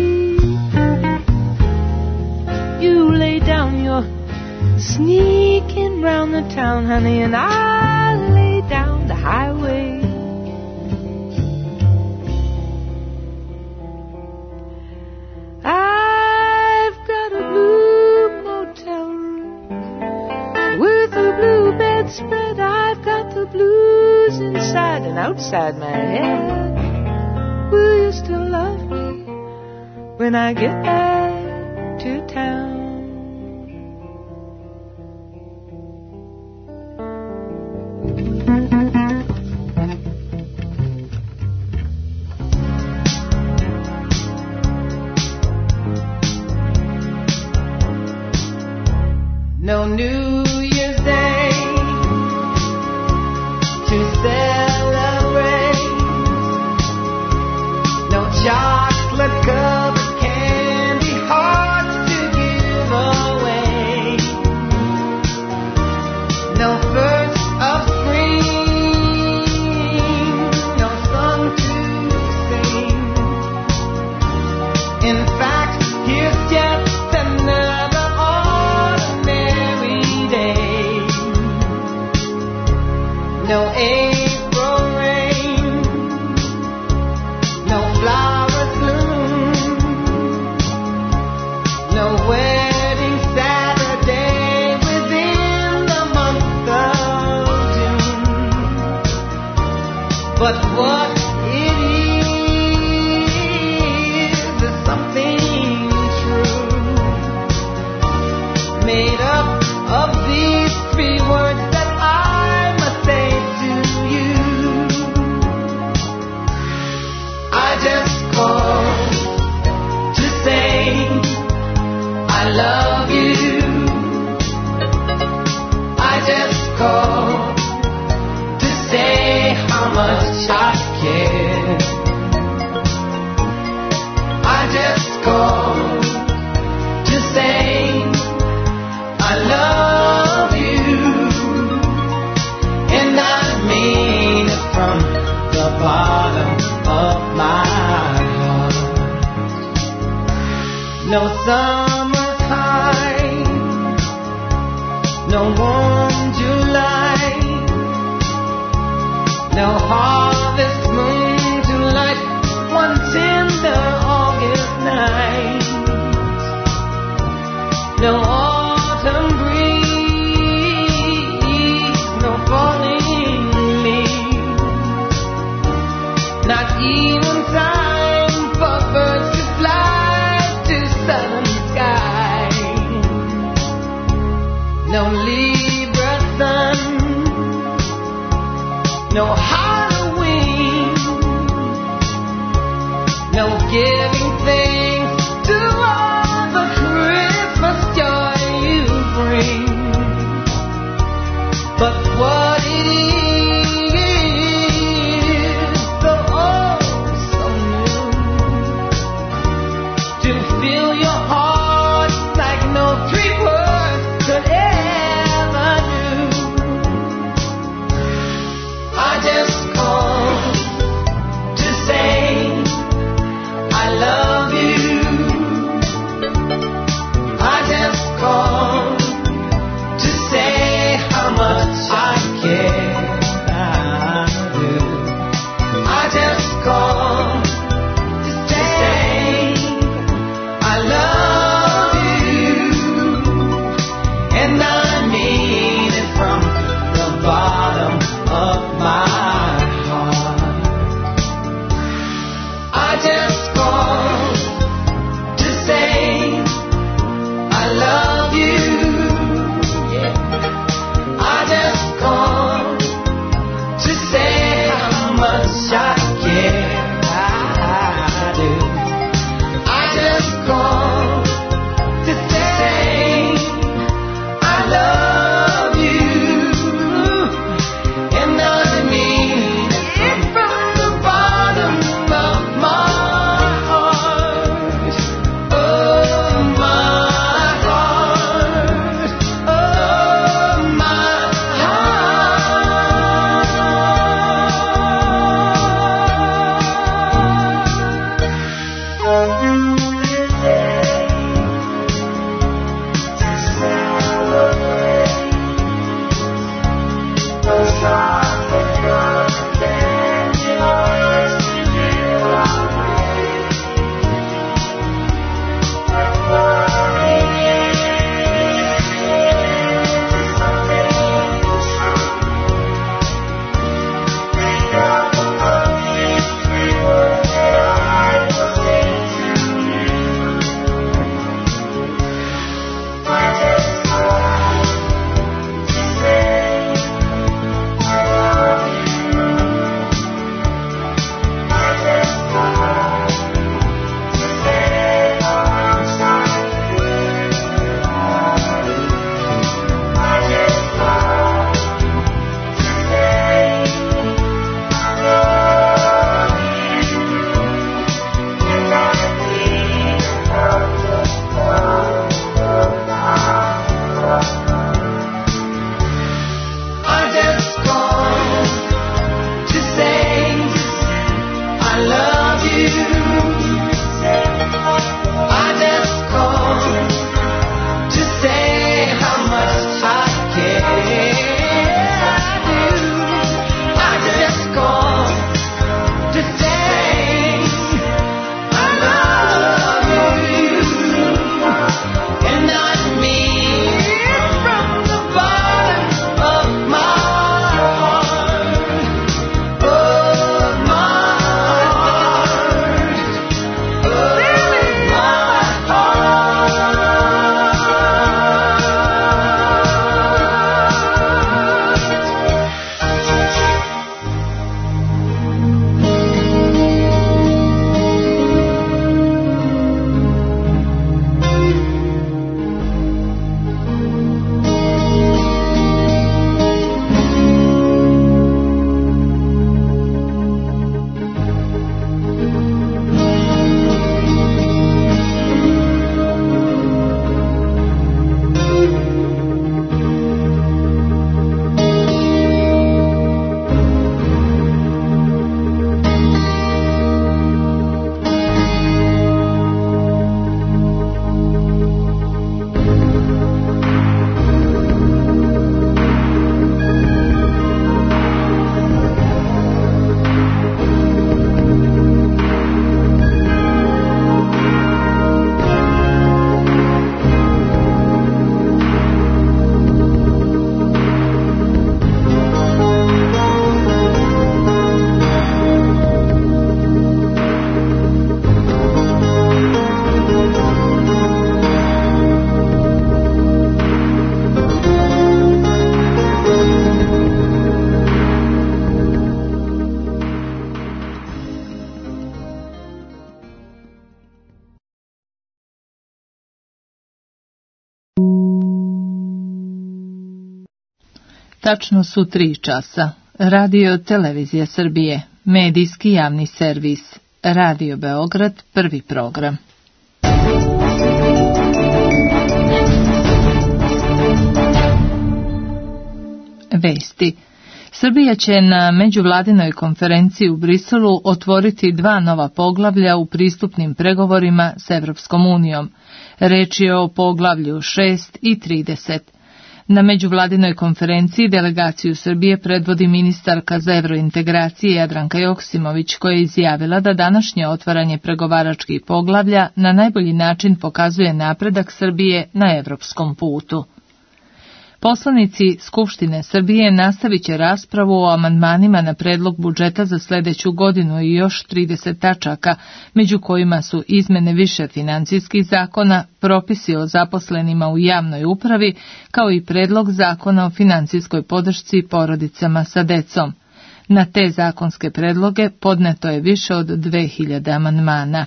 You lay down your sneaking round the town, honey, and I lay down the highway. I've got a blue motel room with a blue bedspread. I've got the blues inside and outside my head. Will you still love me when I get back to town? No New Year's Day to celebrate. No chocolate covered candy hearts to give away. No first of spring, no song to sing. In fact, here's just another ordinary day. No April rain, no flowers bloom, no wedding Saturday within the month of June. But what it is something true. bottom of my heart. No summer's high, no warm July, no harvest moon to light one tender August night, no autumn breeze, no falling leaves, not even time for birds to fly to southern sky, no Libra sun, no Halloween, no giving thanks to all the Christmas joy you bring. But what it is, so oh, so new, to fill your heart like no three words could ever do. I just Tačno su 3 časa. Radio Televizija Srbije, medijski javni servis. Radio Beograd, prvi program. Vesti. Srbija će na međuvladinoj konferenciji u Briselu otvoriti 2 nova poglavlja u pristupnim pregovorima s Evropskom unijom. Reč je o poglavlju 6 i 30. Na međuvladinoj konferenciji delegaciju Srbije predvodi ministarka za evrointegracije Jadranka Joksimović, koja je izjavila da današnje otvaranje pregovaračkih poglavlja na najbolji način pokazuje napredak Srbije na evropskom putu. Poslanici Skupštine Srbije nastavit će raspravu o amandmanima na predlog budžeta za sljedeću godinu i još 30 tačaka, među kojima su izmene više financijskih zakona, propisi o zaposlenima u javnoj upravi, kao i predlog zakona o financijskoj podršci porodicama sa decom. Na te zakonske predloge podneto je više od 2000 amandmana.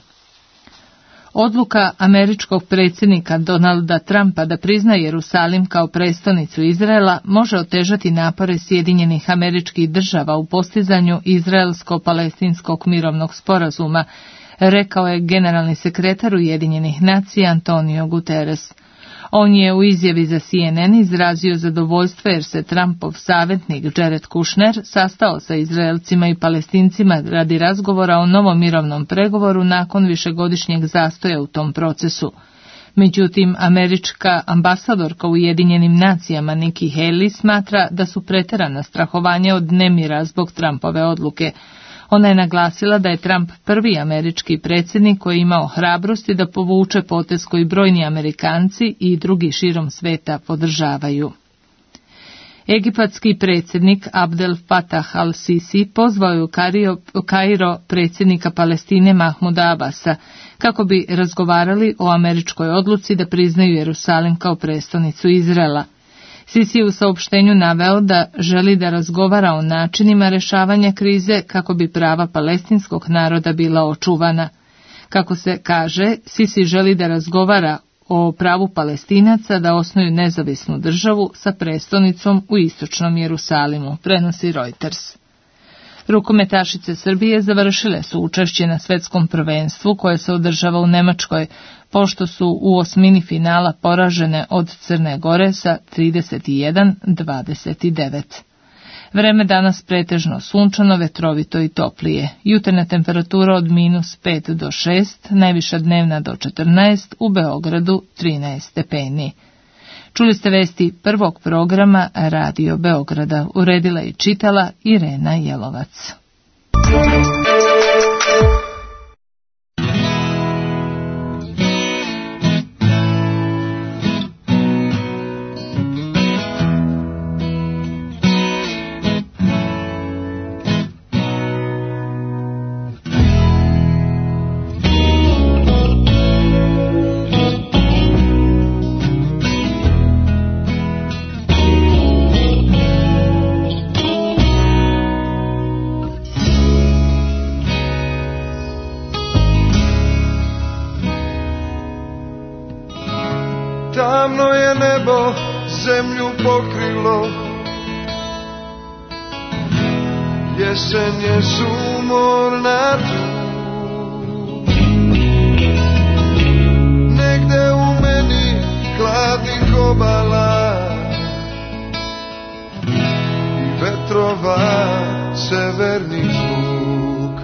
Odluka američkog predsjednika Donalda Trumpa da prizna Jerusalim kao prestonicu Izraela može otežati napore Sjedinjenih Američkih Država u postizanju izraelsko-palestinskog mirovnog sporazuma, rekao je generalni sekretar Ujedinjenih nacija Antonio Guterres. On je u izjavi za CNN izrazio zadovoljstvo jer se Trumpov savjetnik Jared Kushner sastao sa Izraelcima i Palestincima radi razgovora o novom mirovnom pregovoru nakon višegodišnjeg zastoja u tom procesu. Međutim, američka ambasadorka u Ujedinjenim nacijama Nikki Haley smatra da su pretjerana strahovanja od nemira zbog Trumpove odluke. Ona je naglasila da je Trump prvi američki predsjednik koji je imao hrabrosti da povuče potez koji brojni Amerikanci i drugi širom sveta podržavaju. Egipatski predsjednik Abdel Fattah al-Sisi pozvao je u Kairo predsjednika Palestine Mahmuda Abasa kako bi razgovarali o američkoj odluci da priznaju Jerusalim kao prestonicu Izraela. Sisi je u saopštenju naveo da želi da razgovara o načinima rješavanja krize kako bi prava palestinskog naroda bila očuvana. Kako se kaže, Sisi želi da razgovara o pravu Palestinaca da osnuju nezavisnu državu sa prestonicom u istočnom Jerusalimu, prenosi Reuters. Rukometašice Srbije završile su učešće na svetskom prvenstvu koje se održava u Nemačkoj, pošto su u osmini finala poražene od Crne Gore sa 31-29. Vreme danas pretežno sunčano, vetrovito i toplije. Jutarnja temperatura od -5 do 6, najviša dnevna do 14, u Beogradu 13 stepeni. Čuli ste vesti prvog programa Radio Beograda. Uredila i čitala Irena Jelovac. Tamno je nebo zemlju pokrilo, jesen je sumorna tu. Negde u meni hladnih obala i vetrova severnih zvuk.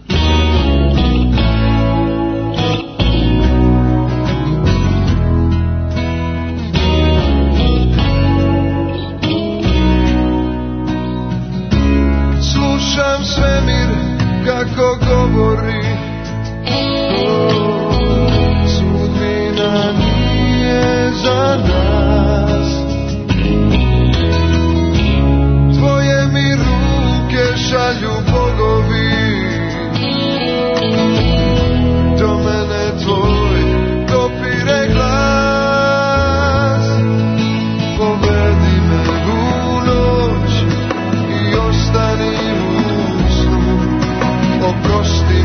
Slušam svemir kako govori, sudbina nije za nas. Tvoje mi ruke šalju bogovi, do mene tvoj dopire glas. Povedi me u noć i ostani u snu, oprosti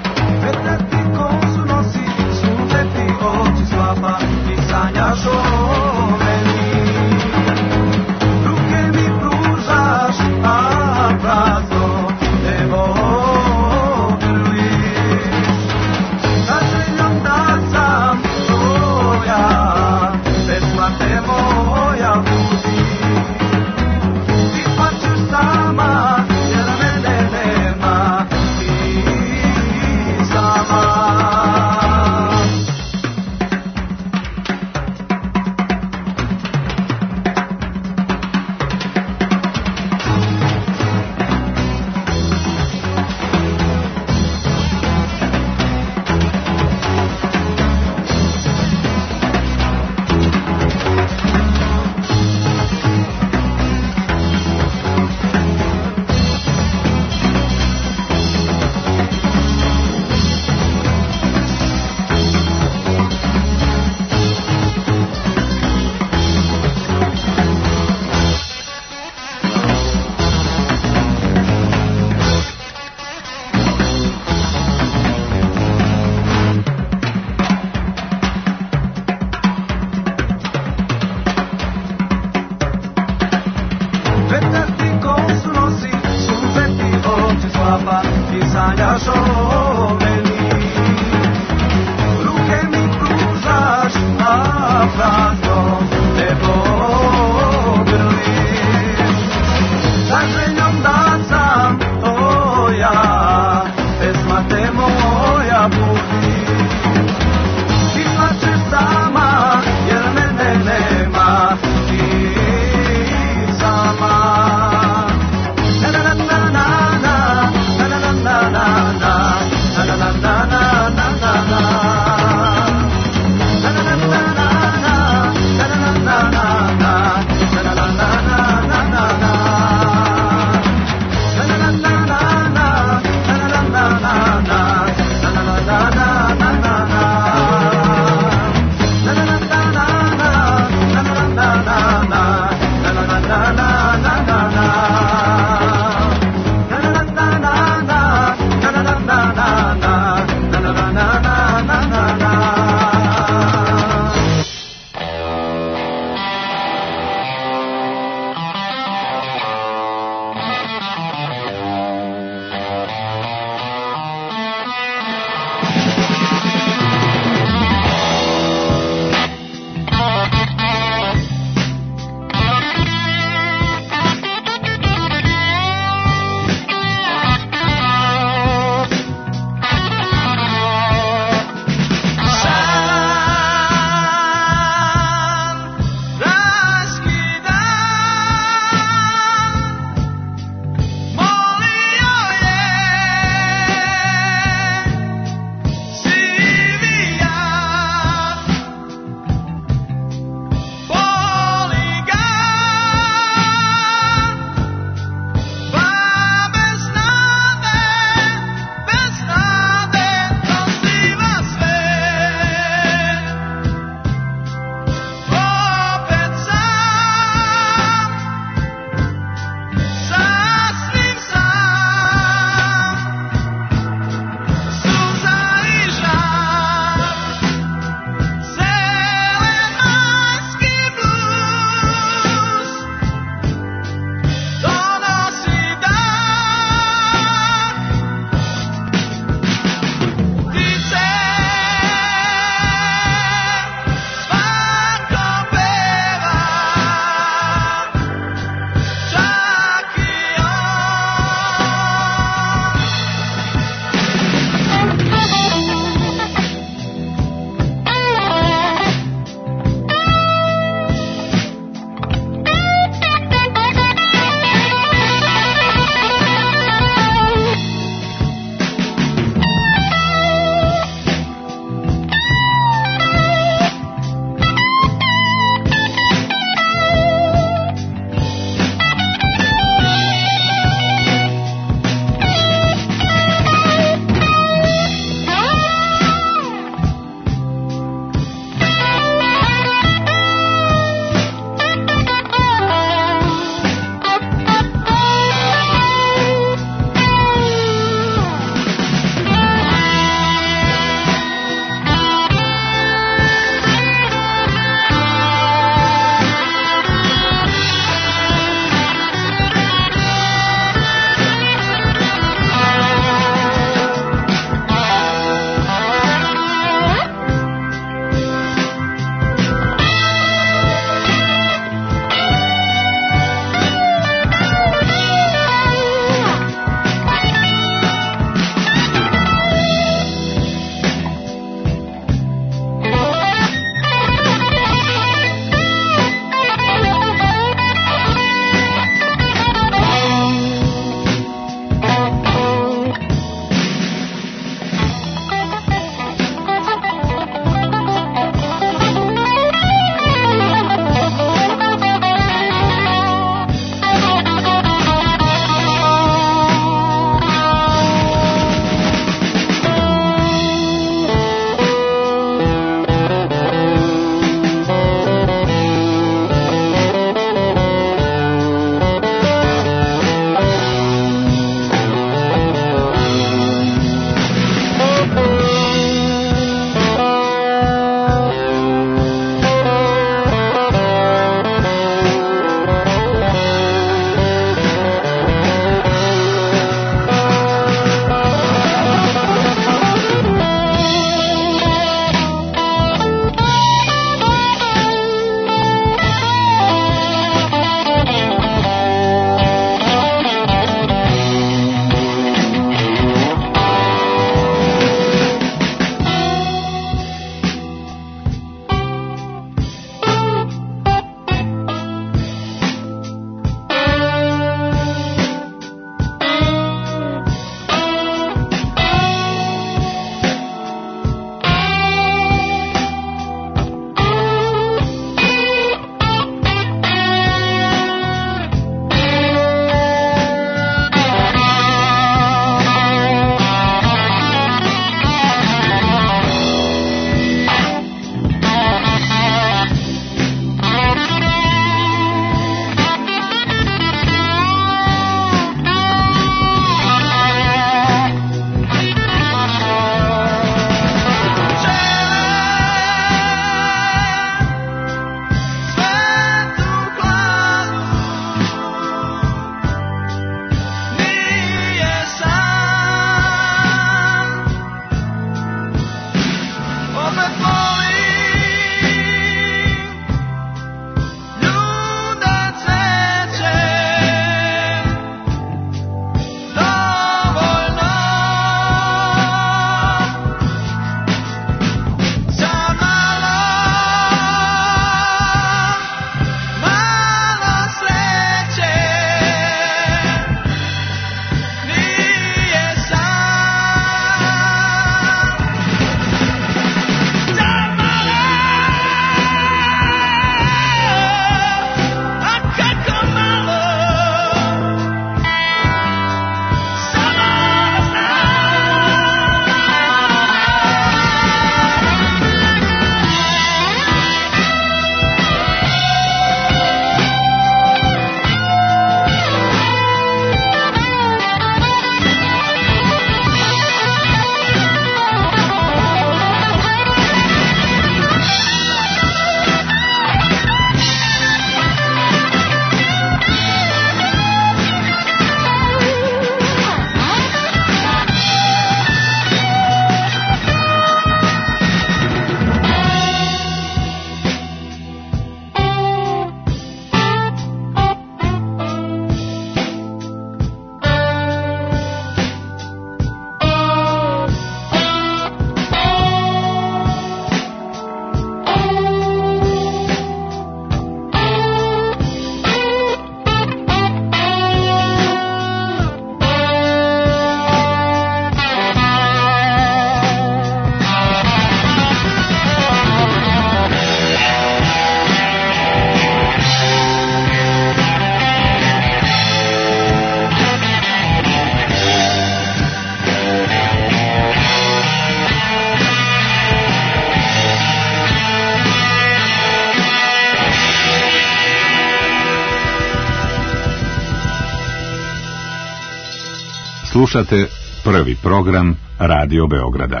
Slušate prvi program Radio Beograda.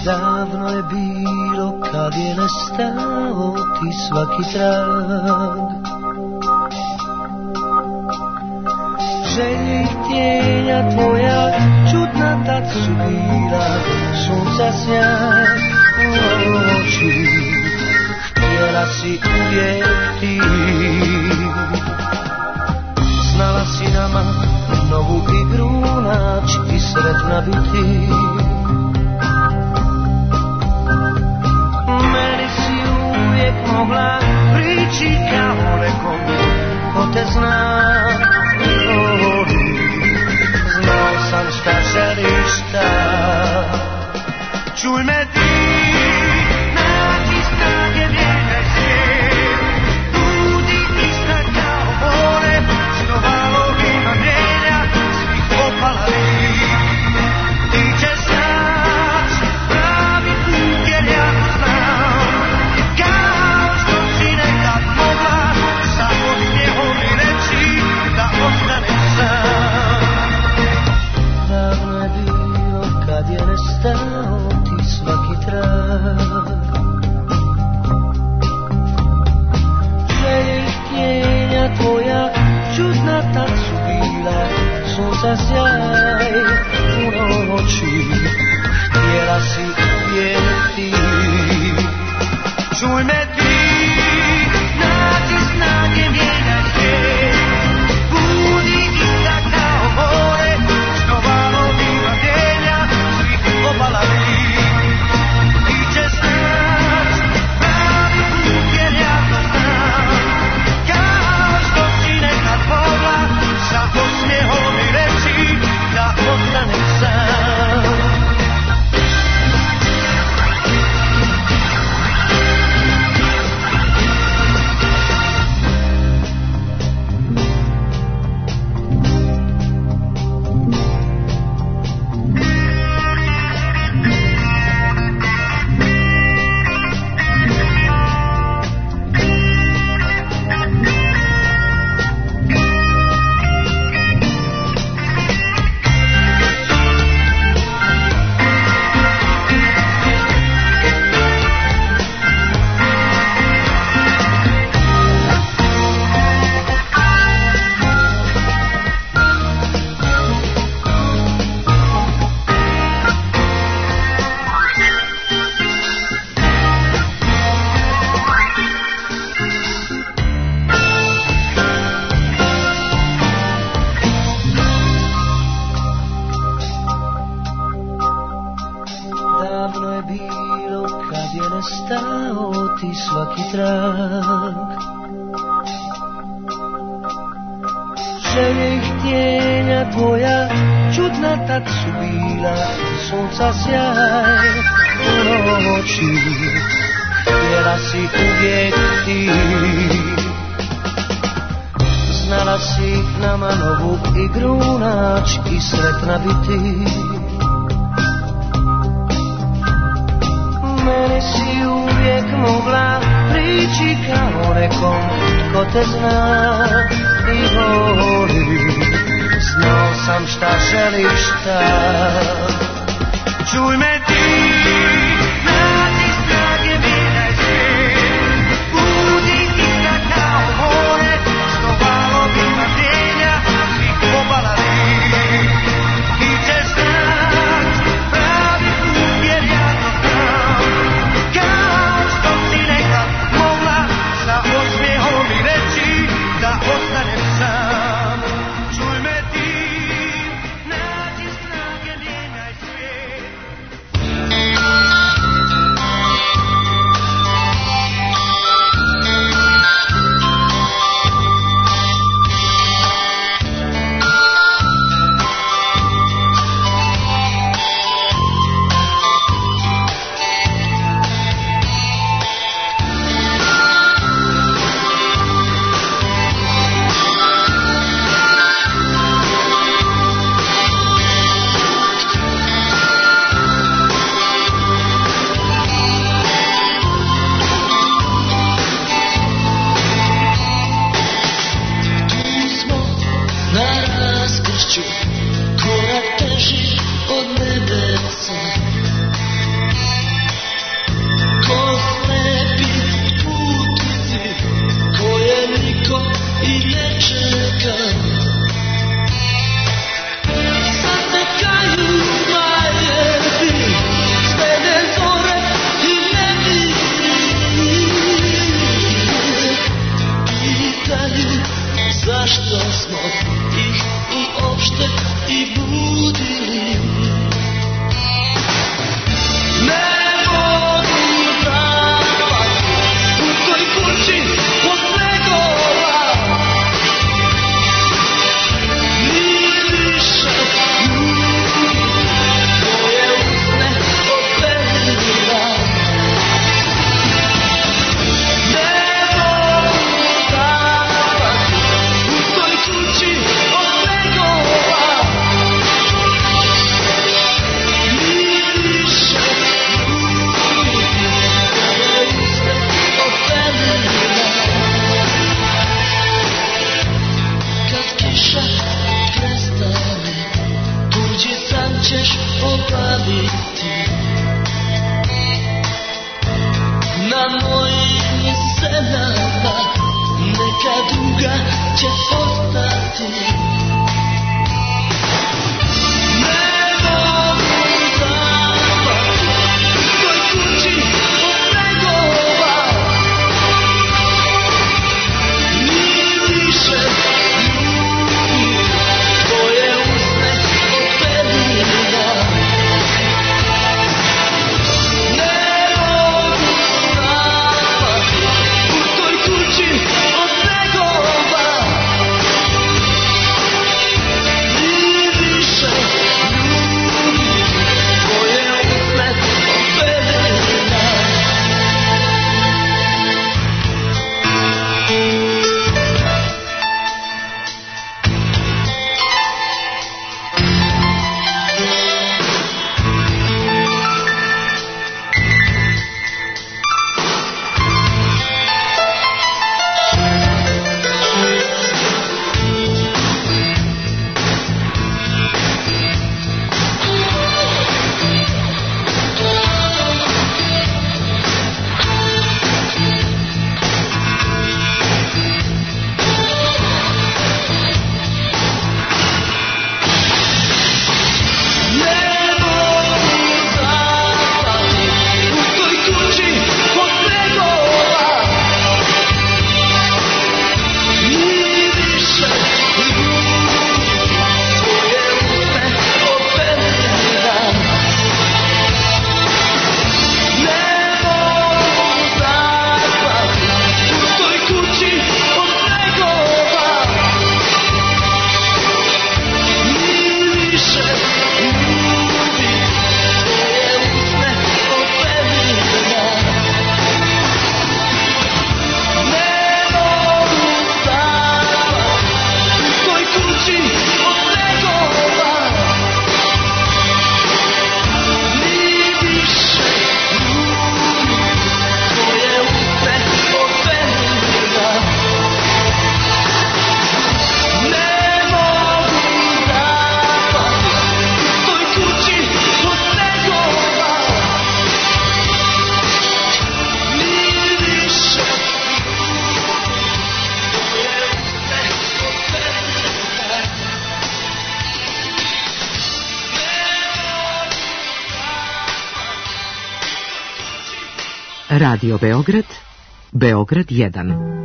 Davno je bilo kad je nestao ti svaki trag. Želje i htjenja tvoja čudna tad su bila, sunca sjaj u oči, htjela si uvijek ti. Znala si nama novu igru naći i sretna biti. Meni si uvijek mogla prići kao nekom ko te zna i voli. Znao sam šta želiš tad. Čuj me ti, nađi snage, mijenjaj svijet. Budi ista kao more, snovalo ima mjenja svih opala li. Ti ćeš naći pravi put jer ja znam. Kao što si nekad mogla sa osmijehom mi reći da ostanem sam. Davno je bilo kad je nestao ti svaki trag. Želje i htjenja tvoja čudna tad su bila, sunca sjaj u noći, htjela si uvijek ti. Čuj me ti, nađi snage, mijenjaj svijet. Budi ista kao more, snovalo ima mjenja svih obala li. Ti ćeš naći pravi put jer ja to znam. Kao što si nekad mogla sa osmijehom mi reći da ostanem sam. Davno je bilo kad je nestao ti svaki trag. Želje i htjenja tvoja čudna tad su bila, sunca sjaj u noći, htjela si uvijek ti. Znala si nama novu igru naći i sretna biti. Meni si uvijek mogla prići kao nekom ko te zna i voli. Znao sam šta želiš tad. Čuj me ti, nađi snage, mijenjaj svijet. Budi ista kao more, snovalo ima mjenja svih obala li. Ti ćeš naći pravi put jer ja to znam. Kao što si nekad mogla sa osmijehom mi reći da ostanem sam. Čuj me ti, nađi snage, mijenjaj svijet. opaliti. Na mojim senama neka duga će ostati. Ne mogu zapati u toj kući od snegova, ni više ljubi tvoje usne od pelina. Ne mogu zapati u toj kući od snegova, ni više ljubi tvoje usne od pelina. Radio Beograd, Beograd 1.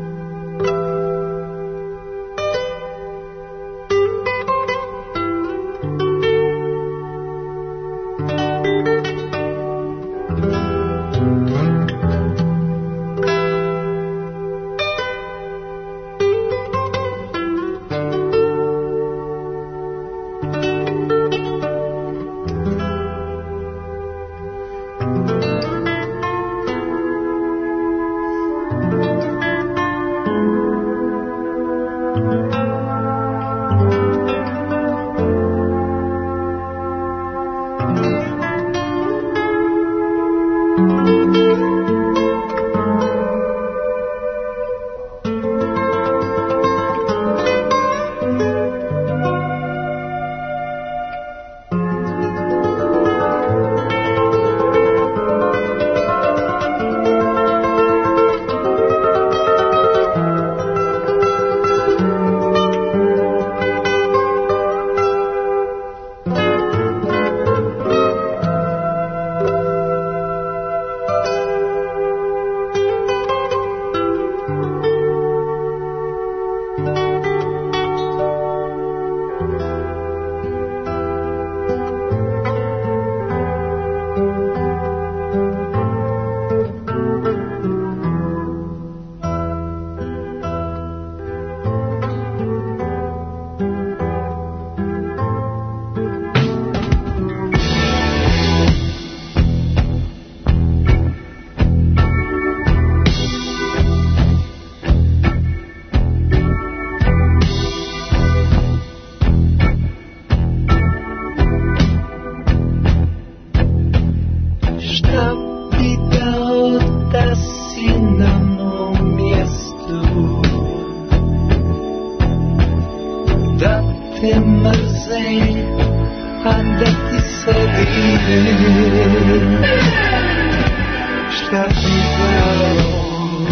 Šta bi dao?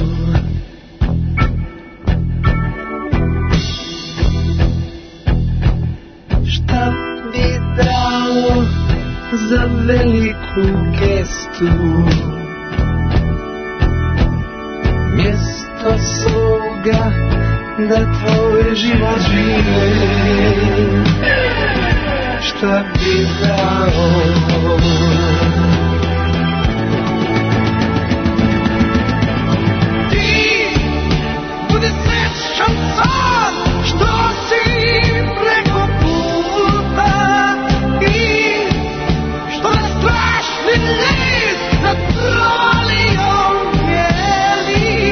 Šta bi dao za veliku gestu? Mjesto svoga da tvoj život žive. Šta bi dao? Ti budi srećan sam što si preko puta i što je strašni list nad prolijom bijeli.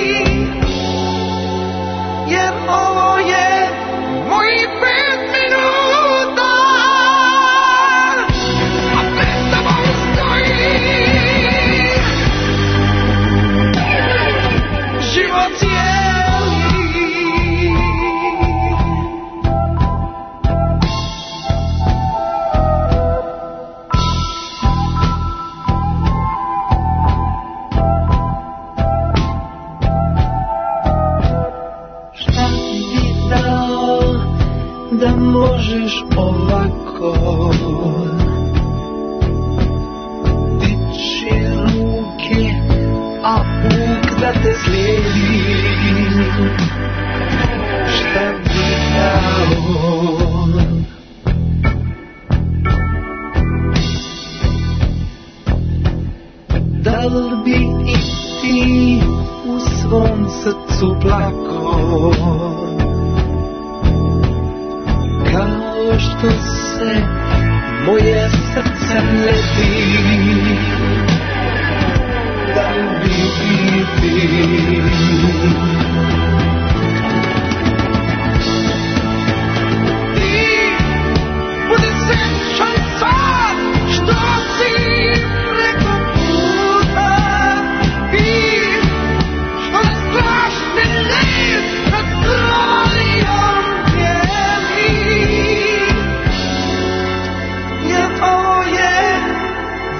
Jer ovo je moji 5 minuta, a pred tobom stoji život cijeli. Šta bi dao da možeš ovako dići ruke, a Bog da te slijedi? Šta bi dao? Da li bi i ti u svom srcu plako kao što se moje srce ledi? Da li bi i ti? Ti budi srećan sad što si preko puta i što je strašni list nad prolijom bijeli. Jer ovo je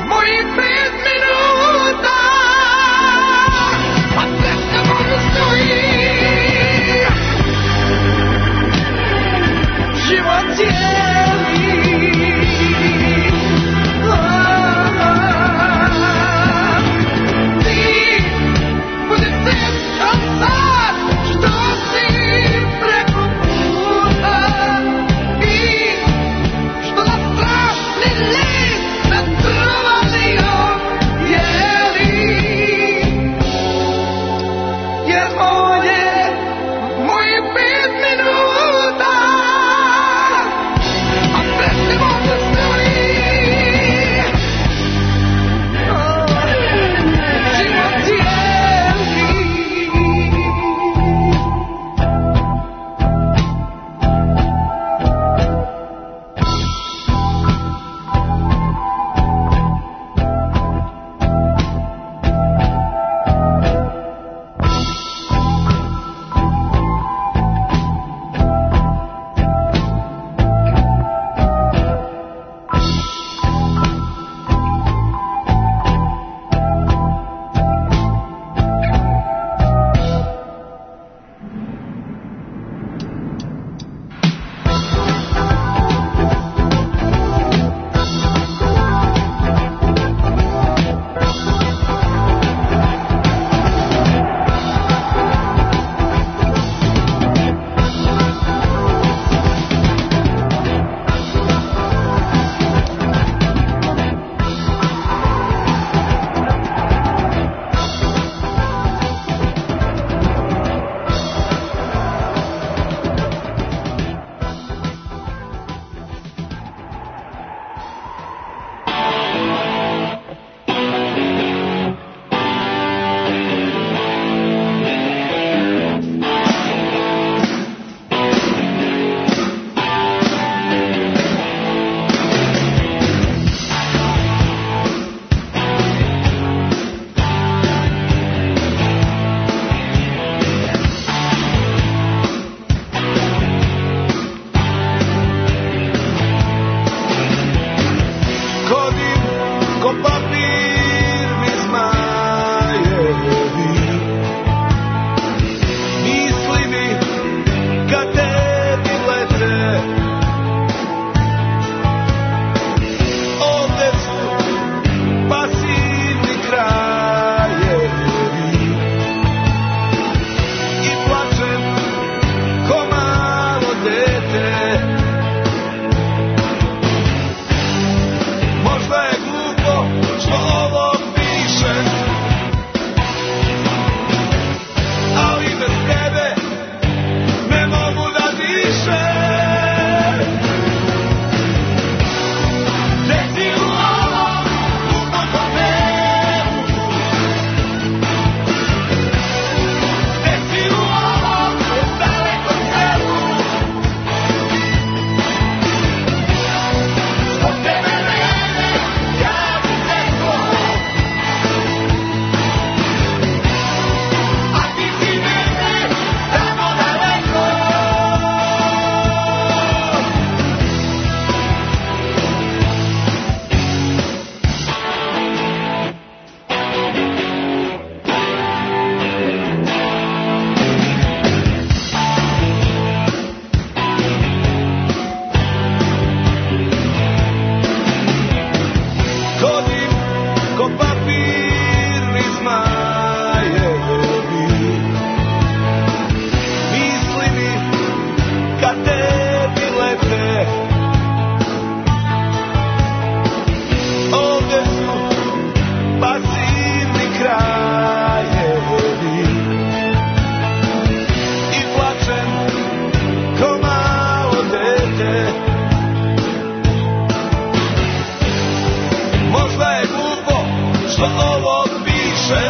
dišem,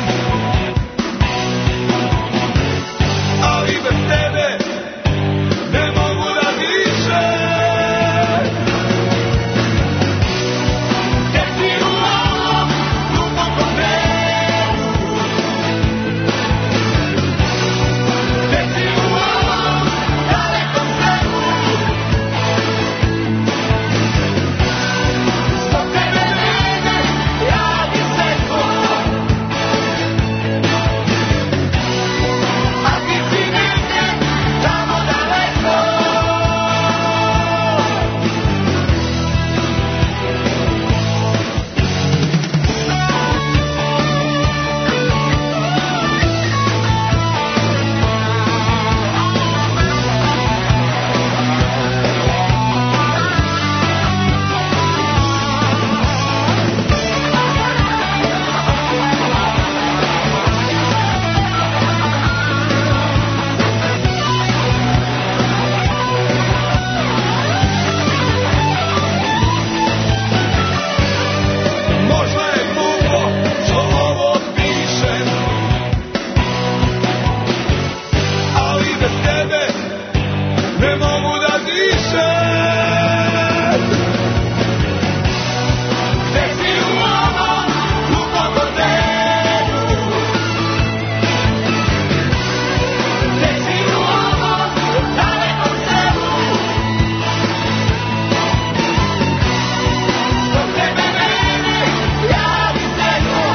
ali bez tebe ne mogu da dišem. Gde si u ovom dubokom delu, gde si u ovom dalekom selu, zbog tebe mene ja bi sekao, a ti si negde tamo daleko. Možda je glupo što ovo pišem, ali bez tebe ne mogu da dišem. Gde si u ovom dubokom delu, gde si u ovom dalekom selu, zbog tebe mene ja bi sekao,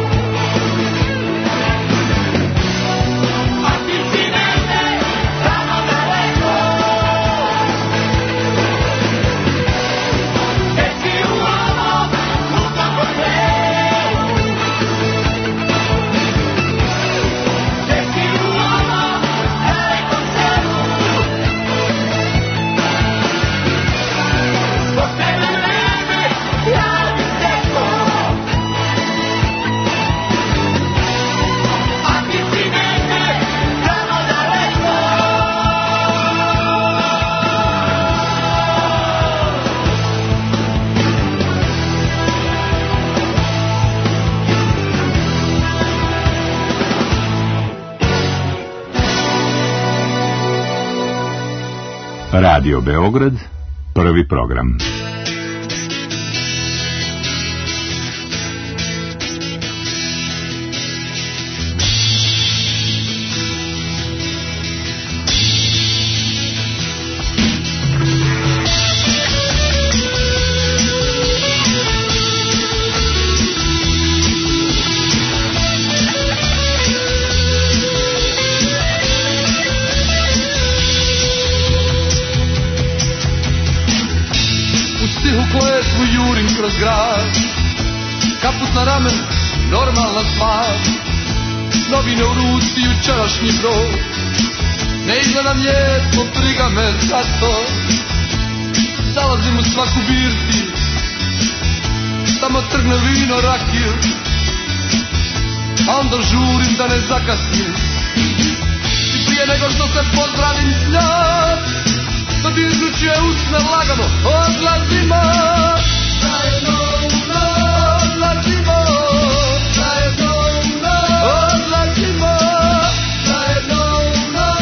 a ti si negde tamo daleko. Gde si u ovom dubokom delu, gde si u ovom dalekom selu, zbog tebe mene ja bi sekao, a ti si negde tamo daleko. Radio Beograd, prvi program. U stihu kletvu jurim kroz grad, kaput na ramen, normalna stvar. Novine u ruci, jučerašnji broj, ne izgledam lijepo, briga me za to. Zalazim u svaku birti, tamo trgne vino, rakiju, a onda žurim da ne zakasnim. I prije nego što se pozdravim s njom, dodižući je usne lagano, odlazimo. Zajedno u noć, odlazimo. Zajedno u noć, odlazimo. Zajedno u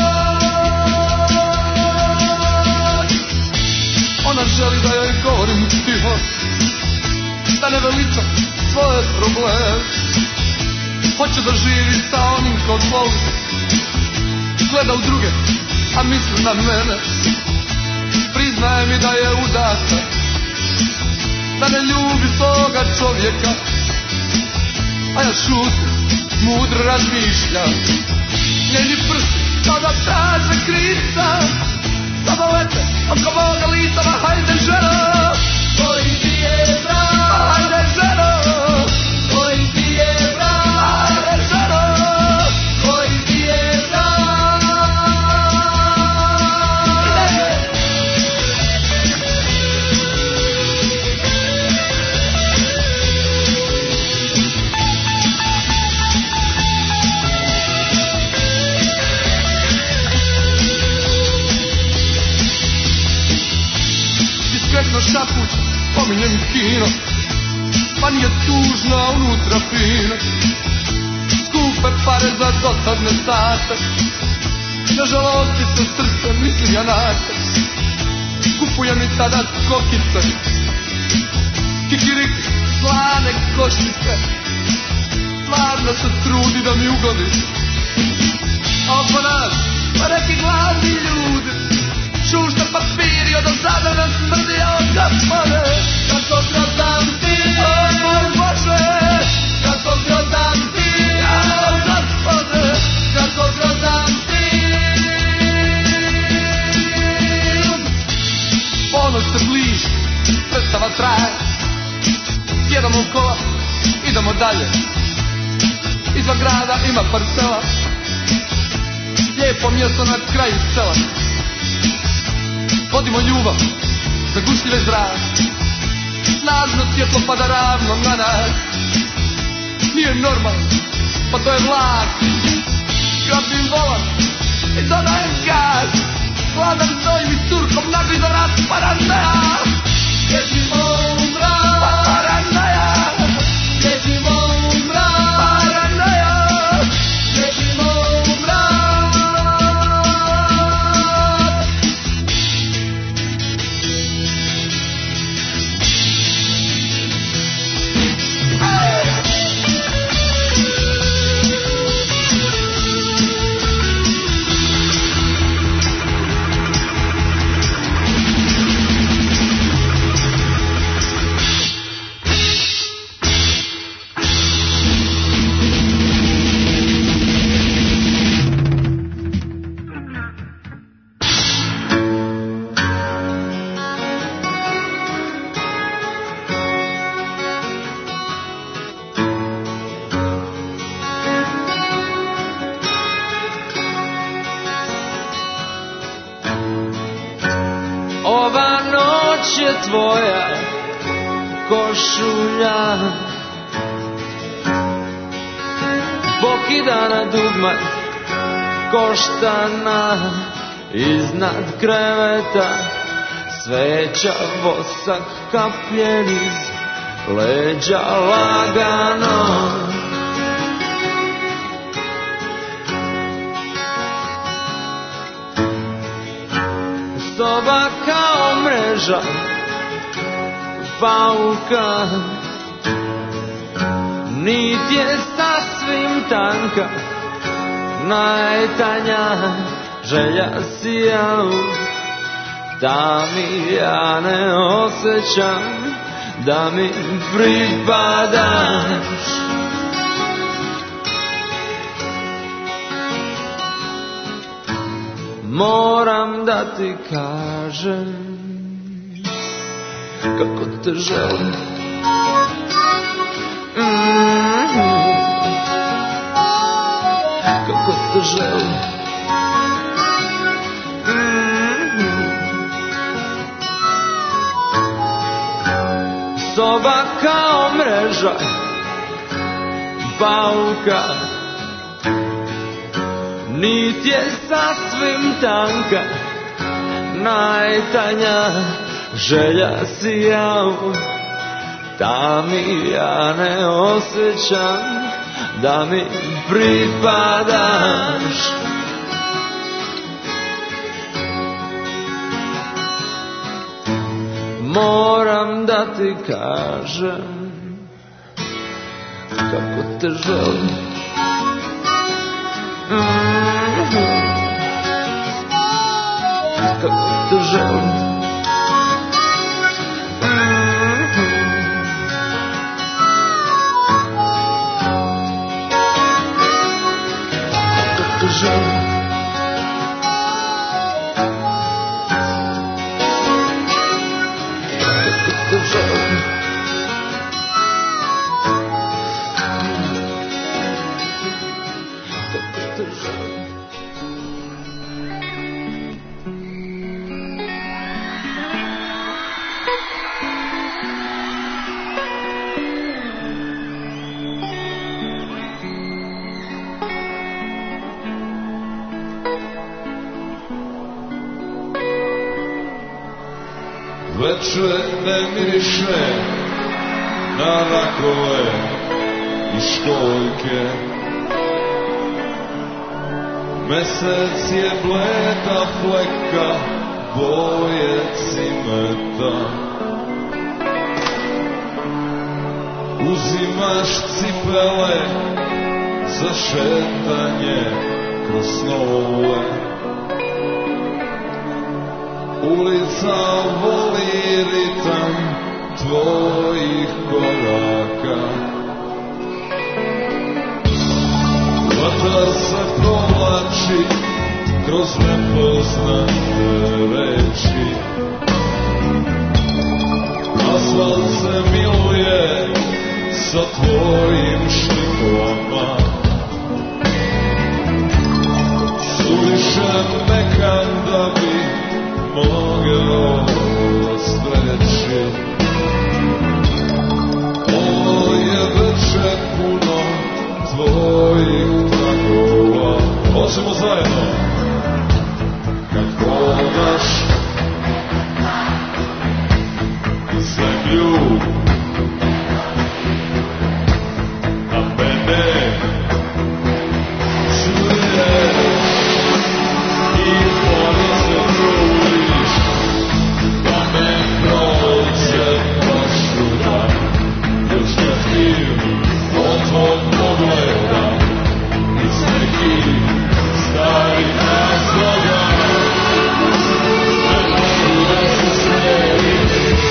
noć. Ona želi da joj govorim tiho, da ne veličam svoje probleme. Hoće da živi sa onim kog voli, gleda u druge, a misli na mene. Priznaje mi da je udata, da ne ljubi svoga čovjeka, a ja šutim, mudro razmišljam. Njeni prsti kao da traže krivca, samo lete oko moga lica, ma hajde ženo, koji ti je brak, hajde ženo, koji ti je brak, hajde ženo, koji ti je brak. Diskretno šapuć, spominjem kino, pa nije tužno, a unutra fino. pare za dosadne sate. Na žalosti se srce misli ja na te. Kupuje mi sada skokice, kikiriki, slane košnice. Stvarno se trudi da mi ugodi. A oko nas, pa neki gladni ljudi, šušte papiri, od sada nam smrdi od kapane. Kako gradam ti, oj moj Bože, kako gradam ti, oj Gospode, kako gradam ti. Ponoć se bliži, predstava traje, jedamo u kola, idemo dalje. Izvan grada ima parcela, lijepo mjesto na kraju sela. Vodimo ljubav za gušljive zrake, snažno svjetlo pada ravno na nas. Nije normalno, pa to je vlak. Grabim volan i dodajem gas, hladan stojim i curkom nagriza rasparan nas. Ježimo u mrak, paranoja, ježimo u mrak, paranoja, ježimo u mrak. Tvoja košulja pokidana dugme koštana iznad kreveta, sveća vosak kapljen iz leđa lagano. Soba kao mreža pauka, nit je sasvim tanka, najtanja želja sija, da mi ja ne osjećam da mi pripadaš. Moram da ti kažem kako te želim. Kako te želim. Soba kao mreža pauka, nit je sasvim tanka, najtanja želja sija, da mi ja ne osjećam da mi pripadaš. Moram da ti kažem kako te želim. Kako te želim. Veče ne miriše na rakove i školjke, Mesec je bleda fleka boje cimeta. Uzimaš cipele za šetanje kroz snove. Ulica voli ritam tvojih koraka. Vatra se provlači kroz nepoznate reči. Asfalt se miluje sa tvojim štiklama. Suviše mekan da bi mogao streći. Ovo je veče puno tvojih tragova. Hoćemo zajedno. Kad hodaš zemlju, a mene čuješ i oni se trudiš da me prođe pošuda. Još kad vidim od tvog pogleda iz nekih starih razloga, ne mogu da se smijerim.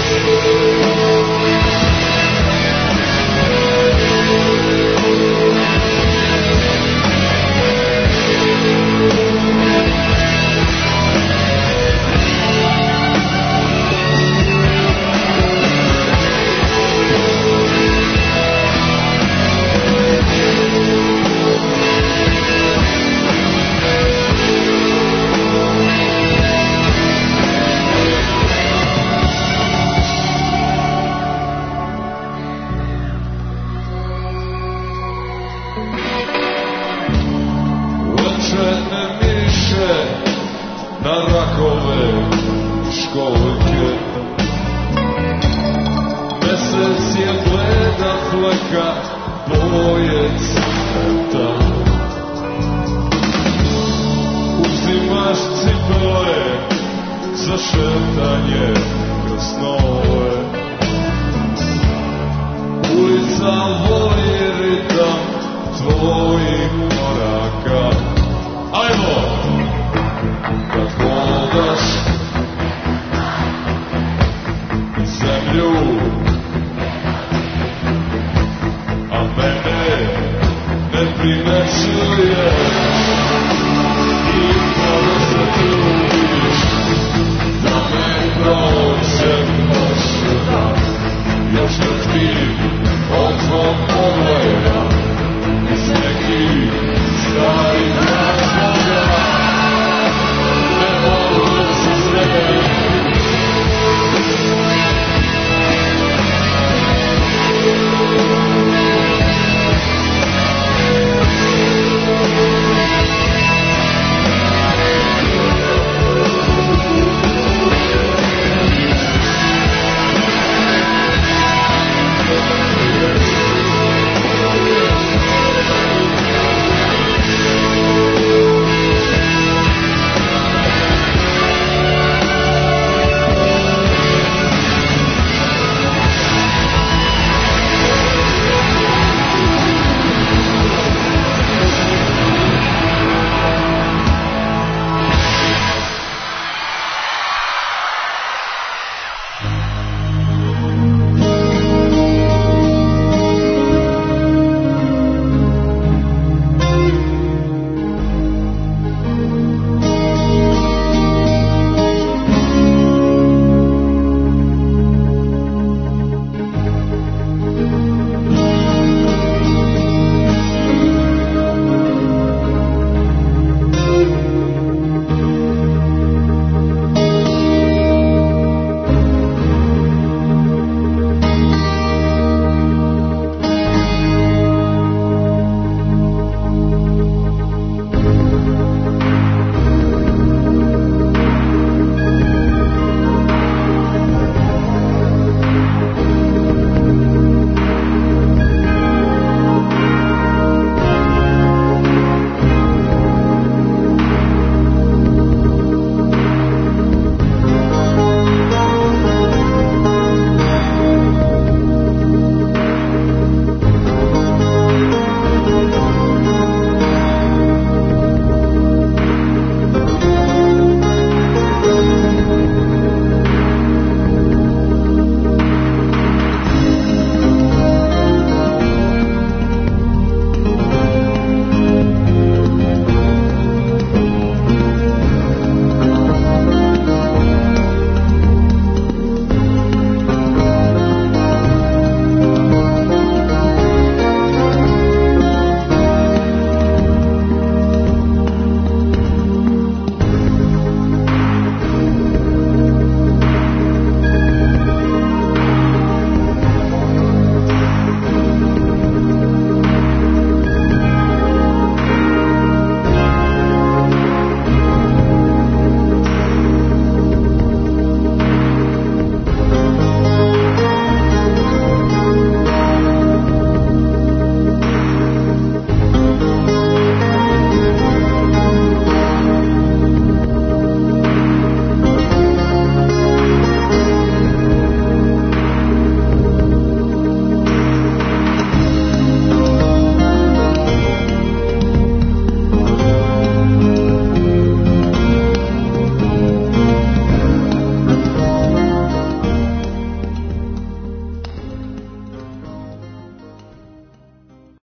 Na rakove školjke. Mesec je bleda fleka boje cimeta. Uzimaš cipele za šetanje kroz snove. Ulica voli ritam tvojih koraka. Ajmo! Kad hodaš zemlju, a mene ne primećuješ.